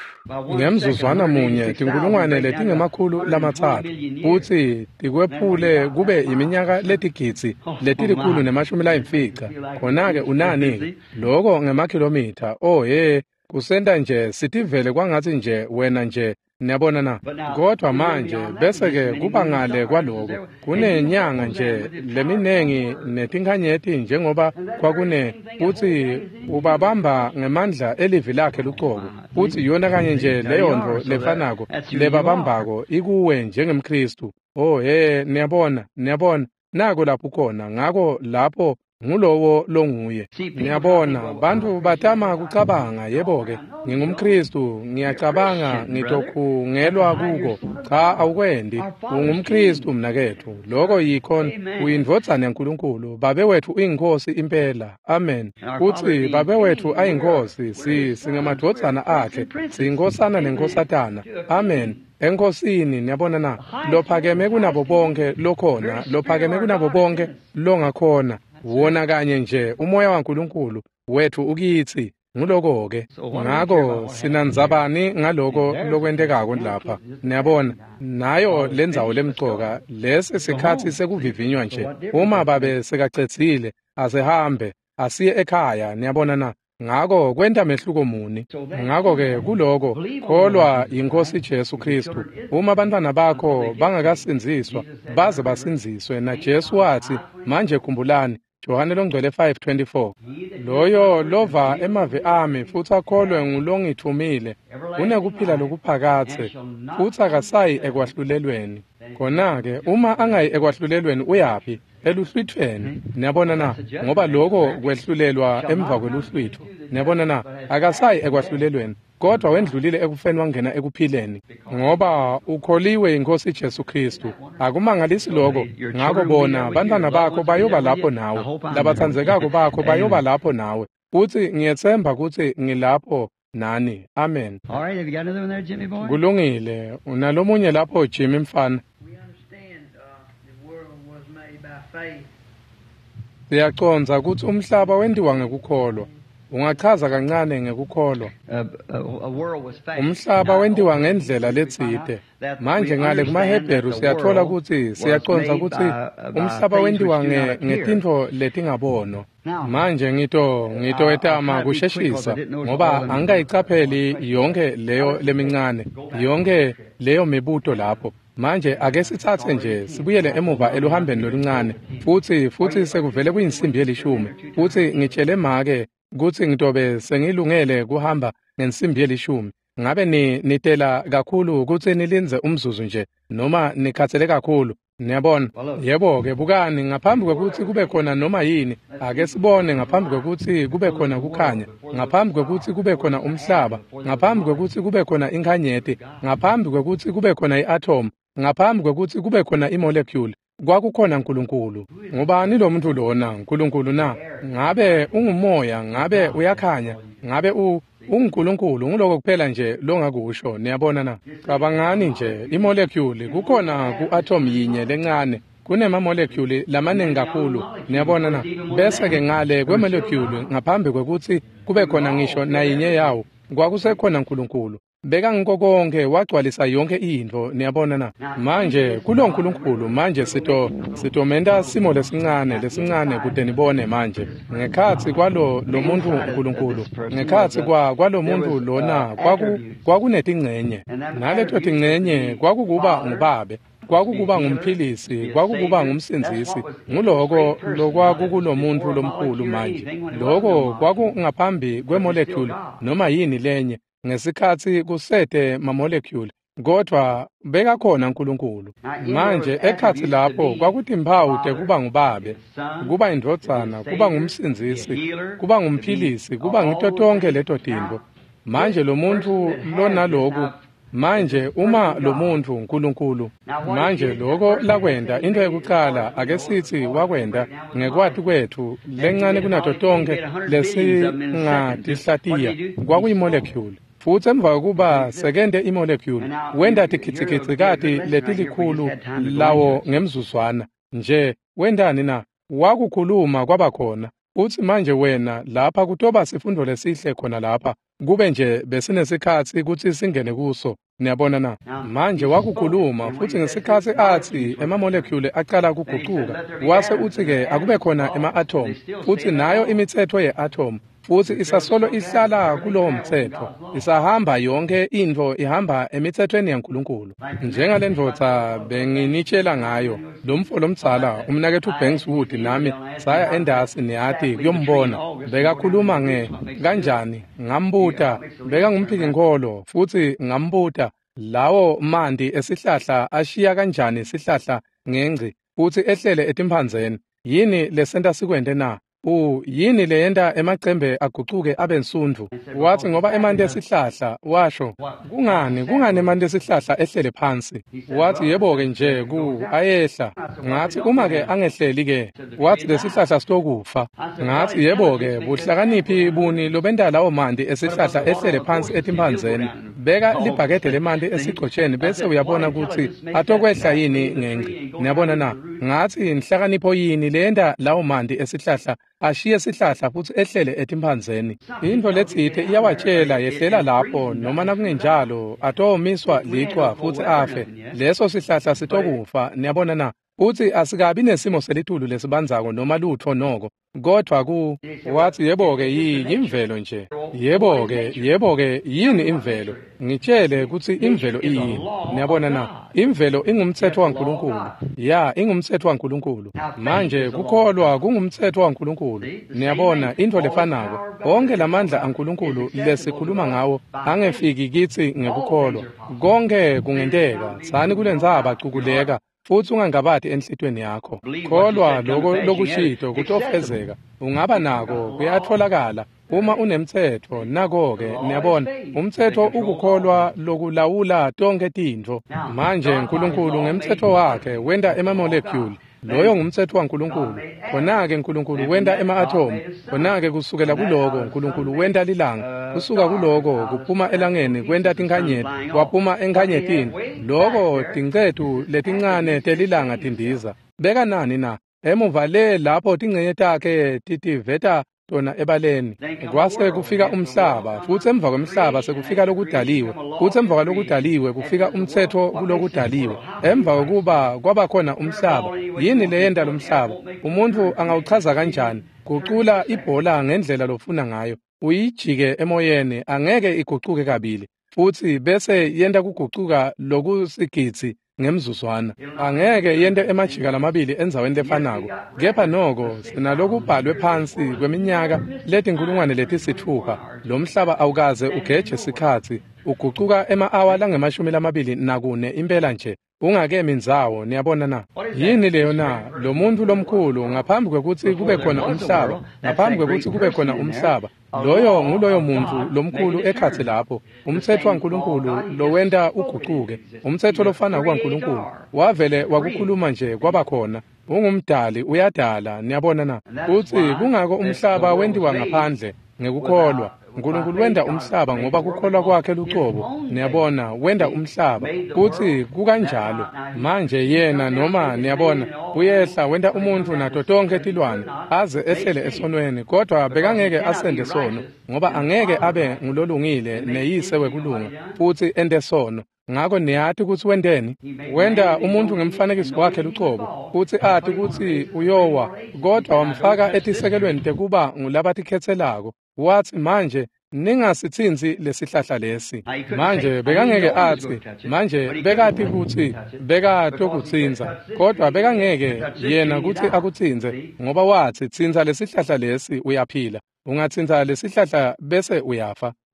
ngemzuzwana munye, tinkulungwane letingemakhulu lamatsatfu, futhi tikwephule kube iminyaka letigitsi letilikhulu nemashumi layimfica. Khona-ke unani loko ngemakhilomitha. Kusenda nje sitivele kwangathi nje wena nje niyabona na. Kodwa manje bese-ke kuba ngale kwaloko kunenyanga nje leminengi netinkhanyeti njengoba kwakune, futhi ubabamba ngemandla elivi lakhe luqobo, futhi yona kanye nje leyondvo lefanako lebabambako ikuwe njengemKristu. Niyabona nako lapho khona, ngako lapho ngulowo longuye. Ngiyabona bantu batama kucabanga. Yebo-ke ngingumKristu, ngiyacabanga ngitokhungelwa kuko. Cha, awukwendi. UngumKristu mnakethu. Loko yikho uyindvodzana yaNkulunkulu. Babewethu uyinkosi impela. Amen. Futhi babewethu ayinkosi, singemadvodzana akhe, siyinkosana nenkosatana. Amen. Enkosini niyabona na, lophakeme kunabo bonke lokhona, lophakeme kunabo bonke longakhona. Wona kanye nje umoya waNkulunkulu wethu ukithi. Nguloko-ke ngako sinandzabani ngaloko lokwentekako lapha. Niyabona nayo lendzawo lemcoka lesi sikhathi sekuvivinywa nje. Uma babe sekacedzile asehambe asiye ekhaya. Niyabona na, ngako kwenta mehluko muni. Ngako-ke kuloko kholwa yiNkosi Jesu Kristu. Uma abantwana bakho bangakasinziswa baze basinziswe, na Jesu wathi manje khumbulani Johane longcwele 5:24, loyo lova emave ami futhi akholwe ngulongithumile unekuphila lokuphakathe, futhi akasayi ekwahlulelweni. Khona-ke uma angayi ekwahlulelweni uyaphi? Eluhlwithweni. Niyabona na, ngoba loko kwehlulelwa emva kweluhlwitho. Niyabona na, akasayi ekwahlulelweni, kodwa wendlulile ekufeni wangena ekuphileni, ngoba ukholiwe yiNkosi Jesu Kristu. Akumangalisi loko. Ngako bona bantwana bakho bayoba lapho nawe, labathandzekako bakho bayoba lapho nawe, futhi ngiyethemba ukuthi ngilapho nani. Amen. Kulungile. Unalomunye lapho Jimmy mfana? Siyaconza ukuthi umhlaba wendiwa ngekukholwa. Ungachaza kancane ngekukholwa? Umhlaba wendiwa ngendlela letsite. Manje ngale kumaHebheru siyathola ukuthi siyaconza ukuthi umhlaba wendiwa ngetintfo letingabonwa. Manje ngito etama kusheshisa ngoba angayicapheli yonke leyo lemincane, yonke leyo mibuto lapho. Manje ake sithathe nje sibuyele emuva eluhambeni loluncane, futhi sekuvele kuyinsimbi yelishumi, futhi ngitshele make kuthi ngitobe sengilungele kuhamba ngensimbi yelishumi. Ngabe nitela kakhulu ukuthi nilinze umzuzu nje noma nikhathele kakhulu? Niyabona? Yebo-ke bukani, ngaphambi kwekuthi kube khona noma yini, ake sibone ngaphambi kwekuthi kube khona kukhanya, ngaphambi kwekuthi kube khona umhlaba, ngaphambi kwekuthi kube khona inkhanyeti, ngaphambi kwekuthi kube khona i-atom, ngaphambi kwekuthi kube khona i-molecule, kwakukhona uNkulunkulu. Ngubani lo muntu lona uNkulunkulu na? Ngabe ungumoya, ngabe uyakhanya, ngabe uNkulunkulu, nguloko kuphela nje longakusho. Niyabona na? Cabangani nje, i-molecule kukhona ku-atom yinye lencane, kunema-molecule lamaningi kakhulu. Niyabona na? Bese-ke ngale kwe-molecule ngaphambi kwekuthi kube khona ngisho nayinye yawo kwakusekhona uNkulunkulu. Beka ngiko konke wagcwalisa yonke into. Niyabona na? Manje kulo uNkulunkulu manje sitomenda simo lesincane kude nibone manje ngekhathi kwalo muntu uNkulunkulu, ngekhathi kwalo muntu lona kwakunetingcenye, naleto tingcenye kwakukuba ngubabe, kwakukuba ngumphilisi, kwakukuba ngumsinzisi. Nguloko lokwakukulo muntu lomkhulu manje. Loko kwakungaphambi kwe-molecule noma yini lenye. Ngesikhathi kusete ma-molecule kodwa bekakhona uNkulunkulu. Manje ekhathi lapho kwakuthi imphawu kuba nguBabe, kuba indvodzana, kuba ngumsinzisi, kuba ngumphilisi, kuba ngito tonke leto tintfo. Manje lo muntu lonaloku, manje uma lo muntu uNkulunkulu, manje loko lakwenda into yokuqala ake sithi wakwenda ngekwati kwethu lencane kunato tonke lesingatihlatiya kwakuyimolecule. Futhi emva kokuba sekende imolecule wenda tikhitsikitsi kati letilikhulu lawo ngemzuzwana nje wendani na wakukhuluma kwabakhona. Uthi manje wena lapha kutoba sifundo lesihle khona lapha kube nje besinesikhathi ukuthi singene kuso. Niyabona na manje wakukhuluma futhi ngesikhathi athi emamolecule aqala ukuguquka wase uthi ke akube khona ema-atom futhi nayo imithetho ye-atom futhi isasolo ihlala kulowo mthetho, isahamba yonke into ihamba emithethweni yaNkulunkulu. Njengale ndvodza benginitshela ngayo lo mfo lomdzala umnakethu uBankswood nami saya endasi niyati kuyombona bekakhuluma kanjani ngambuta beka ngumphiki nkolo futhi ngambuta lawo mandi esihlahla ashiya kanjani isihlahla ngengci futhi ehlele etimphandzeni yini lesenta sikwende na yini leyenda emacembe aguquke abe nsundvu. Wathi ngoba emanti esihlahla washo kungani emanti esihlahla ehlele phansi. Wathi yebo-ke nje ayehla. Ngathi uma-ke angehleli-ke wathi lesihlahla sitokufa. Ngathi yebo-ke buhlakaniphi buni lobenda lawo manti esihlahla ehlele phansi etimphandzeni. Beka libhakede lemanti esigcotsheni bese uyabona ukuthi atokwehla yini ngengci. Niyabona na ngathi inhlakanipho yini leyenda lawo manti esihlahla ashiye isihlahla futhi ehlele etimphandzeni. Into letsithe iyawatshela yehlela lapho noma nakungenjalo atomiswa lichwa futhi afe leso sihlahla sitokufa. Niyabona na uthi asikabi nesimo selitulu lesibanzako noma lutho noko kodwa wathi yebo-ke yimvelo nje. Yebo-ke yini imvelo? Ngitshele ukuthi imvelo iyini. Niyabona na imvelo ingumthetho waNkulunkulu. Ingumthetho waNkulunkulu. Manje kukholwa kungumthetho waNkulunkulu. Niyabona into lefanako onke lamandla aNkulunkulu lesikhuluma ngawo angefiki kithi ngekukholwa. Konke kungenteka sani kulendzaba cukuleka futhi ungangabati enhlitweni yakho. Kholwa lokushito kutofezeka ungaba nako kuyatholakala uma unemthetho. Nako-ke niyabona umthetho ukukholwa lokulawula tonke tintfo. Manje uNkulunkulu ngemthetho wakhe wenda emamolecule loyo ngumthetho waNkulunkulu. Khona-ke uNkulunkulu wenda ema-atom. Khona-ke kusukela kuloko uNkulunkulu wenda lilanga. Kusuka kuloko kuphuma elangeni kwenda tinkhanyeti waphuma enkhanyetini. Loko tinkcethu letincane telilanga tindiza. Beka nani na emuva lapho tingcenye takhe titiveta tona ebaleni. Kwase kufika umhlaba futhi emva kwemhlaba sekufika lokudaliwe futhi emva kwalokudaliwe kufika umthetho kulokudaliwe. Emva kokuba kwabakhona umhlaba yini leyenda lomhlaba umuntu angawuchaza kanjani? Gucula ibhola ngendlela lofuna ngayo uyijike emoyeni angeke iguquke kabili futhi bese yenda kuguquka lokusigidzi ngemzuzwana. Angeke yende emajika lamabili enzaweni lefanako. Kepha noko sinalokubhalwe phansi kweminyaka letinkulungwane letisithupha lo mhlaba awukaze ugeje isikhathi uguquka ema-awa lange-24 impela nje ungakemi ndzawo. Niyabona na yini leyo na lo muntu lomkhulu ngaphambi kwekuthi kube khona umhlaba loyo nguloyo muntu lomkhulu ekhathi lapho umthetho waNkulunkulu lowenda uguquke. Umthetho lofana kwaNkulunkulu wavele wakukhuluma nje kwabakhona. Ungumdali uyadala. Niyabona na uthi kungako umhlaba wendiwa ngaphandle ngekukholwa. uNkulunkulu wenda umhlaba ngoba kukholwa kwakhe lucobo. Niyabona wenda umhlaba uthi kukanjalo manje yena noma niyabona uyehla wenda umuntu nato tonke tilwane aze ehlele esonweni kodwa bekangeke asende sono ngoba angeke abe ngulolungile neyise wekulunga futhi ende sono. Ngako niyathi ukuthi wendeni wenda umuntu ngemfanekiso wakhe lucobo futhi athi ukuthi uyowa kodwa wamfaka etisekelweni tekuba ngulabatikhethelako. Wathi manje ningasithinzi lesihlahla lesi. Manje bekangeke athi manje bekathi ukuthi bekatokutsinza kodwa bekangeke yena ukuthi akutsinze ngoba wathi tsinza lesihlahla lesi uyaphila ungatsinza lesihlahla bese uyafa.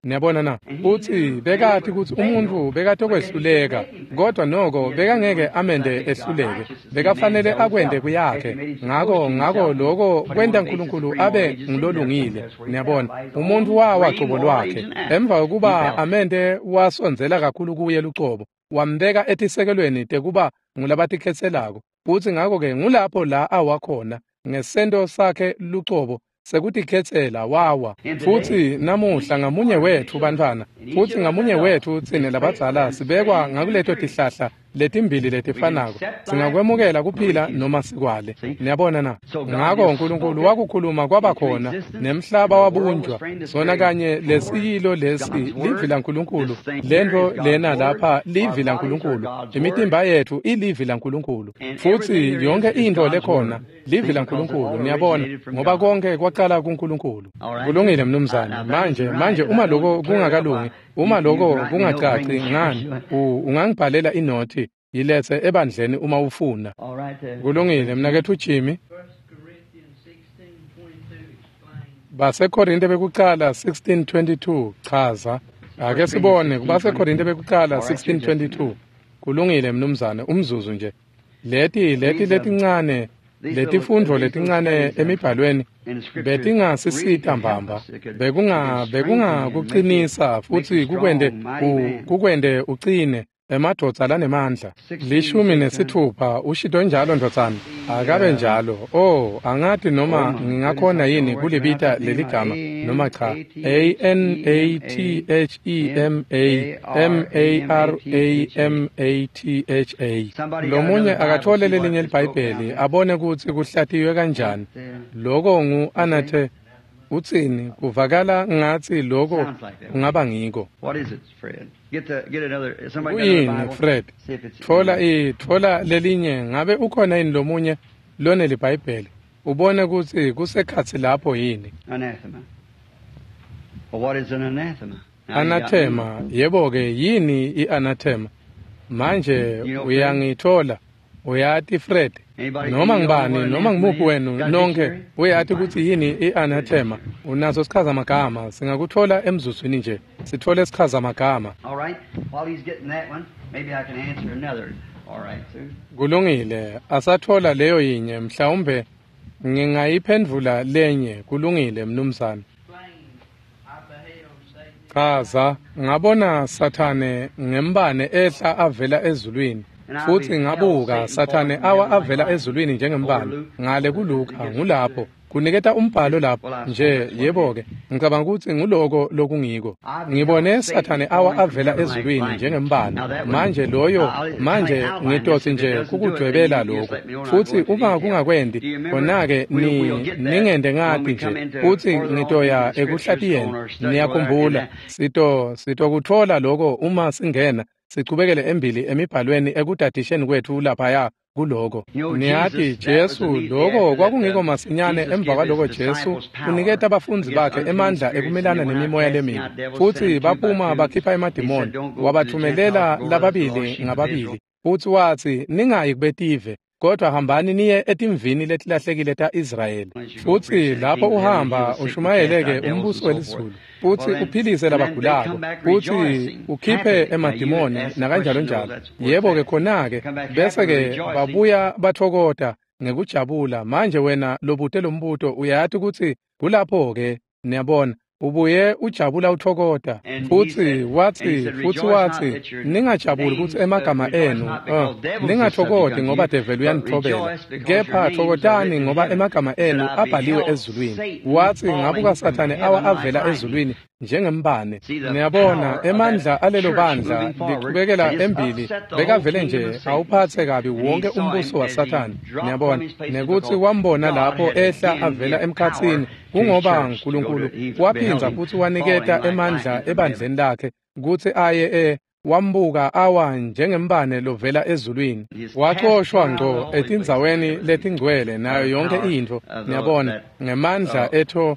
niyabona na uthi bekathi ukuthi umuntu bekade okwehluleka kodwa noko bekangeke amende ehluleke bekafanele akwende kuyakhe ngako lokho kwenda uNkulunkulu abe ngilolungile niyabona umuntu wacobo lwakhe emva kokuba amende wasonzela kakhulu kuye lucobo wambeka ethisekelweni tekuba ngulabathi khetselako uthi ngako ke ngulapho la awakhona ngesento sakhe lucobo sekuthi khethela wawa futhi namuhla ngamunye wethu bantwana futhi ngamunye wethu tsine labadzala sibekwa ngakuleto tihlahla letimbili letifanako singakwemukela kuphila noma sikwale niyabona na ngako uNkulunkulu wakukhuluma kwabakhona nemhlaba wabunjwa sona kanye lesiyilo lesi livi laNkulunkulu lento lena lapha livi laNkulunkulu imitimba yethu ilivi laNkulunkulu futhi yonke into lekhona livi laNkulunkulu niyabona ngoba konke kwaqala kuNkulunkulu kulungile mnumzane manje uma lokho kungakalungi uma lokho kungacaci ngani ungangibhalela inoti yilethe ebandleni uma ufuna kulungile mnakethu Jimmy baseKorinte bekuqala 16:22 chaza ake sibone kubaseKorinte bekuqala 16:22 kulungile mnumzane umzuzu nje letincane letifundvo letincane emibhalweni betingasisita mbamba bekunga kuqinisa futhi kukwende ucine emadoda lanemandla 16 ushido njalo ndotsana akabe njalo angathi noma ngingakhona yini kulibita leligama noma cha ANATHEMAMARAMATHA lomunye akathole lelinye iBhayibheli abone ukuthi kuhlatiwe kanjani lokho ngu-anathe utsini kuvakala ngathi lokho kungaba ngiko What is it, Fred? Get another. Somebody uyini Fred thola lelinye ngabe ukhona yini lomunye lone liBhayibheli ubone ukuthi kusekhathi lapho yini Anathema. Well, what is an anathema? anathema yebo ke yini ianathema manje uyangithola uyati Fred noma ngibani noma ngimuphi wenu nonke uyathi ukuthi yini ianathema unazo sichaza magama singakuthola emzuzwini nje sithole sichaza magama All right. While he's getting that one, maybe I can answer another. All right, sir. kulungile asathola leyo yinye mhlawumbe ngingayiphendvula lenye kulungile mnumzane chaza ngabona sathane ngembane ehla avela ezulwini futhi ngabuka sathane awa avela ezulwini njengembane ngale kuLuka ngulapho kuniketa umbhalo lapho nje yebo ke ngicabanga ukuthi nguloko lokungiko ngibone sathane awa avela ezulwini njengembane manje ngidotsi nje kukudwebela lokho futhi uma kungakwendi khona-ke ningende ngathi nje futhi ngitoya ekuhlatiyeni niyakhumbula sitokuthola lokho uma singena sichubekele embili emibhalweni ekudadisheni kwethu laphaya kuloko niyathi Jesu lokho kwakungiko masinyane emva kwaloko Jesu uniketa abafunzi bakhe emandla ekumelana nemimoya lemibi futhi baphuma bakhipha emadimoni wabathumelela lababili ngababili futhi wathi ningayi kubetive kodwa hambani niye etimvini letilahlekile ta-Israyeli futhi lapho uhamba ushumayeleke umbuso welizulu futhi uphilise labagulako futhi ukhiphe emadimoni nakanjalo njalo yebo ke khona-ke bese-ke babuya bathokoda ngekujabula manje wena lobute lombuto uyathi ukuthi kulapho-ke niyabona ubuye ujabula uthokoda futhi wathi ningajabuli ukuthi emagama enu ningathokodi ngoba devil uyanithobela kepha thokodani ngoba emagama enu abhaliwe ezulwini wathi ngabuka sathane awa avela ezulwini njengembane niyabona emandla alelo bandla liqhubekela embili bekavele nje awuphathe kabi wonke umbuso wasathane niyabona nekuthi wambona lapho ehla avela emkhathini kungoba uNkulunkulu waphinza futhi waniketa emandla ebandleni lakhe ukuthi aye wambuka awa njengembane lovela ezulwini waxoshwa ngco etindzaweni letingcwele nayo yonke into niyabona ngemandla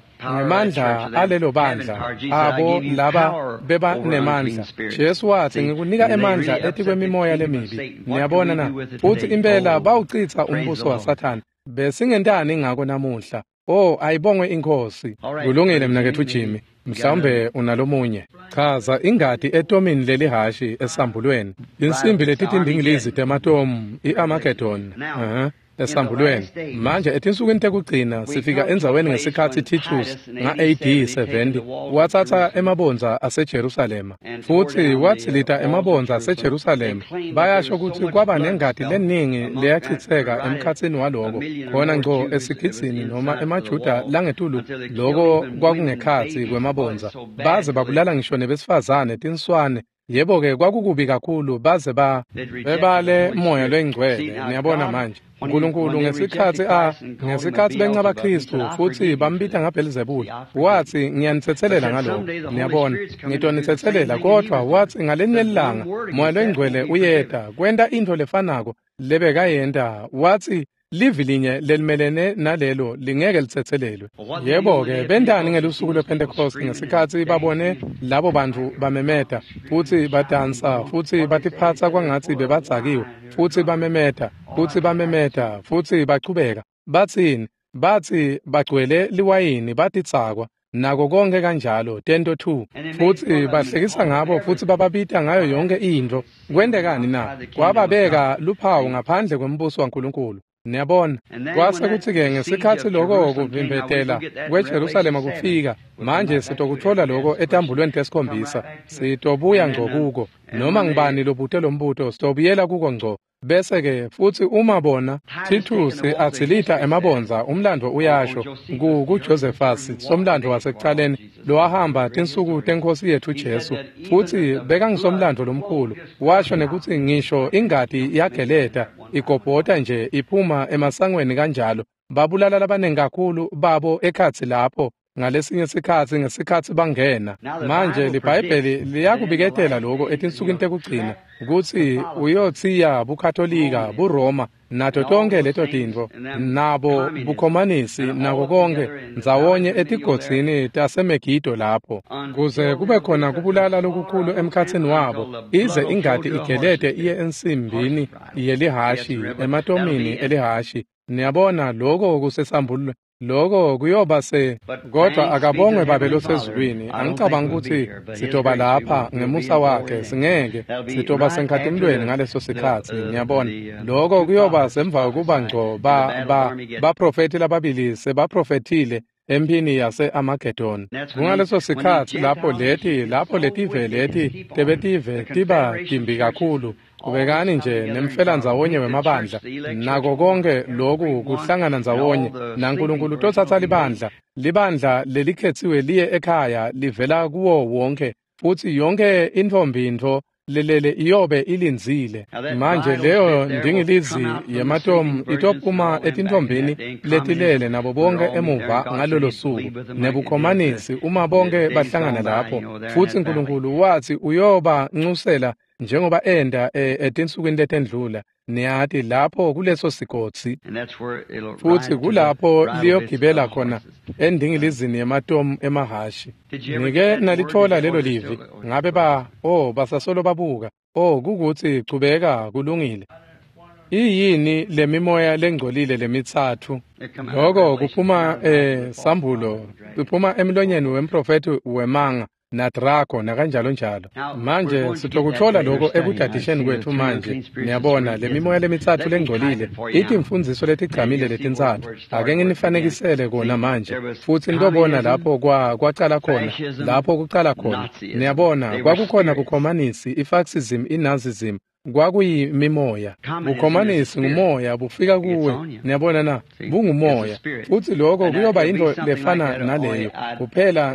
alelo bandla abo laba beba nemandla Jesu wathi ngikunika emandla ethi kwemimoya lemibi niyabona na futhi impela bawuchitha umbuso wasathane besingentani ngako namuhla ayibongwe inkosi kulungile mnakethu Jimmy mhlawumbe unalomunye. Chaza ingadi etomini lelihashi esambulweni. Insimbi letithi indingilizi tematom i-Armageddon. Esambulweni. Manje etinsukwini tekugcina sifika enzaweni ngesikhathi Titus nga-AD 70 wathatha emabonza aseJerusalema. Futhi wathilita emabonza aseJerusalema. Bayasho ukuthi kwaba nengadi leningi leyachitheka emkhatsini waloko. Khona ngco esigitsini noma emaJuda langetulu loko kwakungekhathi kwemabonza. Baze babulala ngisho nebesifazane tinswane. Yebo-ke kwakukubi kakhulu baze bebale moya lwengcwele. Niyabona manje. uNkulunkulu ngesikhathi benqaba Kristu futhi bambita ngaBelzebuli wathi ngiyanithethelela ngalokho. Niyabona ngito nithethelela kodwa wathi ngalenye ilanga moya lwengcwele uyeda kwenta into lefanako lebekayenda wathi livi linye lelimelene nalelo lingeke lithethelelwe. Yebo-ke bendani ngelusuku lwePentecost ngesikhathi babone labo bantu bamemeta futhi badansa futhi batiphatha kwangathi bebatsakiwe futhi bamemeta futhi baqhubeka. Bathini? Bathi bagcwele liwayini batitsakwa nako konke kanjalo tento 2 futhi bahlekisa ngabo futhi bababita ngayo yonke into. Kwendekani na? Kwababeka luphawu ngaphandle kwembuso kaNkulunkulu. Niyabona kwase kuthi-ke ngesikhathi loko kuvimbetela kweJerusalema kufika manje sitokuthola loko etambulweni tesikhombisa sitobuya ngco kuko noma ngibani lobute lombuto sitobuyela kuko ngco. Bese-ke futhi uma bona Titus athilita emabonza umlando uyasho kuJosephus somlando wasekuqaleni lowahamba tinsuku tenkosi yethu Jesu futhi bekangisomlando lomkhulu washo nekuthi ngisho ingadi yageleta igobhota nje iphuma emasangweni kanjalo babulala labaningi kakhulu babo ekhathi lapho ngalesinye ngesikhathi bangena. Manje liBhayibheli liyakubiketela lokho etinsukwini tekugcina ukuthi uyothiya buKatolika buRoma nato tonke leto tintfo nabo bukhomanisi nako konke ndzawonye etigodzini taseMegido lapho kuze kube khona kubulala lokukhulu emkhatsini wabo ize ingadi igelete iye ensimbini yelihashi ematomini elihashi. Niyabona lokho kusesambulwe lokho kuyoba kodwa akabongwe babelo sezulwini. Angicabanga ukuthi sitoba lapha ngemusa wakhe singeke sitoba senkatimlweni ngaleso sikhathi. Ngiyabona lokho kuyoba semva ukuba ngco baprofeti lababili sebaprofetile empini yase-Armageddon. Kungaleso sikhathi lapho leti tebetive tiba dimbi kakhulu. Kubekani nje nemfela ndzawonye wemabandla nako konke loku kuhlangana ndzawonye naNkulunkulu tothatha libandla lelikhethiwe liye ekhaya livela kuwo wonke futhi yonke intfo lelele iyobe ilinzile. Manje leyo ndingilizi yematom itophuma etinthombini letilele nabo bonke emuva ngalolo suku nebukhomanisi uma bonke bahlangana lapho futhi uNkulunkulu wathi uyoba nxusela njengoba enda etinsukwini letendlula niyati lapho kuleso sigodzi futhi kulapho liyogibela khona endingilizini yematom emahashi. Ngike nalithola lelo livi ngabe basasolo babuka kukuthi chubeka kulungile. Iyini lemimoya lengcolile lemithathu lokho kuphuma sambulo kuphuma emlonyeni wemprofeti wemanga nadrago nakanjalo njalo. Manje sitokuthola lokho ekudadisheni kwethu manje. Niyabona lemimoya lemithathu lengcolile ithi imfundiso letigcamile letintsathu ake nginifanekisele kona manje futhi ndobona lapho kwaqala khona lapho kuqala khona. Niyabona kwakukhona kukhomanisi iFascism iNazism kwakuyimimoya. Bukhomanisi ngumoya bufika kuwe. Niyabona na bungumoya futhi lokho kuyoba into lefana naleyo kuphela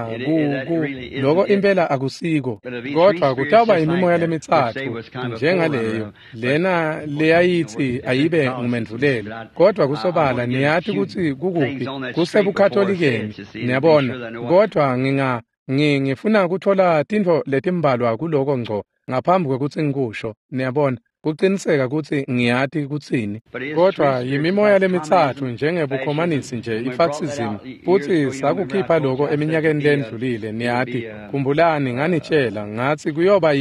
lokho impela akusiko kodwa kutaba imimoya lemithathu njengaleyo lena leyayithi ayibe ngumendvulelo kodwa kusobala niyathi ukuthi kukuphi kusebuKatholikeni. Niyabona kodwa ngifuna ukuthola tintfo letimbalwa kuloko ngco ngaphambi kwekuthi ngikusho. Niyabona kuqiniseka ukuthi ngiyathi kutsini kodwa yimimoya lemithathu njengebukhomanisi nje iFascism futhi sakukhipha lokho eminyakeni lendlulile. Niyathi khumbulani nganitshela ngathi kuyoba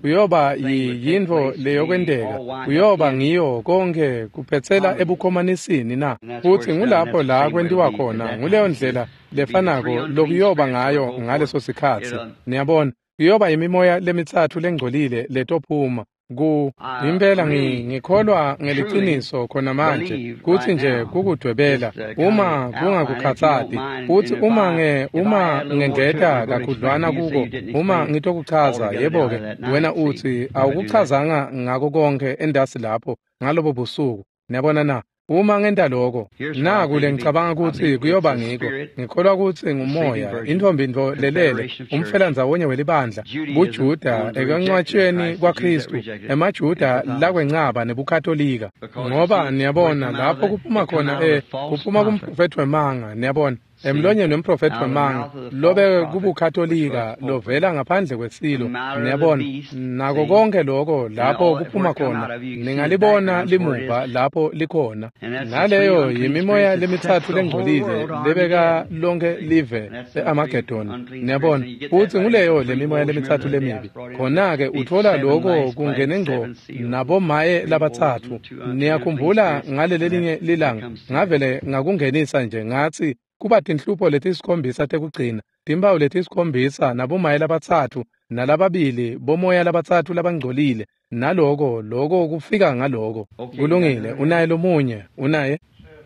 kuyoba yinto leyokwendeka, kuyoba ngiyo konke kuphethela ebukhomanisini na, futhi ngulapho la kwendiwa khona nguleyo ndlela lefanako lokuyoba ngayo ngaleso sikhathi. Niyabona, kuyoba imimoya lemithathu lengcolile letophuma impela ngikholwa ngeliqiniso khona manje kuthi nje kukudwebela uma kungakukhathali, futhi uma ngengeta kakhudlwana kuko, uma ngitokuchaza, yebo-ke wena uthi awukuchazanga ngako konke endasi lapho ngalobo busuku. Niyabona na, uma ngenta lokho nakule ngicabanga ukuthi kuyoba ngiko, ngikholwa ukuthi ngumoya, intfombi lelele, umfelandawonye welibandla buJuda ekancwatshweni kwaKristu, emaJuda lakwencaba nebukatolika. Ngoba niyabona lapho kuphuma khona kuphuma kumprofethi wemanga, niyabona emlonyeni wemprofethi wemanga lobe kubukatolika lovela ngaphandle kwesilo. Niyabona nako konke lokho lapho kuphuma khona ningalibona limuva lapho likhona. Naleyo yimimoya lemithathu lengcolile lebeka lonke live eArmageddon. Niyabona futhi nguleyo lemimoya lemithathu lemibi khona-ke uthola lokho kungene ngco nabomaye labathathu. Niyakhumbula ngalelinye lilanga ngavele ngakungenisa nje ngathi kuba tinhlupho letisikhombisa tekugcina, timpawu letisikhombisa nabomaye labathathu nalababili bomoya labathathu labangcolile, naloko kufika ngaloko. Kulungile, unaye lomunye, unaye?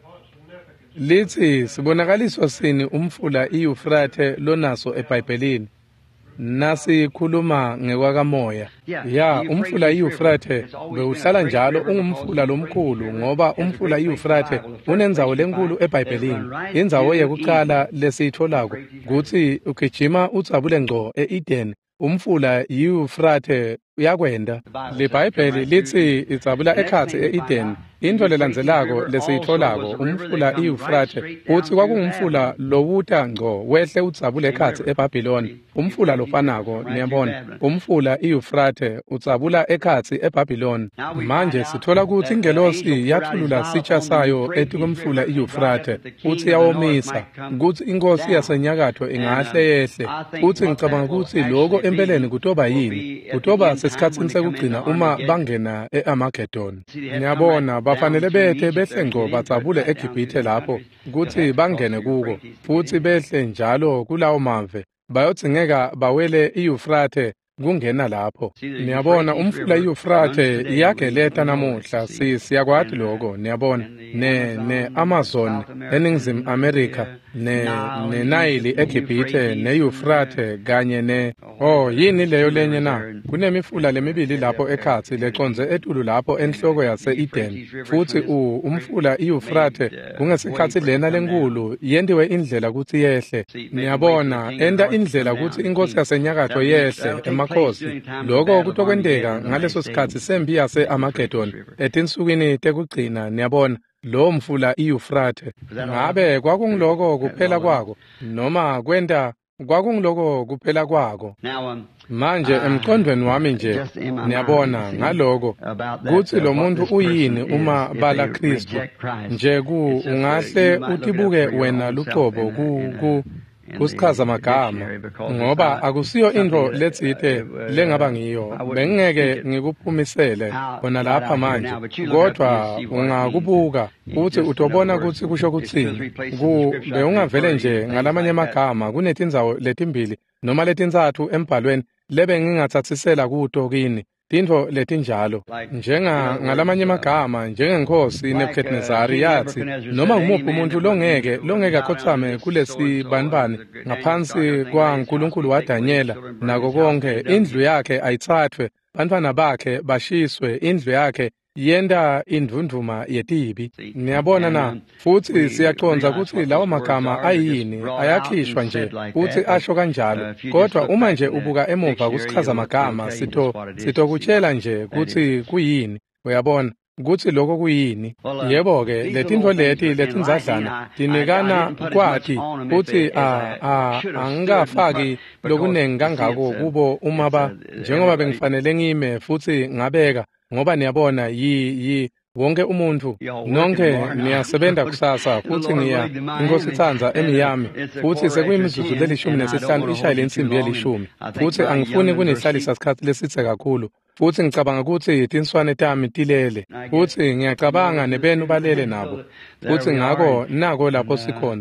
Lithi sibonakaliswa sini umfula iYufrate lonaso eBhayibhelini? Nasikhuluma ngekwakamoya. Ya, umfula iYufrate bewuhlala njalo ungumfula lomkhulu, ngoba umfula iYufrate unenzawo lenkulu eBhayibhelini. Indzawo yekuqala lesiyitholako kuthi ugijima utsabule ngco e-Eden, umfula iYufrate uyakwenda. LeBhayibheli lithi itsabula ekhatsi e-Eden. Into lelandzelako lesiyitholako umfula iYufrate uthi kwakungumfula lowuta ngco wehle utsabule ekhatsi eBhabhiloni. Umfula lofanako, niyabona, umfula iYufrate utsabula ekhatsi eBhabhiloni. Manje sithola ukuthi ingelosi yathulula sitsha sayo etikomfula iYufrate uthi yawomisa, kuthi inkosi yasenyakatho ingahle yehle. Uthi ngicabanga ukuthi lokho empeleni kutoba yini, kutoba sesikhatsini sekugcina uma bangena eArmageddon. Niyabona, bafanele behle ngco batsabule eGibhithe lapho kuthi bangene kuko, futhi behle njalo kulawo mave bayodzingeka bawele iYufrate kungena lapho. Niyabona, umfula iYufrate iyageleta namuhla, siyakwati lokho. Niyabona, ne-Amazon eNingizimu Amerika, ne-Nile eGibhithe, ne-Yufrate kanye yini leyo lenye na? Kunemifula lemibili lapho ekhatsi leconze etulu lapho enhloko yase-Eden. Futhi umfula iYufrate kungesikhatsi lena lenkulu yendiwe indlela ukuthi yehle. Niyabona, enda indlela ukuthi inkosi yasenyakatho yehle emakhosi. Lokho kutokwendeka ngaleso sikhatsi sempi yase-Armageddon etinsukwini tekugcina. Niyabona, lo mfula iYufrate ngabe kwakungiloko kuphela kwako noma kwenta kwakungiloko kuphela kwako. Manje emqondweni wami nje niyabona ngaloko kuthi lo muntu uyini uma bala Kristu nje ungahle utibuke wena luqobo kusichaza magama, ngoba akusiyo into letsite lengaba ngiyo bengeke ngikuphumisele khona lapha manje, kodwa ungakubuka uthi utobona ukuthi kusho kuthini. Ungavele nje ngalamanye amagama kunetindzawo letimbili noma letintsathu embhalweni lebe ngingathathisela kuto kini tintfo letinjalo ngalamanye amagama njengenkosi Nebukadnezari yathi noma ngumuphi umuntu longeke akhothame kulesi banibani ngaphansi kwaNkulunkulu waDanyela nako konke, indlu yakhe ayithathwe, bantwana bakhe bashiswe, indlu yakhe yenda indvundvuma yetibi. Niyabona na, futhi siyaconza ukuthi lawo magama ayini ayakhishwa nje futhi asho kanjalo, kodwa uma nje ubuka emuva kusichaza magama sitokutshela nje ukuthi kuyini. Uyabona ukuthi lokho kuyini. Yebo-ke letintfo letinzadlana tinikana kwati futhi angikafaki lokunengi kangako kubo uma njengoba bengifanele ngime futhi ngabeka, ngoba niyabona wonke umuntu nonke niyasebenza kusasa futhi inkosi Thanza emiyami futhi sekuyimizuzu le-15 ishayile insimbi ye-10 futhi angifuni kunihlalisa isikhathi lesithe kakhulu futhi ngicabanga ukuthi tinswane tami tilele futhi ngiyacabanga nebenu balele nabo futhi nako lapho sikhona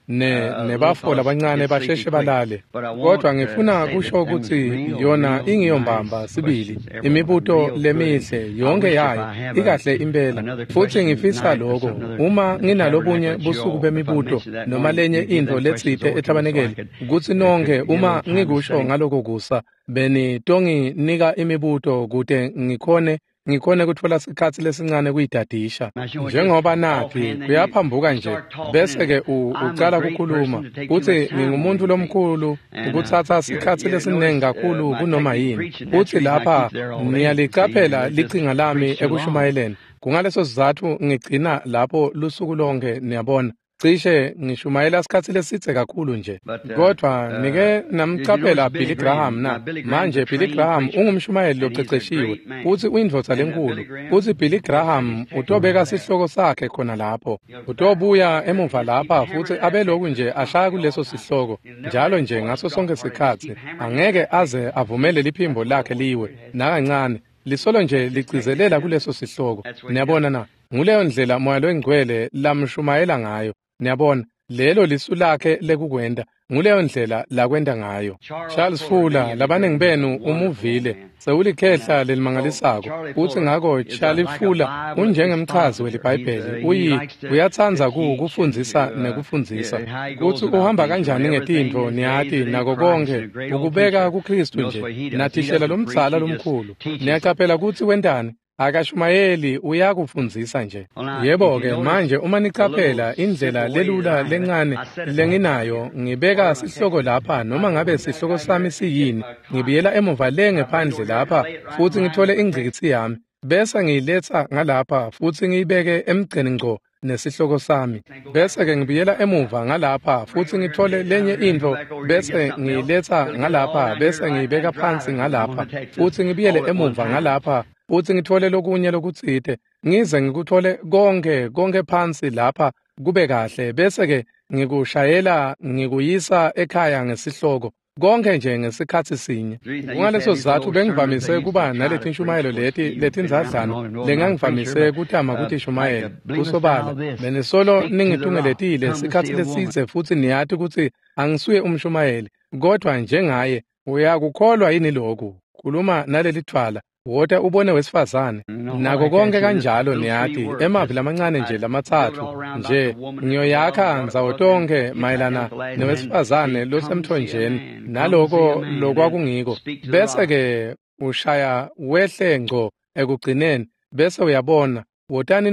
nebafola abancane basheshe balale kodwa ngifuna kusho ukuthi yona ingiyombamba sibili imibuto lemihle yonke yayo ikahle impela futhi ngifisa lokho uma nginalobunye busuku bemibuto noma lenye into letsite etabanekele ukuthi nonke uma ngikusho ngaloko kusa beni tonginika imibuto kude ngikhone kuthola isikhathi lesincane kuyidadisha njengoba nathi kuyaphambuka nje bese ke ucala ukukhuluma uthi ngingumuntu lomkhulu ukuthatha isikhathi lesiningi kakhulu kunoma yini uthi lapha ngiyalicaphela licinga lami ekushumayeleni kungaleso sizathu ngigcina lapho lusuku lonke niyabona cishe ngishumayela isikhathi lesithe kakhulu nje kodwa nike namcaphela Billy Graham na manje Billy Graham ungumshumayeli loceceshiwe uthi uyindvodza lenkulu uthi Billy Graham utobeka sihloko sakhe khona lapho utobuya emuva lapha futhi abeloku nje ashaya kuleso sihloko njalo nje ngaso sonke isikhathi angeke aze avumele liphimbo lakhe liwe nakancane lisolo nje ligcizelela kuleso sihloko niyabona na nguleyo ndlela moya loingcwele lamshumayela ngayo niyabona lelo lisu lakhe lekukwenda nguleyo ndlela lakwenda ngayo Charles Fuller labanengi benu umuvile sewulikhehla lelimangalisako uthi ngako Charles Fuller unjengemchazi welibhayibheli uyathanza ukufundisa nekufundzisa kuthi uhamba kanjani ngetintfo niyathi nako konke ukubeka kuKristu nje nathishela lomtsala lomkhulu niyacaphela ukuthi wendani akashumayeli uyakufundzisa nje yebo ke manje uma nicaphela indlela lelula lencane lenginayo ngibeka sihloko lapha noma ngabe sihloko sami siyini ngibiyela emuva ngephandle lapha futhi ngithole ingcikitsi yami bese ngiyiletha ngalapha futhi ngiyibeke emgceni ngco nesihloko sami bese ke ngibiyela emuva ngalapha futhi ngithole lenye into bese ngiyiletha ngalapha bese ngiyibeka phansi ngalapha futhi ngibiyele emuva ngalapha futhi ngithole lokunye lokutsite ngize ngikuthole konke phansi lapha kube kahle bese ke ngikushayela ngikuyisa ekhaya ngesihloko konke nje ngesikhathi sinye ngaleso sizathu bengivamise kuba nalethi inshumayelo letinzadlana lengangivamise kuthama ukuthi shumayela kusobala benesolo ningithungeletile sikhathi lesithe futhi niyathi ukuthi angisuye umshumayeli kodwa njengaye uyakukholwa yini lokhu khuluma naleli thwala wota ubone wesifazane nako konke kanjalo niyathi emavi lamancane nje lamathathu nje ngiyoyakha nzawotonke mayelana nowesifazane losemthonjeni naloko lokwakungiko bese ke ushaya wehle ngco ekugcineni bese uyabona wotani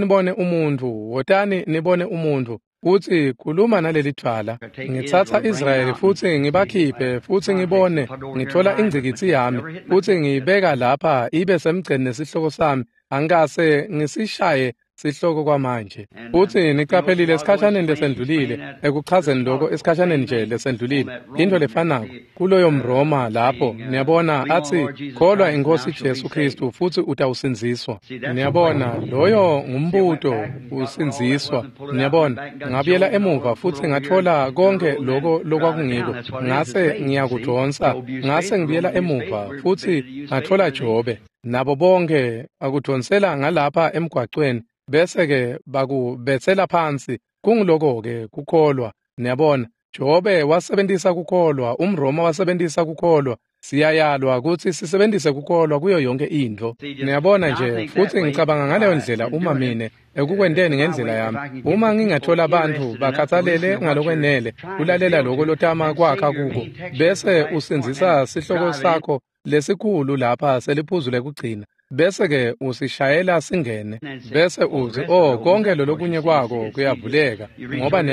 nibone umuntu uthi khuluma naleli thwala ngithatha Israyeli futhi ngibakhiphe futhi ngibone ngithola ingcikitsi yami futhi ngibeka lapha ibe semgceni nesihloko sami angase ngisishaye sihloko kwamanje futhi niqaphelile esikhatshane lesendlulile ekuchazeni lokho esikhatshane nje lesendlulile into lefanako kuloyo mRoma lapho niyabona athi kholwa inkosi Jesu Kristu futhi utawusinziswa niyabona loyo ngumbuto usinziswa niyabona ngabiyela emuva futhi ngathola konke lokwakungiko ngase ngiyakudonsa ngase ngibiyela emuva futhi ngathola Jobe nabo bonke akudonsela ngalapha emgwaqweni bese ke bakubethela phansi kungiloko ke kukholwa niyabona Jobe wasebenzisa kukholwa umRoma wasebenzisa kukholwa siyayalwa ukuthi sisebenzise kukholwa kuyo yonke into niyabona nje futhi ngicabanga ngaleyo ndlela uma mine ekukwenteni ngendlela yami uma ngingathola abantu bakhathalele ngalokwenele ulalela lokho lotama kwakha kuko bese usinzisa sihloko sakho lesikhulu lapha seliphuzule kugcina bese ke usishayela singene bese uthi konke lokunye kwako kuyavuleka ngoba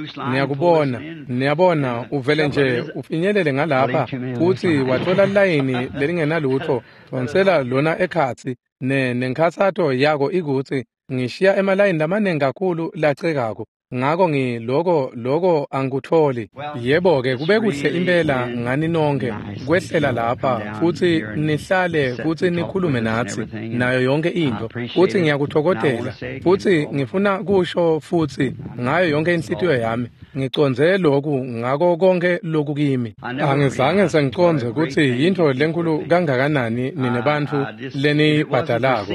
niyabona uvele nje ufinyelele ngalapha futhi wathola line lelingenalutho donsela lona ekhathi nenkhathatho yako ikuthi ngishiya emalayini lamaningi kakhulu lacekako ngako ngiloko angikutholi. Yebo-ke kube kuhle impela ngani nonke kwehlela lapha futhi nihlale futhi nikhulume nathi nayo yonke into futhi ngiyakuthokozela futhi ngifuna kusho futhi ngayo yonke inhliziyo yami ngiconze lokhu ngako konke lokhu kimi. Angizange sengiconze ukuthi into lenkulu kangakanani ninebantu lenibhadalako.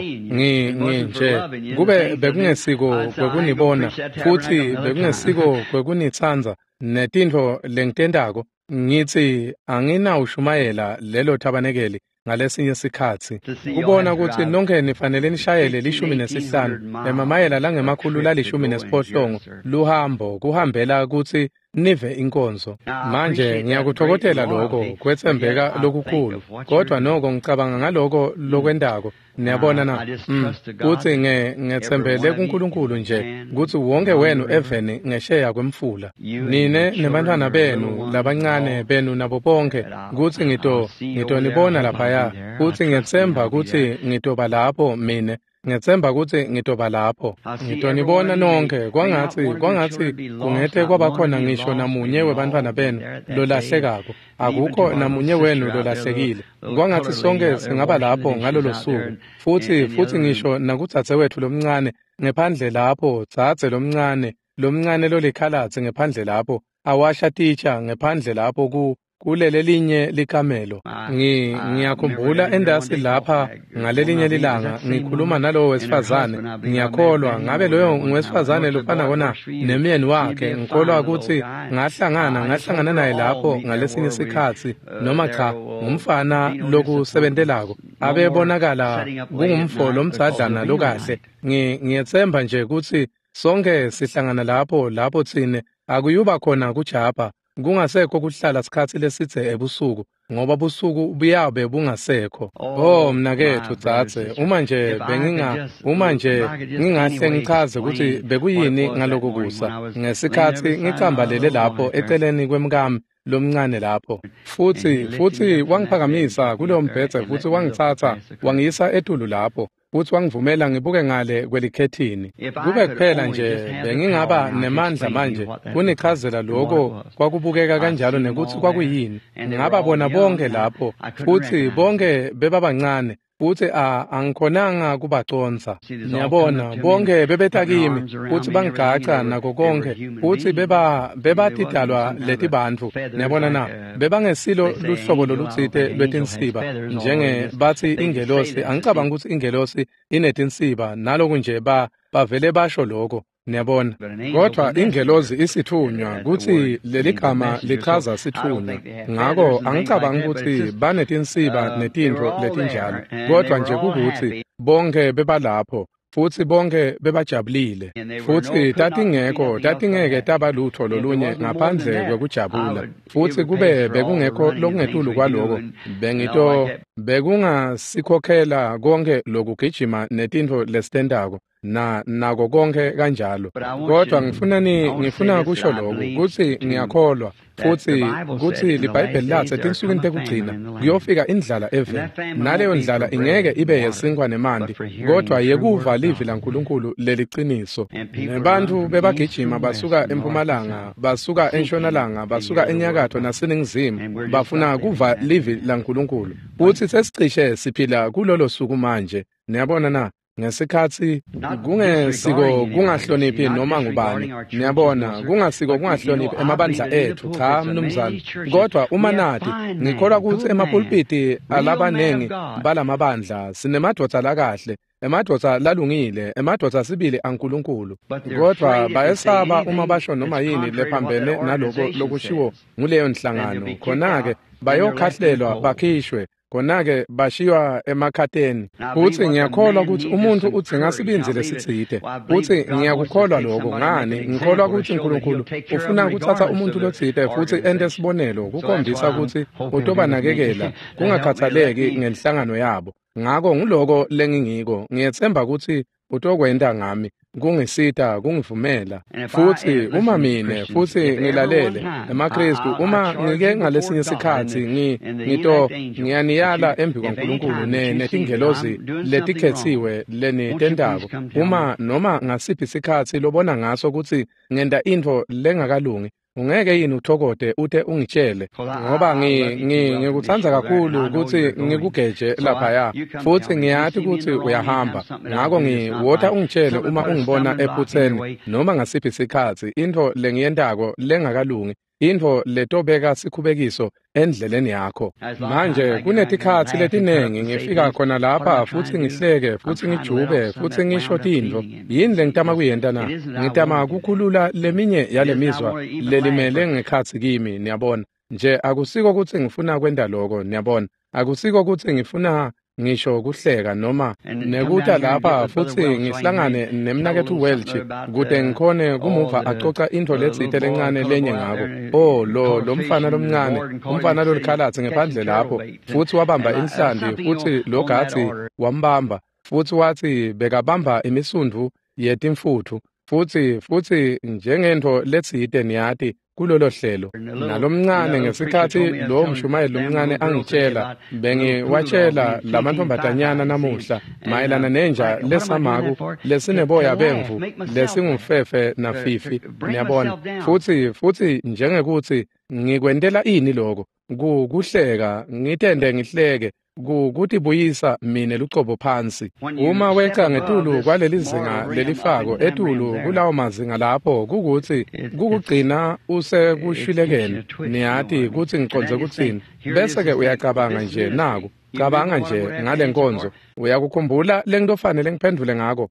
Nje kube bekungesiko kwekunibona futhi bekungesiko kwekunitsanza netinto lengitendako ngithi anginawushumayela lelo thabanekeli ngalesinye isikhathi kubona ukuthi nonke nifanele nishayele li-15 emamayela langemakhulu la-18 luhambo kuhambela ukuthi nive inkonzo. Manje ngiyakuthokozela lokho kwethembeka lokukhulu kodwa noko ngicabanga ngaloko lokwendako niyabona na kuthi ngethembele kuNkulunkulu nje ukuthi wonke wenu eveni ngesheya kwemfula nine nebantwana benu labancane benu nabo bonke ukuthi ngitonibona laphaya ukuthi ngethemba ukuthi ngitoba lapho mina ngethemba ukuthi ngitoba lapho ngitonibona nonke kwangathi kungethe kwabakhona ngisho namunye webantwana benu lolahlekako akukho namunye wenu lolahlekile kwangathi sonke singaba lapho ngalolo suku futhi ngisho nakudzadze wethu lomncane ngephandle lapho dzadze lomncane lolikhalatsi ngephandle lapho awasha teacher ngephandle lapho kulele linye likamelo ngiyakhumbula endasi lapha ngalelinye lilanga ngikhuluma nalowo wesifazane ngiyakholwa ngabe loyo ngwesifazane lofana kona nemyeni wakhe ngikholwa ukuthi ngahlangana naye lapho ngalesinye isikhathi noma cha ngumfana lokusebentelako abebonakala kungumfolo omdzadlana lokahle ngiyethemba nje ukuthi sonke sihlangana lapho thine akuyuba khona kujapha kungasekho kuhlala sikhathi lesidze ebusuku ngoba busuku buyabe bungasekho. Mna kethu dzadze uma nje ngingahle ngichaze ukuthi bekuyini ngaloko kusa ngesikhathi ngicambalele lapho eceleni kwemkami lomncane lapho futhi wangiphakamisa kulo mbhedze futhi wangithatha wangiyisa etulu lapho futhi wangivumela ngibuke ngale kwelikhethini kube kuphela nje bengingaba nemandla manje kunichazela lokho kwakubukeka kanjalo nekuthi kwakuyini ngababona bonke lapho futhi bonke bebabancane futhi angikhonanga kubaconsa niyabona bonke bebeta kimi futhi bangigaca nako konke futhi bebatidalwa leti bantu niyabona na bebangesilo luhlobo lolutsite lwetinsiba njenge bathi ingelosi angicabanga ukuthi ingelosi inetinsiba naloku nje bavele basho lokho niyabona kodwa ingelozi isithunywa kuthi leli gama lichaza sithunywa ngako angicabanga ukuthi banetinsiba netinto letinjalo kodwa nje kukuthi bonke bebalapho futhi bonke bebajabulile futhi tatingeke tabalutho lolunye ngaphandle kwekujabula futhi kube bekungekho lokungetulu kwaloko bekungasikhokhela konke lokugijima netinto lesitendako nako konke kanjalo kodwa ngifuna kusho lokho ukuthi ngiyakholwa futhi kuthi liBhayibheli lathi tinsukwini tekugcina kuyofika indlala eveni naleyo ndlala ingeke ibe yesinkwa nemandi kodwa yekuva livi laNkulunkulu leliciniso nebantu bebagijima basuka empumalanga basuka entshonalanga basuka enyakatho naseningizimu bafuna kuva livi laNkulunkulu futhi sesicishe siphila kulolo suku manje niyabona na ngesikhathi kungesiko kungahloniphi noma ngubani niyabona kungasiko kungahloniphi emabandla ethu cha mnumzane kodwa uma nathi ngikholwa ukuthi emapulpiti alabanengi balamabandla sinemadvodza lakahle emadvodza lalungile emadvodza sibili aNkulunkulu kodwa bayesaba uma basho noma yini lephambene naloko lokushiwo nguleyo nhlangano khona-ke bayokhahlelwa bakhishwe khona-ke bashiywa emakhateni futhi ngiyakholwa ukuthi umuntu uthi ngasibinzile sitsite futhi ngiyakukholwa lokho ngani ngikholwa ukuthi uNkulunkulu ufuna ukuthatha umuntu lotsite futhi ente sibonelo kukhombisa ukuthi utobanakekela kungakhathaleki ngenhlangano yabo ngako nguloko lengingiko ngiyethemba ukuthi utokwenta ngami kungisita kungivumela futhi uma mina futhi ngilalele emakristu uma ngike ngalesinye isikhathi ngito ngiyaniyala embi kwaNkulunkulu netingelozi letikhethiwe lenitendako uma noma ngasiphi isikhathi lobona ngaso ukuthi ngenda into lengakalungi ungeke yini uthokode uthe ungitshele ngoba ngikuthanda kakhulu ukuthi ngikugeje lapha ya futhi ngiyathi ukuthi uyahamba ngakho ngiwotha ungitshele uma ungibona ephutheni noma ngasiphi isikhathi into lengiyendako lengakalungi into letobeka sikhubekiso endleleni yakho manje kunetikhathi letinengi ngifika khona lapha futhi ngihleke futhi ngijube futhi ngisho into yini lengitama kuyenta na ngitama kukhulula leminye yalemizwa lelimele ngekhathi kimi niyabona nje akusiko ukuthi ngifuna kwenda lokho niyabona akusiko ukuthi ngifuna ngisho kuhleka noma nekuta lapha futhi ngihlangane nemnakethu Welch kude ngikhone kumuva acoca into letsite lencane lenye ngako lo mfana lomncane umfana lolikhalatsi ngephandle lapho futhi wabamba inhlandi futhi logathi wambamba futhi wathi bekabamba imisundvu yetimfuthu futhi njengento letsite niyati kulolo hlelo nalomncane ngesikhathi lo mshumayeli lomncane angitshela bengiwatshela lamantombazanyana namuhla mayelana nenja lesamaku lesineboya bemvu lesingumfefe nafifi niyabona futhi njengekuthi ngikwentela ini lokho kuhleka ngitende ngihleke kuthi buyisa mina lucobo phansi uma weca ngetulu kwaleli zinga lelifako etulu kulawo mazinga lapho kukuthi kukugcina usekushilekene niyathi kuthi ngiconze kuthini bese ke uyacabanga nje naku cabanga nje ngale nkonzo uyakukhumbula lentofanele ngiphendule ngako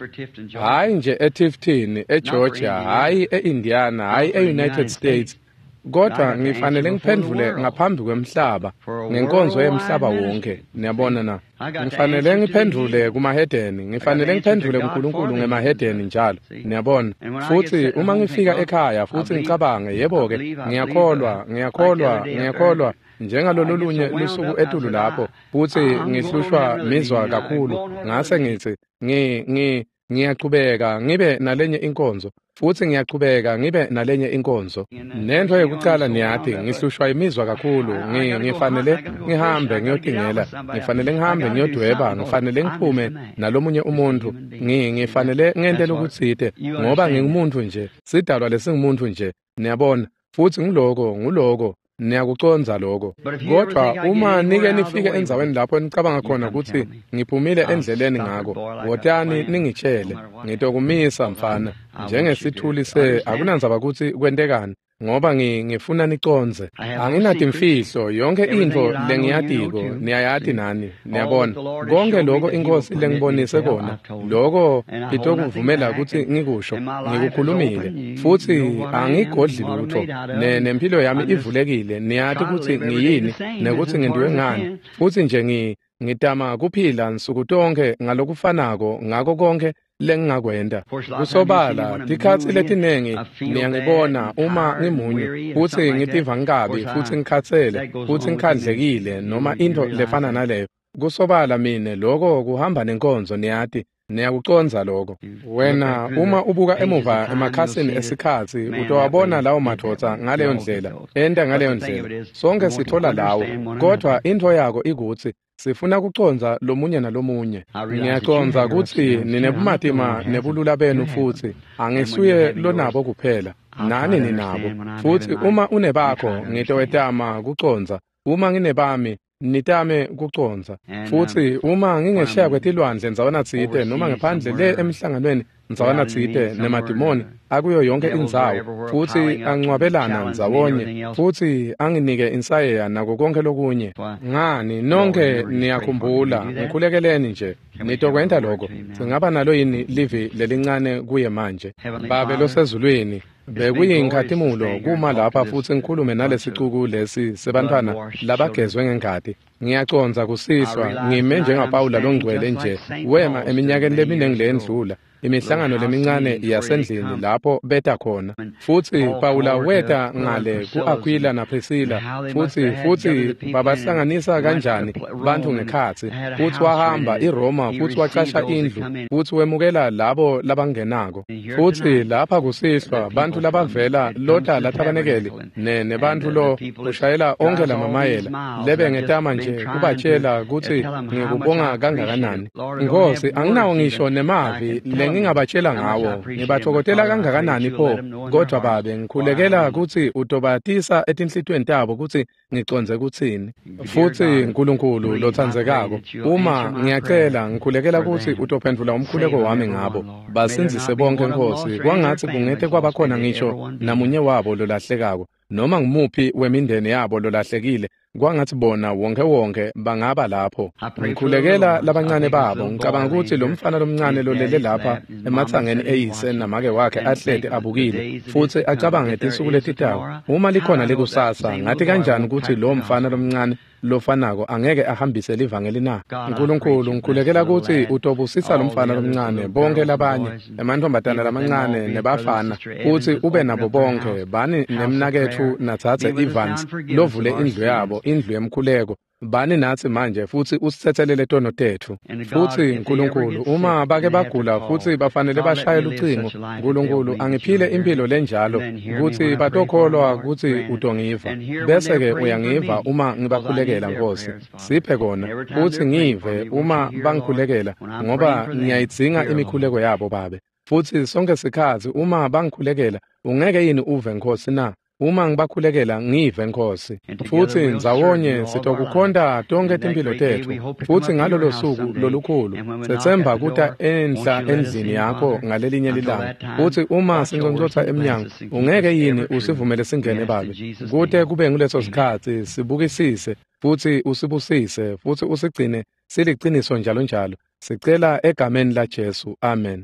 hayi nje eTifton eGeorgia hayi eIndiana hayi eUnited States kodwa ngifanele ngiphendule ngaphambi kwemhlaba ngenkonzo yemhlaba wonke niyabona na ngifanele ngiphendule kumahedeni ngifanele ngiphendule kuNkulunkulu ngemahedeni njalo niyabona futhi uma ngifika ekhaya futhi ngicabange yebo ke ngiyakholwa njengalolunye lusuku etulu lapho futhi ngihlushwa mizwa kakhulu ngase ngithi ngiyaqhubeka ngibe nalenye inkonzo futhi ngiyaqhubeka ngibe nalenye inkonzo nento yokucala niyathi ngihlushwa imizwa kakhulu ngifanele ngihambe ngiyodingela ngifanele ngihambe ngiyodweba ngifanele ngiphume nalomunye umuntu ngifanele ngentele ukutsite ngoba ngingumuntu nje sidalwa lesingumuntu nje niyabona futhi nguloko niyakuconza lokho kodwa uma nike nifike enzaweni lapho nicabanga khona ukuthi ngiphumile endleleni ngako wotani ningitshele ngitokumisa mfana njengesithuli akunanzaba ukuthi kwentekani ngoba ngifuna niconze anginadi imfihlo yonke into lengiyadiko niyayathi nani niyabona konke lokho inkosi lengibonise kona lokho itokuvumela ukuthi ngikusho ngikukhulumile futhi angigodli lutho nempilo yami ivulekile niyathi ukuthi ngiyini nekuthi ngendiwe ngani futhi nje ngitama kuphila nsuku tonke ngalokufanako ngako konke lengingakwenda kusobala tikhathi letinengi niyangibona uma ngimunye futhi ngitiva ngikabi futhi ngikhathele futhi ngikhandlekile noma into lefana naleyo kusobala mina lokho kuhamba nenkonzo niyathi niyakuconza lokho wena uma ubuka emuva emakhasini esikhathi utowabona lawo madoda ngaleyo ndlela enta ngaleyo ndlela sonke sithola lawo kodwa into yako ikuthi sifuna kuconza lomunye nalomunye ngiyaconza ukuthi ninebumatima nebulula benu futhi angisuye lonabo kuphela nani ninabo futhi uma unebakho ngitowetama kuconza uma nginebami nitame kuconza futhi uma ngingeshiya kwetilwandle ndzawona tsite noma ngaphandle le emhlanganweni ndzawona tsite nemadimoni akuyo yonke indzawo futhi angcwabelana ndzawonye futhi anginike insayeya nako konke lokunye ngani nonke niyakhumbula ngikhulekeleni nje nitokwenta lokho singaba nalo yini livi lelincane kuye manje babe losezulwini bekuyinkhatimulo kuma lapha futhi ngikhulume nalesicuku lesi sebantwana labagezwe ngengadi ngiyaconza kusihlwa ngime njengapawula longcwele nje wema eminyakeni lemine ngilendlula imihlangano lemincane yasendlini lapho beta khona futhi Pawula weta ngale ku-Aquila naPriscilla futhi babahlanganisa kanjani bantu ngekhathi futhi wahamba iRoma futhi waqasha indlu futhi wemukela labo labangenako futhi lapha kusihlwa bantu labavela lota latabanekeli nebantu lo ushayela onke lamamayela lebe ngetama nje kubatshela ukuthi ngikubonga kangakanani Nkosi anginawo ngisho nemavi lengingabatshela ngawo ngibathokotela kangakanani pho kodwa babe ngikhulekela ukuthi utobatisa etinhlitweni tabo ukuthi ngiconze kuthini futhi uNkulunkulu lothandzekako uma ngiyacela ngikhulekela ukuthi utophendula umkhuleko wami ngabo basinzise bonke Nkosi kwangathi kungethe kwabakhona ngisho namunye wabo lolahlekako noma ngimuphi wemindeni yabo lolahlekile kwangathi bona wonke bangaba lapho ngikhulekela labancane babo ngicabanga ukuthi lo mfana lomncane lolele lapha emathangeni eyise namake wakhe ahlede abukile futhi acabanga ngezinsuku letithawu uma likhona lekusasa ngathi kanjani ukuthi lo mfana lomncane lofanako angeke ahambise livangeli na uNkulunkulu ngikhulekela ukuthi utobusisa lo mfana lomncane bonke labanye emantombazana lamancane nebafana futhi ube nabo bonke bani nemnakethu nathathe Evans lovule indlu yabo indlu yemkhuleko bani nathi manje futhi usithethelele tono tethu futhi uNkulunkulu uma bake bagula futhi bafanele bashayele ucingo uNkulunkulu angiphile impilo lenjalo ukuthi batokholwa ukuthi utongiva bese ke uyangiva uma ngibakhulekela Nkosi siphe kona futhi ngive uma bangikhulekela ngoba ngiyayidzinga imikhuleko yabo babe futhi sonke sikhathi uma bangikhulekela ungeke yini uve Nkosi na uma ngibakhulekela ngive Nkosi futhi nzawonye sitokukhonda tonke impilo tethu futhi ngalolo suku lolukhulu sethemba kuta endla endlini yakho ngalelinye lilanga futhi uma sinconcotha eminyango ungeke yini usivumele singene babe kude kube nguleso sikhathi sibukisise futhi usibusise futhi usigcine siliqiniso njalo sicela egameni laJesu amen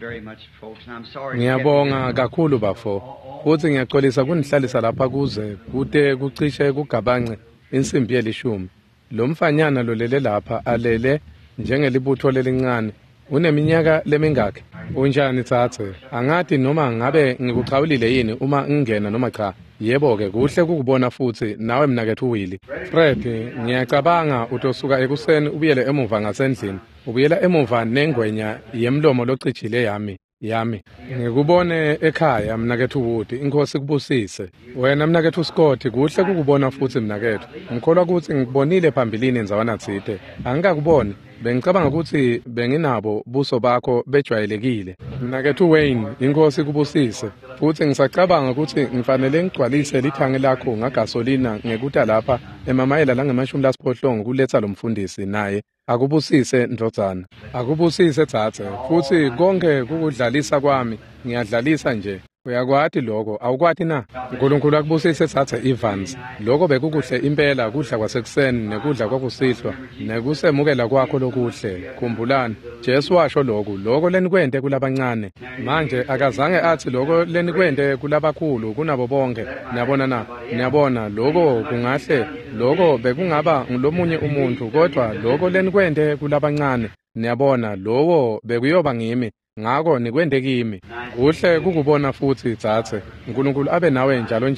ngiyabonga kakhulu bafo futhi ngiyaxolisa kunihlalisa lapha kuze kude kucishe kugabanxe insimbi ye10 lo mfanyana lolele lapha alele njengelibutho lelincane uneminyaka lemingaki unjani thathe angathi noma ngabe ngikuxawulile yini uma ngingena noma cha yebo ke kuhle ukubona futhi nawe mnakethu uWilly Fred ngiyacabanga utosuka ekuseni ubuyele emuva ngasendlini ubuyela emuva nengwenya yemlomo locijile yami ngikubone ekhaya mnakethu Wood inkosi kubusise wena mnakethu Scott kuhle ukubona futhi mnakethu ngikholwa ukuthi ngikubonile phambilini enzawana thide angikakuboni bengicabanga ukuthi benginabo buso bakho bejwayelekile mnakethu Wayne inkosi kubusise futhi ngisacabanga ukuthi ngifanele ngigcwalise lithange lakho ngagasolina ngekuta lapha emamayela lange-80 kuletha lo mfundisi naye akubusise ndodzana akubusise thathe futhi konke kukudlalisa kwami ngiyadlalisa nje uyakwati lokho awukwati na uNkulunkulu akubusise thathe Evans lokho bekukuhle impela kudla kwasekuseni nekudla kwakusihlwa nekusemukela kwakho lokuhle khumbulani Jesu washo lokho lenikwente kulabancane manje akazange athi lokho lenikwente kulabakhulu kunabo bonke niyabona lokho kungahle lokho bekungaba ngilomunye umuntu kodwa lokho lenikwente kulabancane niyabona lokho bekuyoba ngimi ngako nikwente kimi kuhle kukubona futhi thathe uNkulunkulu abe nawe njalo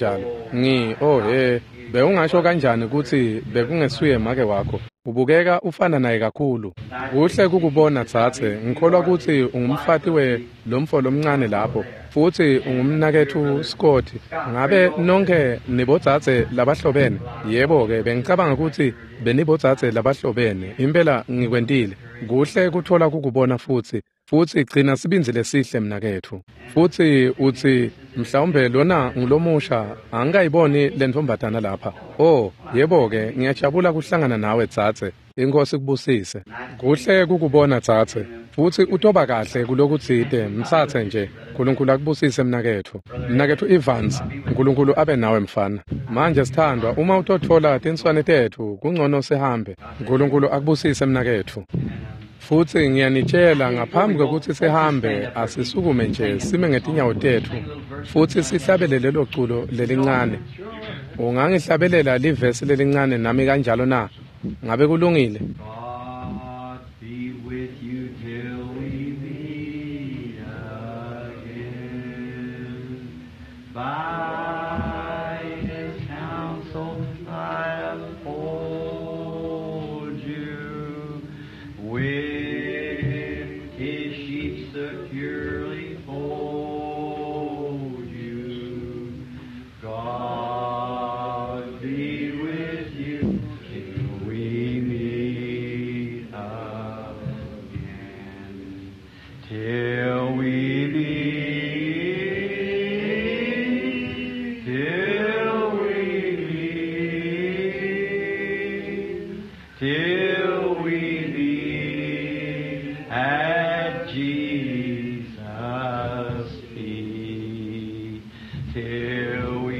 beungasho kanjani ukuthi bekungesuye make wakho ubukeka ufana naye kakhulu kuhle kukubona thathe ngikholwa ukuthi ungumfati lomfo lomncane lapho futhi ungumnakethu Scott ngabe nonke nibodzathe labahlobene yebo ke bengicabanga ukuthi benibodzathe labahlobene impela ngikwentile kuhle kuthola kukubona futhi gcina sibinzile sihle mnakethu futhi uthi mhlawumbe lona ngilomusha angikayiboni lentombazana lapha yebo ke ngiyajabula kuhlangana nawe thathe inkosi kubusise kuhle kukubona thathe futhi utoba kahle kulokuthide msathe nje uNkulunkulu akubusise mnakethu Evans uNkulunkulu abe nawe mfana manje sithandwa uma utothola tinswane tethu kungcono sihambe uNkulunkulu akubusise mnakethu futhi ngiyanitshela ngaphambi kokuthi sihambe asisukume nje sime ngetinyawo tethu futhi sihlabelele lo culo lelincane ungangihlabelela livesi lelincane nami kanjalo na ngabe kulungile By His counsel I uphold you. With His sheep securely fold you. God be with you till we meet again. Till we meet, till we meet, till we meet at Jesus' feet, till we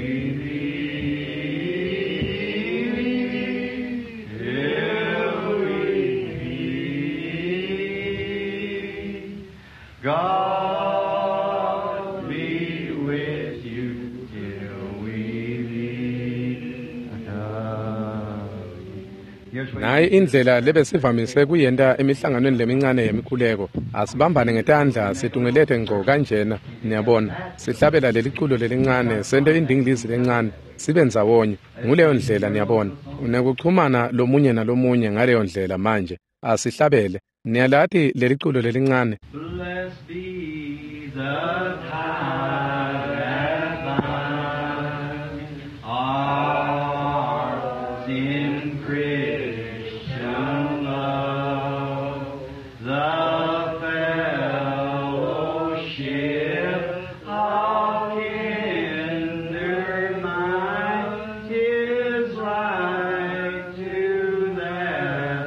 meet, till we meet. God be with you till we meet again. naye indlela lebesivamise kuyenta emihlanganweni lemincane yemikhuleko asibambane ngetandla sidungelethe ngco kanjena niyabona sihlabela leliculo lelincane sente indingilizi lencane sibe ndzawonye nguleyo ndlela niyabona unekuchumana lomunye nalomunye ngaleyo ndlela manje asihlabele niyalathi leliculo lelincane. Blessed be the tie that binds ours in Christian love, the fellowship of kindred minds is like to that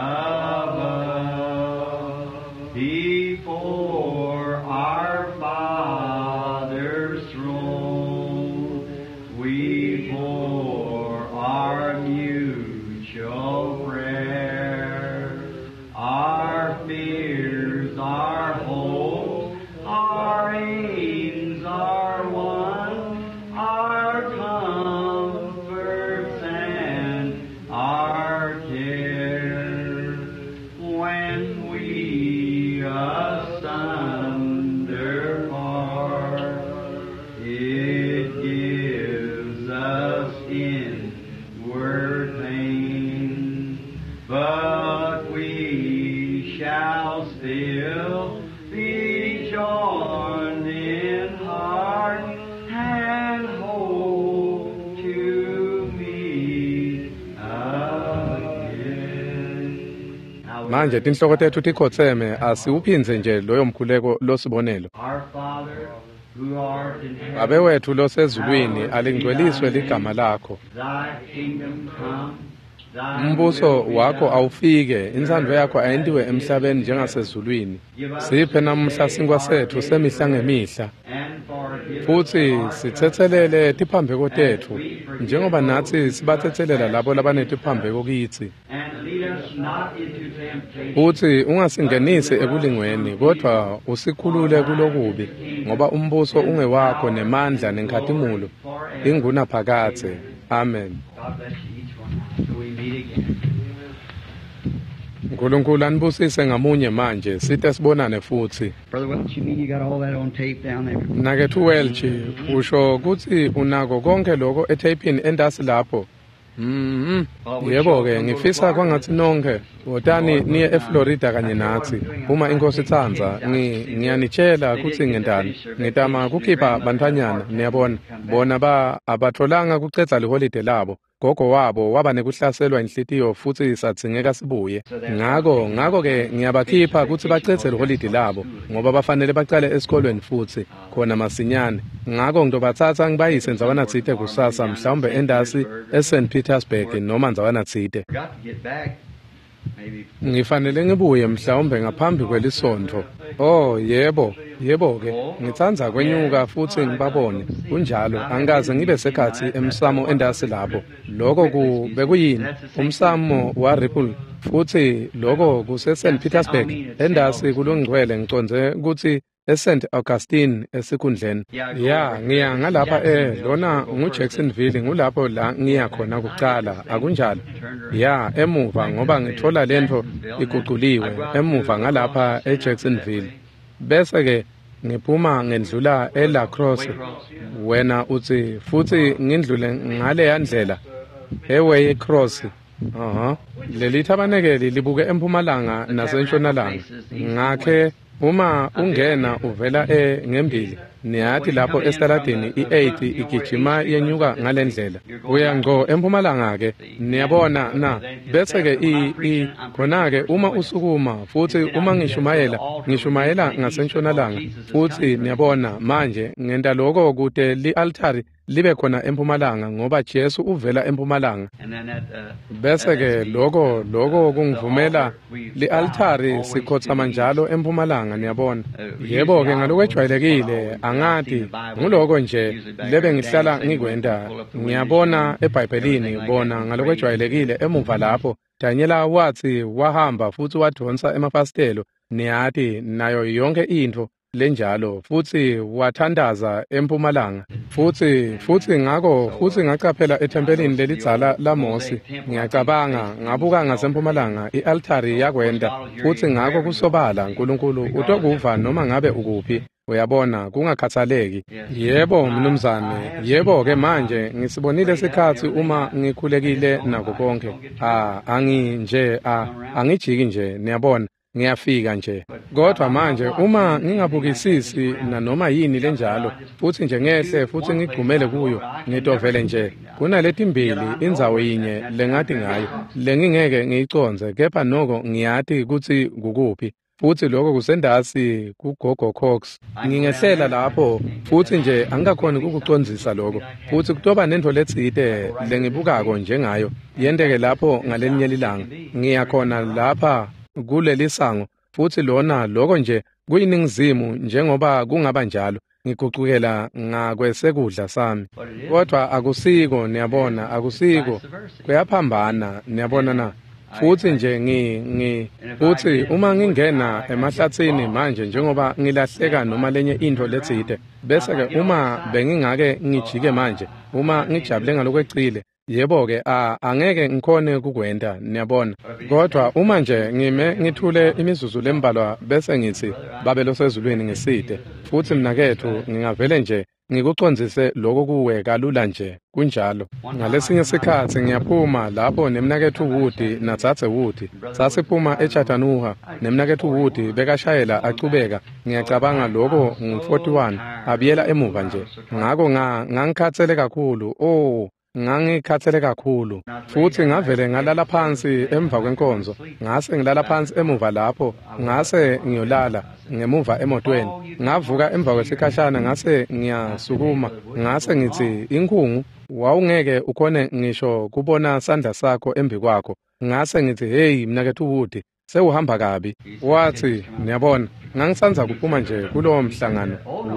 above. Before our Father's throne, we pour our mutual prayer, our fears, our hopes, our aims are one, our comforts and our cares. When we asunder part, it gives us inward pain, but we shall still be joined in heart and hope to meet again. Manje tinhloko tethu tikhotseme asiuphindze nje loyo mkhuleko losibonelo. Our Father, who art in heaven, Babe wethu losezulwini alingcweliswe ligama lakho. Thy kingdom come, Thy Umbuso wakho awufike, intsandvo yakho ayentiwe emhlabeni njengasezulwini. Siphe namuhla sinkwa sethu semihla ngemihla. and forgive Futhi sithethelele tiphambeko tethu njengoba nathi sibathethelela labo labanetiphambeko kitsi. and lead us not into temptation. Futhi ungasingenisi ekulingweni kodwa usikhulule kulokubi ngoba umbuso ungewakho nemandla nenkhatimulo inguna phakathe. Amen. God bless you each one till we meet again. uNkulunkulu anibusise ngamunye manje sithe sibonane futhi. Brother Welch, you mean you got all that on tape down there? Nakethu Welch usho kuthi unako konke lokho etapini endasi lapho. Yebo ke ngifisa kwangathi nonke wotani niye eFlorida kanye nathi uma inkosi ithandza ngiyanitshela ukuthi ngendani ngitama kukhipha bantanyana niyabona bona abatholanga kucedza liholiday labo gogo wabo waba nekuhlaselwa inhlitiyo futhi satsingeka sibuye ngako ke ngiyabakhipha ukuthi bacedze liholiday labo ngoba bafanele baqale esikolweni futhi khona masinyane ngako ngizobathatha ngibayise ndzawana tsite kusasa mhlawumbe endasi eSt Petersburg noma ndzawana tsite ngifanele ngibuye mhlawumbe ngaphambi kwelisontho. Oh yebo ke ngitsandza kwenyuka futhi ngibabone kunjalo angikaze ngibe sekhathi emsamo endasi lapho lokho bekuyini umsamo wa Ripple futhi lokho kuseSt Petersburg endasi kulongcwele ngiconze ukuthi eSt Augustine esikhundleni ngiya ngalapha lona nguJacksonville ngulapho la ngiya khona kuqala akunjalo emuva ngoba ngithola lento iguquliwe emuva ngalapha eJacksonville bese ke ngiphuma ngendlula eLa Crosse wena uthi futhi ngindlule ngale yandlela eWay Cross leli thabanekeli libuke empumalanga nasentshonalanga ngakhe uma ungena uvela ngembili niyathi lapho estaladini i8 igijima yenyuka ngalendlela uya ngqo empumalanga ke niyabona na bese ke khona ke uma usukuma futhi uma ngishumayela ngasentshonalanga futhi niyabona manje ngenta lokho kude li-altari libe khona empumalanga ngoba Jesu uvela empumalanga bese ke lokho kungivumela li-altari sikhothama njalo empumalanga niyabona yebo ke ngalokwejwayelekile angathi nguloko nje lebe ngihlala ngikwenda ngiyabona eBhayibhelini bona ngalokwejwayelekile emuva lapho Daniela wathi wahamba futhi wadonsa emafastelo niyathi nayo yonke into lenjalo futhi wathandaza empumalanga futhi ngacaphela ethempelini lelidzala laMosi ngiyacabanga ngabuka ngasempumalanga ialtari yakwenda futhi ngako kusobala uNkulunkulu utokuva noma ngabe ukuphi uyabona kungakhathaleki yebo mnumzane yebo ke manje ngisibonile isikhathi uma ngikhulekile nako konke angijiki nje niyabona ngiyafika nje kodwa manje uma ngingabukisisi nanoma yini lenjalo futhi nje ngehle futhi ngigcumele kuyo ngitovele nje kunaletimbili indzawo yinye lengathi ngayo lengingeke ngiyiconze kepha noko ngiyathi ukuthi kukuphi futhi lokho kusendasi kuGogo Cox ngingehlela lapho futhi nje angikakhona ukukucondzisa lokho futhi kutoba nento letsite lengibukako njengayo yendeke lapho ngalenye lilanga ngiyakhona lapha kuleli sango futhi lona lokho nje kuyiningizimu njengoba kungaba njalo ngiguqukela ngakwesekudla sami kodwa akusiko niyabona akusiko kuyaphambana niyabona na futhi nje futhi uma ngingena emahlathini manje njengoba ngilahleka noma lenye into letsite bese ke uma bengingake ngijike manje uma ngijabule ngalokwecile yebo ke angeke ngikhone kukwenda niyabona kodwa uma nje ngithule imizuzu lembalwa bese ngithi babelo sezulwini ngiside futhi mina kethu ngingavele nje ngikucondzise lokho kuwe kalula nje kunjalo ngalesinye isikhathi ngiyaphuma lapho nemnakethu uWudi natsatse uWudi sasiphuma eChattanooga nemnakethu uWudi bekashayela acubeka ngiyacabanga lokho ngu41 abiyela emuva nje ngako ngangikhathele kakhulu ngangikhathele kakhulu futhi ngavele ngalala phansi emva kwenkonzo ngase ngilala phansi emuva lapho ngase ngiyolala ngemuva emotweni ngavuka emva kwesikhashana ngase ngiyasukuma ngase ngithi inkungu wawungeke ukhone ngisho kubona sandla sakho embi kwakho ngase ngithi hey mnakethu uWudi sewuhamba kabi wathi niyabona ngangisanza kuphuma nje kulowo mhlangano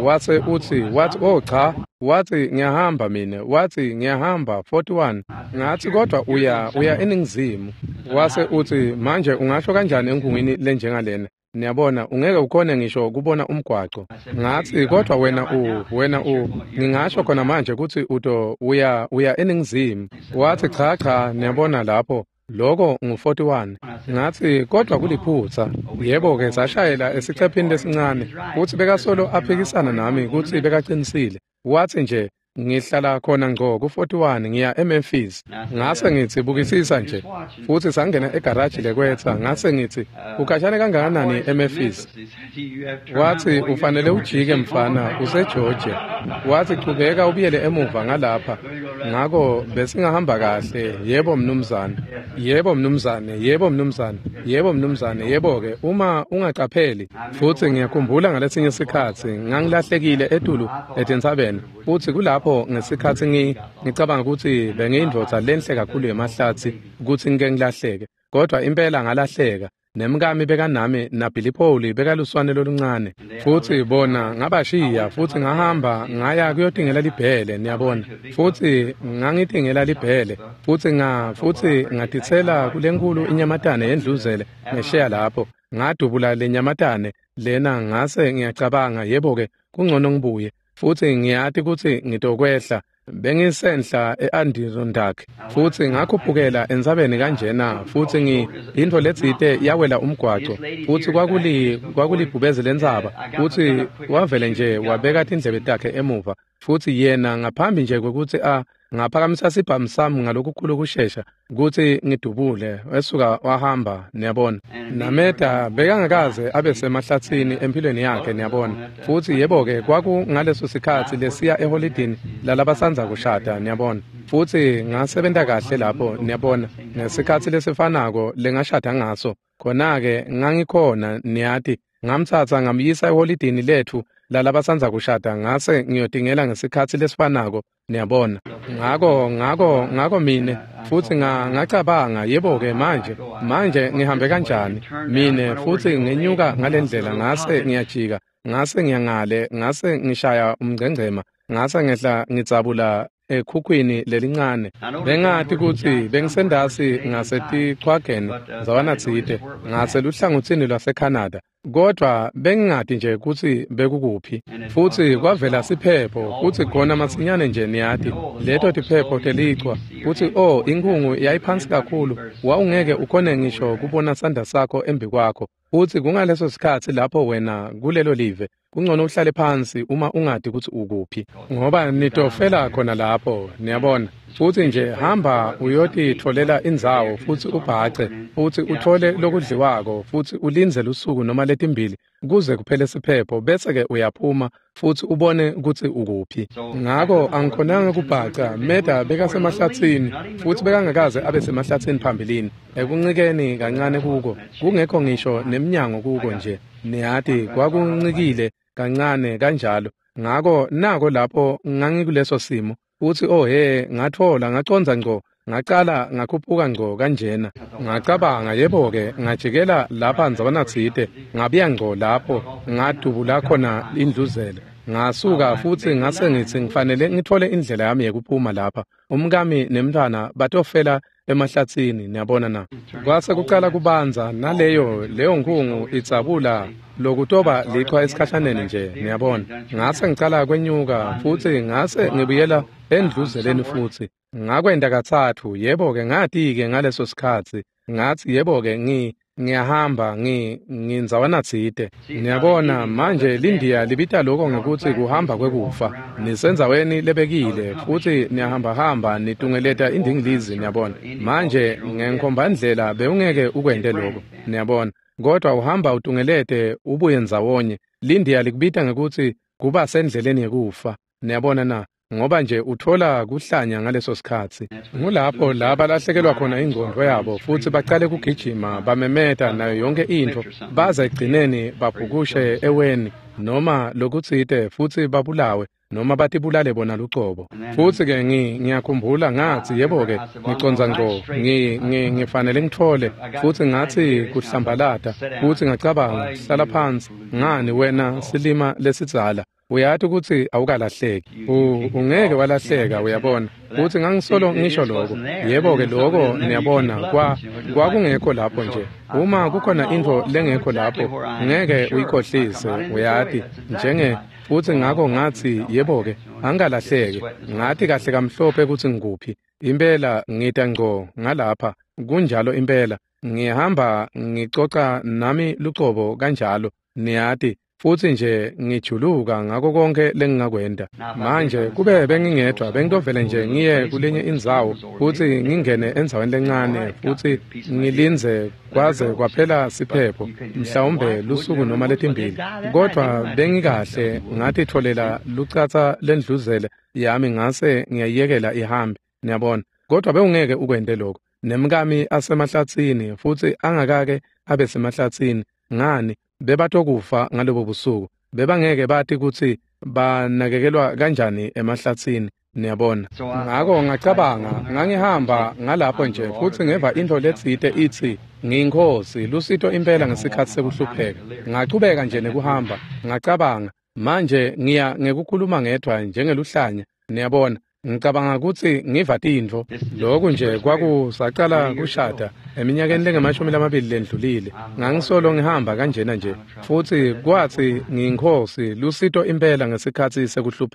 wathi oh cha wathi ngiyahamba mina wathi ngiyahamba 41 ngathi kodwa uya eningizimu wase uthi manje ungasho kanjani enkungwini lenjengalena niyabona ungeke ukhone ngisho kubona umgwaqo ngathi kodwa wena ngingasho khona manje ukuthi uya eningizimu wathi cha niyabona lapho lokho ngu41 ngathi kodwa kuliphutha yebo ke sashayela esicephini lesincane uthi bekasolo aphikisana nami ukuthi bekaqinisile wathi nje ngihlala khona ngqo ku41 ngiya eMemphis ngase ngithi bukisisa nje futhi sangena egarage lekwetha ngase ngithi ukashane kangakanani eMemphis wathi ufanele ujike mfana useGeorgia wathi qhubeka ubiyele emuva ngalapha ngako besingahamba kahle yebo mnumzane yebo ke uma ungaqapheli futhi ngiyakhumbula ngalesinye isikhathi ngangilahlekile etulu eTentabeni futhi kulapho ngesikhathi ngicabanga ukuthi bengiyindvodza lenhle kakhulu yemahlathi ukuthi ngike ngilahleke kodwa impela ngalahleka nemkami bekanami naBilipoli bekaluswane loluncane futhi bona ngabashiya futhi ngahamba ngaya kuyodingela libhele niyabona futhi ngangidingela libhele futhi ngadithela kulenkulu inyamatane yendluzele ngesheya lapho ngadubula lenyamatane lena ngase ngiyacabanga yebo ke kungcono ngibuye futhi ngiyathi ukuthi ngitokwehla bengisenhla eAndirondack futhi ngakhuphukela entsabeni kanjena futhi into letsite yawela umgwaco futhi kwakulibhubeze lentsaba futhi wavele nje wabeka indlebe takhe emuva futhi yena ngaphambi nje kokuthi ngaphakamisa sibhamu sami ngalokukhulu kushesha ukuthi ngidubule esuka wahamba niyabona nameda bekangakaze abe semahlathini empilweni yakhe niyabona futhi yebo ke ngaleso sikhathi lesiya eholidini lalabasanza kushada niyabona futhi ngasebenza kahle lapho niyabona ngesikhathi lesifanako lengashada ngaso khona ke ngangikhona niyati ngamthatha ngamyisa eholidini lethu lalabasanza kushada ngase ngiyodingela ngesikhathi lesifanako niyabona ngako mine futhi ngacabanga yebo ke manje ngihambe kanjani mine futhi ngenyuka ngalendlela ngase ngiyajika ngase ngiyangale ngase ngishaya umgcengcema ngase ngehla ngitsabula ekhukhwini lelincane bengathi ukuthi bengisendasi ngasetiqhwageni zawanatsite ngase luhlangothini lwaseCanada kodwa bengingadi nje ukuthi bekukuphi futhi kwavela siphepho futhi khona masinyane nje niyati leto tiphepho telichwa futhi inkungu yayiphansi kakhulu wawungeke ukhone ngisho kubona sandla sakho embi kwakho futhi kungaleso sikhathi lapho wena kulelo live kungcono uhlale phansi uma ungadi ukuthi ukuphi ngoba nitofela khona lapho niyabona futhi nje hamba uyoti tholela indzawo futhi ubhace futhi uthole lokudliwako futhi ulinzele usuku noma letimbili kuze kuphele siphepho bese ke uyaphuma futhi ubone ukuthi ukuphi ngako angikhonanga kubhaca meda bekasemahlathini futhi bekangakaze abe semahlathini phambilini ekuncikeni kancane kuko kungekho ngisho neminyango kuko nje niyati kwakuncikile kancane kanjalo ngako nako lapho ngangikuleso simo uthi ngathola ngaconza ngco ngaqala ngakhuphuka ngco kanjena ngacabanga yebo ke ngajikela lapha ndzawanatsite ngabiya ngco lapho ngadubula khona indluzela ngasuka futhi ngase ngithi ngifanele ngithole indlela yami yekuphuma lapha umkami nemntwana batofela emahlathini niyabona na kwase kuqala kubanza leyo nkungu itsabula lokutoba lichwa esikhahlaneni nje niyabona ngase ngicala kwenyuka futhi ngase ngibuyela endluzeleni futhi ngakwenda kathathu yebo ke ngathi ke ngaleso sikhathi ngathi yebo ke ngiyahamba ngindzawanatsite niyabona manje lindiya libita lokho ngekuthi kuhamba kwekufa nisenzaweni lebekile futhi niyahamba nitungeleta indingilizi niyabona manje ngenkhomba indlela beungeke ukwende lokho niyabona kodwa uhamba utungelete ubuye ndzawonye lindiya likubita ngekuthi kuba sendleleni yekufa niyabona na ngoba nje uthola kuhlanya ngaleso sikhathi ngulapho laba lahlekelwa khona ingqondo yabo futhi baqale kugijima bamemeta nayo yonke into baza egcineni babhukushe eweni noma lokutsite futhi babulawe noma batibulale bona lucobo futhi ke ngiyakhumbula ngathi yebo ke ngiconza ngco ngifanele ngithole futhi ngathi kuhlambalata futhi ngacabanga hlala phansi ngani wena silima lesitsala uyathi ukuthi awukalahleki ungeke walahleka uyabona futhi ngangisolo ngisho lokho yebo ke lokho niyabona kwakungekho lapho nje uma kukhona into lengekho lapho ngeke uyikhohlise uyathi futhi ngako ngathi yebo ke angalahleke ngathi kahle kamhlophe ukuthi ngikuphi impela ngita ngco ngalapha kunjalo impela ngihamba ngicoca nami lucobo kanjalo niyathi futhi nje ngijuluka ngako konke lengingakwenda manje kube bengingedwa bengitovele nje ngiye kulenye indzawo futhi ngingene endzaweni lencane futhi ngilinze kwaze kwaphela siphepho mhlawumbe lusuku noma letimbili kodwa bengikahle ngathi tholela lucatha lendluzele yami ngase ngiyayekela ihambe niyabona kodwa beungeke ukwende lokho nemkami asemahlathini futhi angakake abe semahlathini ngani bebatokufa ngalobo busuku bebangeke bathi ukuthi banakekelwa kanjani emahlathini niyabona ngako ngacabanga ngangihamba ngalapho nje futhi ngeva into letsite ithi ngiyinkosi lusito impela ngesikhathi sekuhlupheka ngaqhubeka nje nekuhamba ngacabanga manje ngiya ngekukhuluma ngedwa njengeluhlanya niyabona ngicabanga ukuthi ngiva tindvo lokho nje kwakusaqala kushada eminyakeni lengemashumi lamabili lendlulile ngangisolo ngihamba kanjena nje futhi kwathi ngiyinkosi lusito impela ngesikhathi sekuhlupheka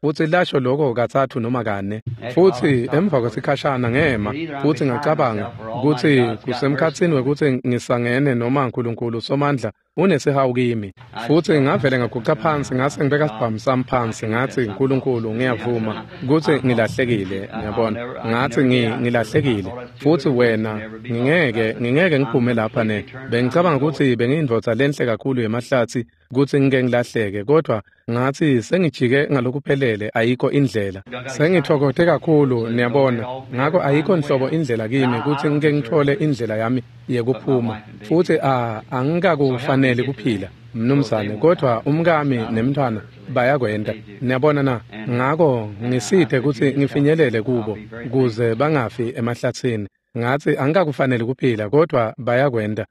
futhi lasho lokho kathathu noma kane. Futhi emva kwesikhashana ngema futhi ngacabanga ukuthi kusemkhathini wekuthi ngisangene noma uNkulunkulu Somandla unesihawu kimi. Futhi ngavele ngaguqa phansi ngase ngibeka isibhamu sami phansi ngathi uNkulunkulu ngiyavuma ukuthi ngilahlekile, ngiyabona. Ngathi ngilahlekile futhi wena ngingeke ngiphume lapha ne. Bengicabanga ukuthi bengiyindvodza lenhle kakhulu yemahlathi ukuthi ngike ngilahleke, kodwa ngathi sengijike ngalokuphelele ayikho indlela. Sengithokothe kakhulu, niyabona. Ngakho ayikho nhlobo indlela kimi ukuthi ngike ngithole indlela yami yekuphuma. Futhi angikakufanele kuphila mnumzane, kodwa umkami nemntwana bayakwenda, niyabona na. Ngakho ngisithe ukuthi ngifinyelele kubo ukuze bangafi emahlathini. Ngathi angikakufanele kuphila kodwa bayakwenda.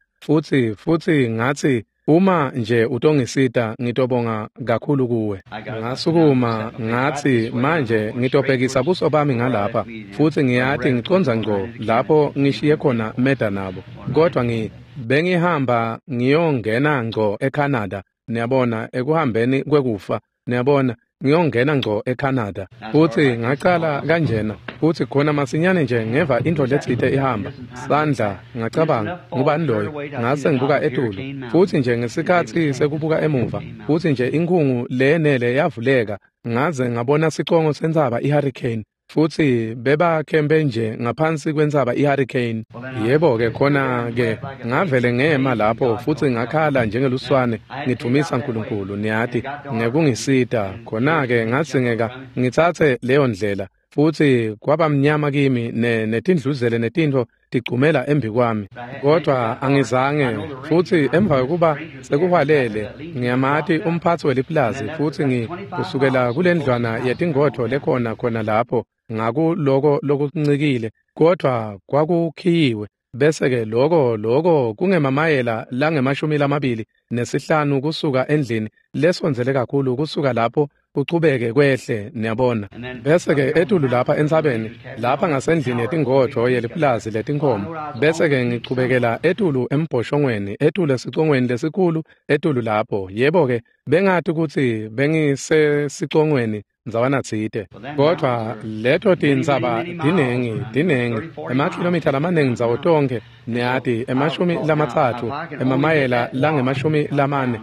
Futhi ngathi uma nje utongisita ngitobonga kakhulu kuwe. Ngasukuma ngathi manje ngitobhekisa buso bami ngalapha, futhi ngiyathi ngiconza ngco lapho ngishiye khona meda nabo. Kodwa bengihamba ngiyongena ngco eCanada, niyabona, ekuhambeni kwekufa, niyabona, ngiyongena ngco eCanada. Futhi ngaqala kanjena, futhi khona masinyane nje ngeva into lethithe ihamba sandla, ngacabanga ngubani loyo. Ngase ngibuka etulu, futhi nje ngesikhathi sekubuka emuva, futhi nje inkungu lenele yavuleka, ngaze ngabona siqongo sentsaba iHurricane. Futhi bebakhembe nje ngaphansi kwentsaba iHurricane. Yebo-ke khona-ke ngavele ngema lapho futhi ngakhala njengeluswane ngithumisa uNkulunkulu, niyathi ngekungisita. Khona-ke ngazingeka ngithathe leyo ndlela, futhi kwaba mnyama kimi netindluzele netintfo tigcumela embi kwami. Kodwa angizange, futhi emva kokuba sekuhwalele ngiyamathi umphathi weliplazi, futhi kusukela kule ndlwana yetingotho lekhona lapho ngakuloko lokuncikile, kodwa kwakukhiyiwe. Bese-ke loko kungemamayela lange-25 kusuka endlini lesonzele kakhulu, kusuka lapho kuchubeke kwehle, niyabona. Bese-ke etulu lapha entsabeni, lapha ngasendlini yetingotho yeliplazi letinkomo. Bese-ke ngichubekela etulu embhoshongweni, etulu esicongweni lesikhulu, etulu lapho. Yebo-ke bengathi ukuthi bengisesicongweni nzawana tsite. Kodwa leto tintsaba dinengi emakhilomitha lamanengi nzawo tonke, niyathi 30 emamayela lange-40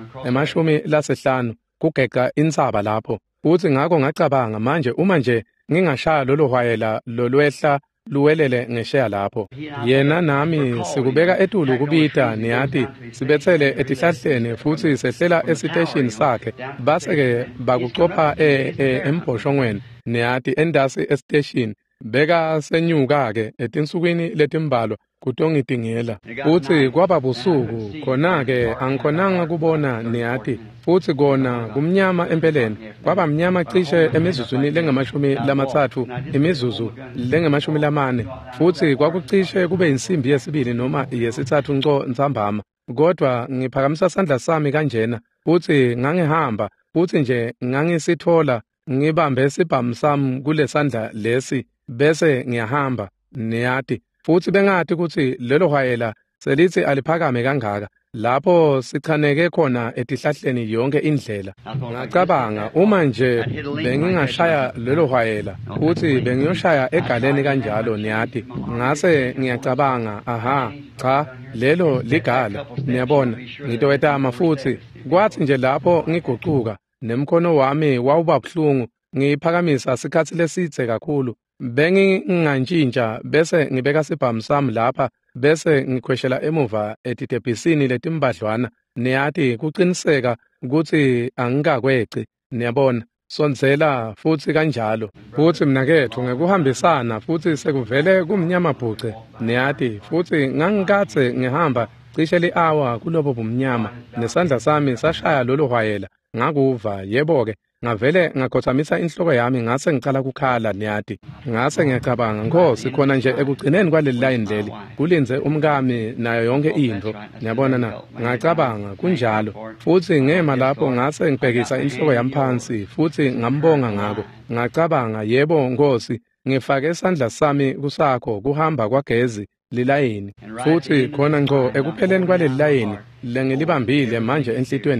ema-5 kugeqa intsaba lapho. Futhi ngakho ngacabanga manje uma nje ngingashaya lolo hwayela lolwehla luwelele ngesheya lapho. Yena nami sikubeka etulu kubita, niyathi sibethele etihlahleni futhi sehlela esiteshini sakhe. Base-ke bakucopha embhoshongweni, niyathi endasi esiteshini. Beka senyuka-ke etinsukwini letimbalwa kutongidingela. Futhi kwaba busuku, khona-ke angikhonanga kubona, niyathi. Futhi kona kumnyama empeleni, kwaba mnyama cishe emizuzwini lenga-30, imizuzu lenga-40, futhi kwakucishe kube insimbi yesibili noma yesithathu nco ntsambama. Kodwa ngiphakamisa sandla sami kanjena, futhi ngangihamba, futhi nje ngangisithola ngibambe isibhamu sami kule sandla lesi, bese ngiyahamba, niyathi. Futhi bengathi ukuthi lelo hwayela selithi aliphakame kangaka, lapho sichaneke khona etihlahleni yonke indlela. Ngacabanga uma nje bengingashaya lelo hwayela, futhi bengiyoshaya egaleni kanjalo, niyathi. Ngase ngiyacabanga, cha, lelo ligala, niyabona, ngitowetama. Futhi kwathi nje lapho ngiguquka, nemkhono wami wawuba buhlungu, ngiphakamisa sikhathi lesithe kakhulu. Bengingantshintsha bese ngibeka isibhamu sami lapha, bese ngikhweshela emuva etitebhisini letimbadlwana, niyathi kuqiniseka ukuthi angikakweci, niyabona. Sonzela futhi kanjalo. Futhi mnakethu ngekuhambisana, futhi sekuvele kumnyama bhuce, niyathi. Futhi ngangikathe ngihamba cishe li-hour kulobo bumnyama, nesandla sami sashaya lolo hwayela. Ngakuva, yebo-ke ngavele ngakhothamisa inhloko yami, ngase ngicala kukhala, niyathi. Ngase ngiyacabanga, Nkosi, khona nje ekugcineni kwaleli layini leli kulinze umkami nayo yonke into, niyabona na. Ngacabanga kunjalo, futhi ngema lapho ngase ngibhekisa inhloko yami phansi, futhi ngambonga ngako. Ngacabanga, yebo Nkosi, ngifake isandla sami kusakho kuhamba kwagezi lilayini, futhi khona ngco ekupheleni kwaleli layini lengilibambile manje enhlitweni yami.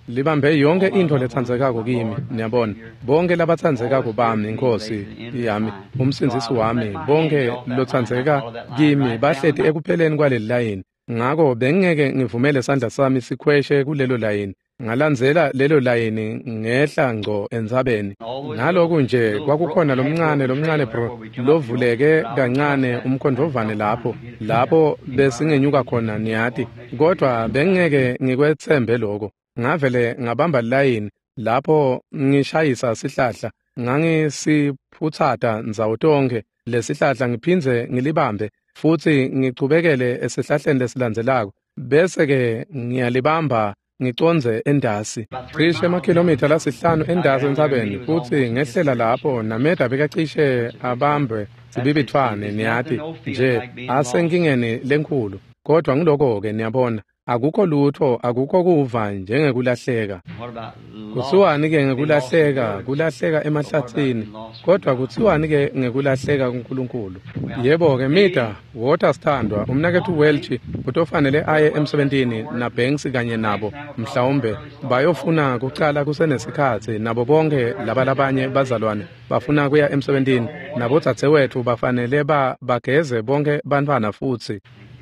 libambe yonke into lethandzekako kimi niyabona bonke labathandzekako bami inkosi yami umsindisi wami bonke lothandzeka kimi bahleti ekupheleni kwaleli layini ngako bengeke ngivumele isandla sami sikhweshe kulelo layini ngalandzela lelo layini ngehla ngco entsabeni ngaloku nje kwakukhona lomncane bro lovuleke kancane umkhondlovane lapho besingenyuka khona niyati kodwa bengeke ngikwethembe lokho ngavele ngabamba line lapho ngishayisa sihlahla ngangisiphuthata nzawo tonke lesihlahla ngiphinze ngilibambe futhi ngichubekele esihlahleni lesilandzelako bese ke ngiyalibamba ngiconze endasi cishe amakhilomitha lasihlanu endasi entsabeni futhi ngehlela lapho nameda bekacishe abambe sibibithwane niyati nje asenkingeni lenkulu kodwa ngiloko-ke niyabona akukho lutho akukho kuva njengekulahleka kuthiwani-ke ngekulahleka emahlathini kodwa kuthiwani-ke ngekulahleka kuNkulunkulu yebo-ke mida wota sithandwa umnakethu Welch utofanele aye emsebentini naBanks kanye nabo mhlawumbe bayofuna kucala kusenesikhathi nabo bonke labanye bazalwane bafuna kuya emsebentini nabo dzadzewethu bafanele bageze bonke bantwana futhi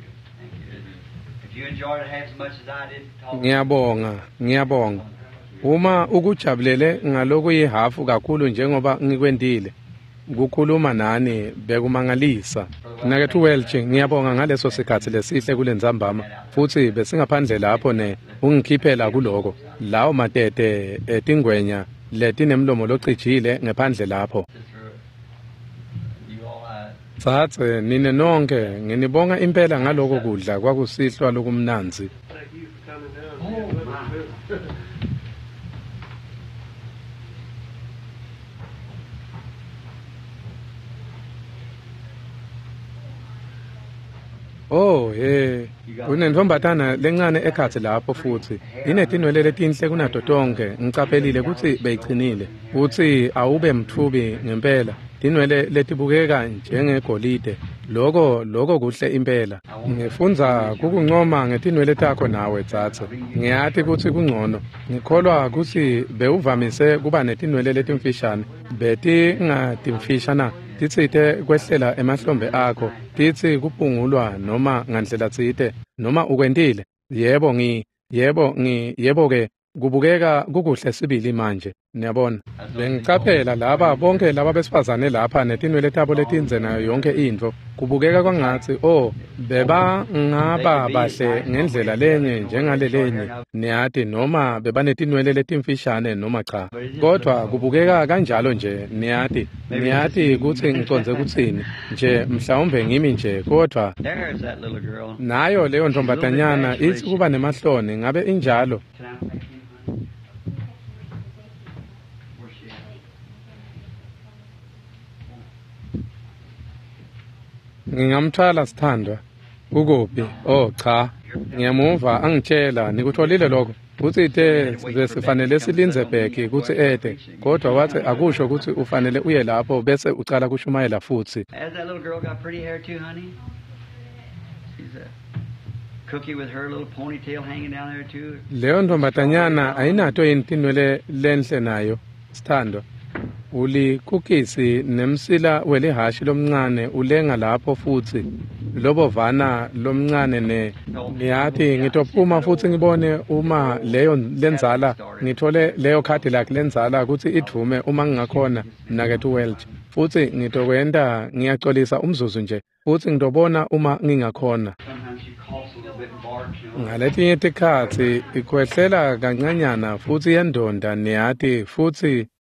ngiyabonga uma ukujabulele ngalokuyihafu kakhulu njengoba ngikwendile ukukhuluma nani bekumangalisa nakethu Welch ngiyabonga ngaleso sikhathi lesihle kule nzambama futhi besingaphandle lapho ungikhiphela kuloko lawo matete etingwenya letinemlomo locijile ngephandle lapho Sathe nine nonke nginibonga impela ngaloko kudla kwakusihlwa lokumnanzi kunentombatana lencane ekhatsi lapho futhi inetinwele letinhle kunato tonke ngicaphelile kutsi beyicinile uthi awube mthubi ngempela tinwele letibukeka njengegolide loko kuhle impela ngifundza kukuncoma ngetinwele takho nawe dzathe ngiyathi kutsi kungcono ngikholwa kutsi bewuvamise kuba netinwele letimfishane betingatimfishana titsite kwehlela emahlombe akho titsi kupungulwa noma ngandlela tsite noma ukwentile yebo ke kubukeka kukuhle sibili manje niyabona bengicaphela laba bonke laba besifazane lapha netinwele tabo letinze nayo yonke into kubukeka kwangathi beba ngaba bahle ngendlela lenye njengalelenye niyati noma bebanetinwele letimfishane noma cha kodwa kubukeka kanjalo nje niyati kuthi ngiconze kuthini nje mhlawumbe ngimi nje kodwa nayo leyo ntombatanyana ithi kuba nemahloni ngabe injalo ngingamthwala sithandwa ukuphi cha ngiyamuva angitshela nikutholile lokho uthi sifanele silinze bheki kuthi ede kodwa wathi akusho ukuthi ufanele uye lapho bese ucala kushumayela futhi Has that little girl got pretty hair too, honey? She's a cookie with her little ponytail hanging down there too. leyo ntombatanyana ayinato yini tinwele lenhle nayo sithandwa ulikukisi nemsila welihashi lomncane ulenga lapho futhi lobovana lomncane niyathi ngitophuma futhi ngibone uma leyo lenzala ngithole leyo khadi lakhe lenzala ukuthi idvume uma ngingakhona nakethu Welch futhi ngitokwenda ngiyaxolisa umzuzu nje futhi ngitobona uma ngingakhona ngaletinye tikhathi ikhwehlela kancanyana futhi yendonda niyathi futhi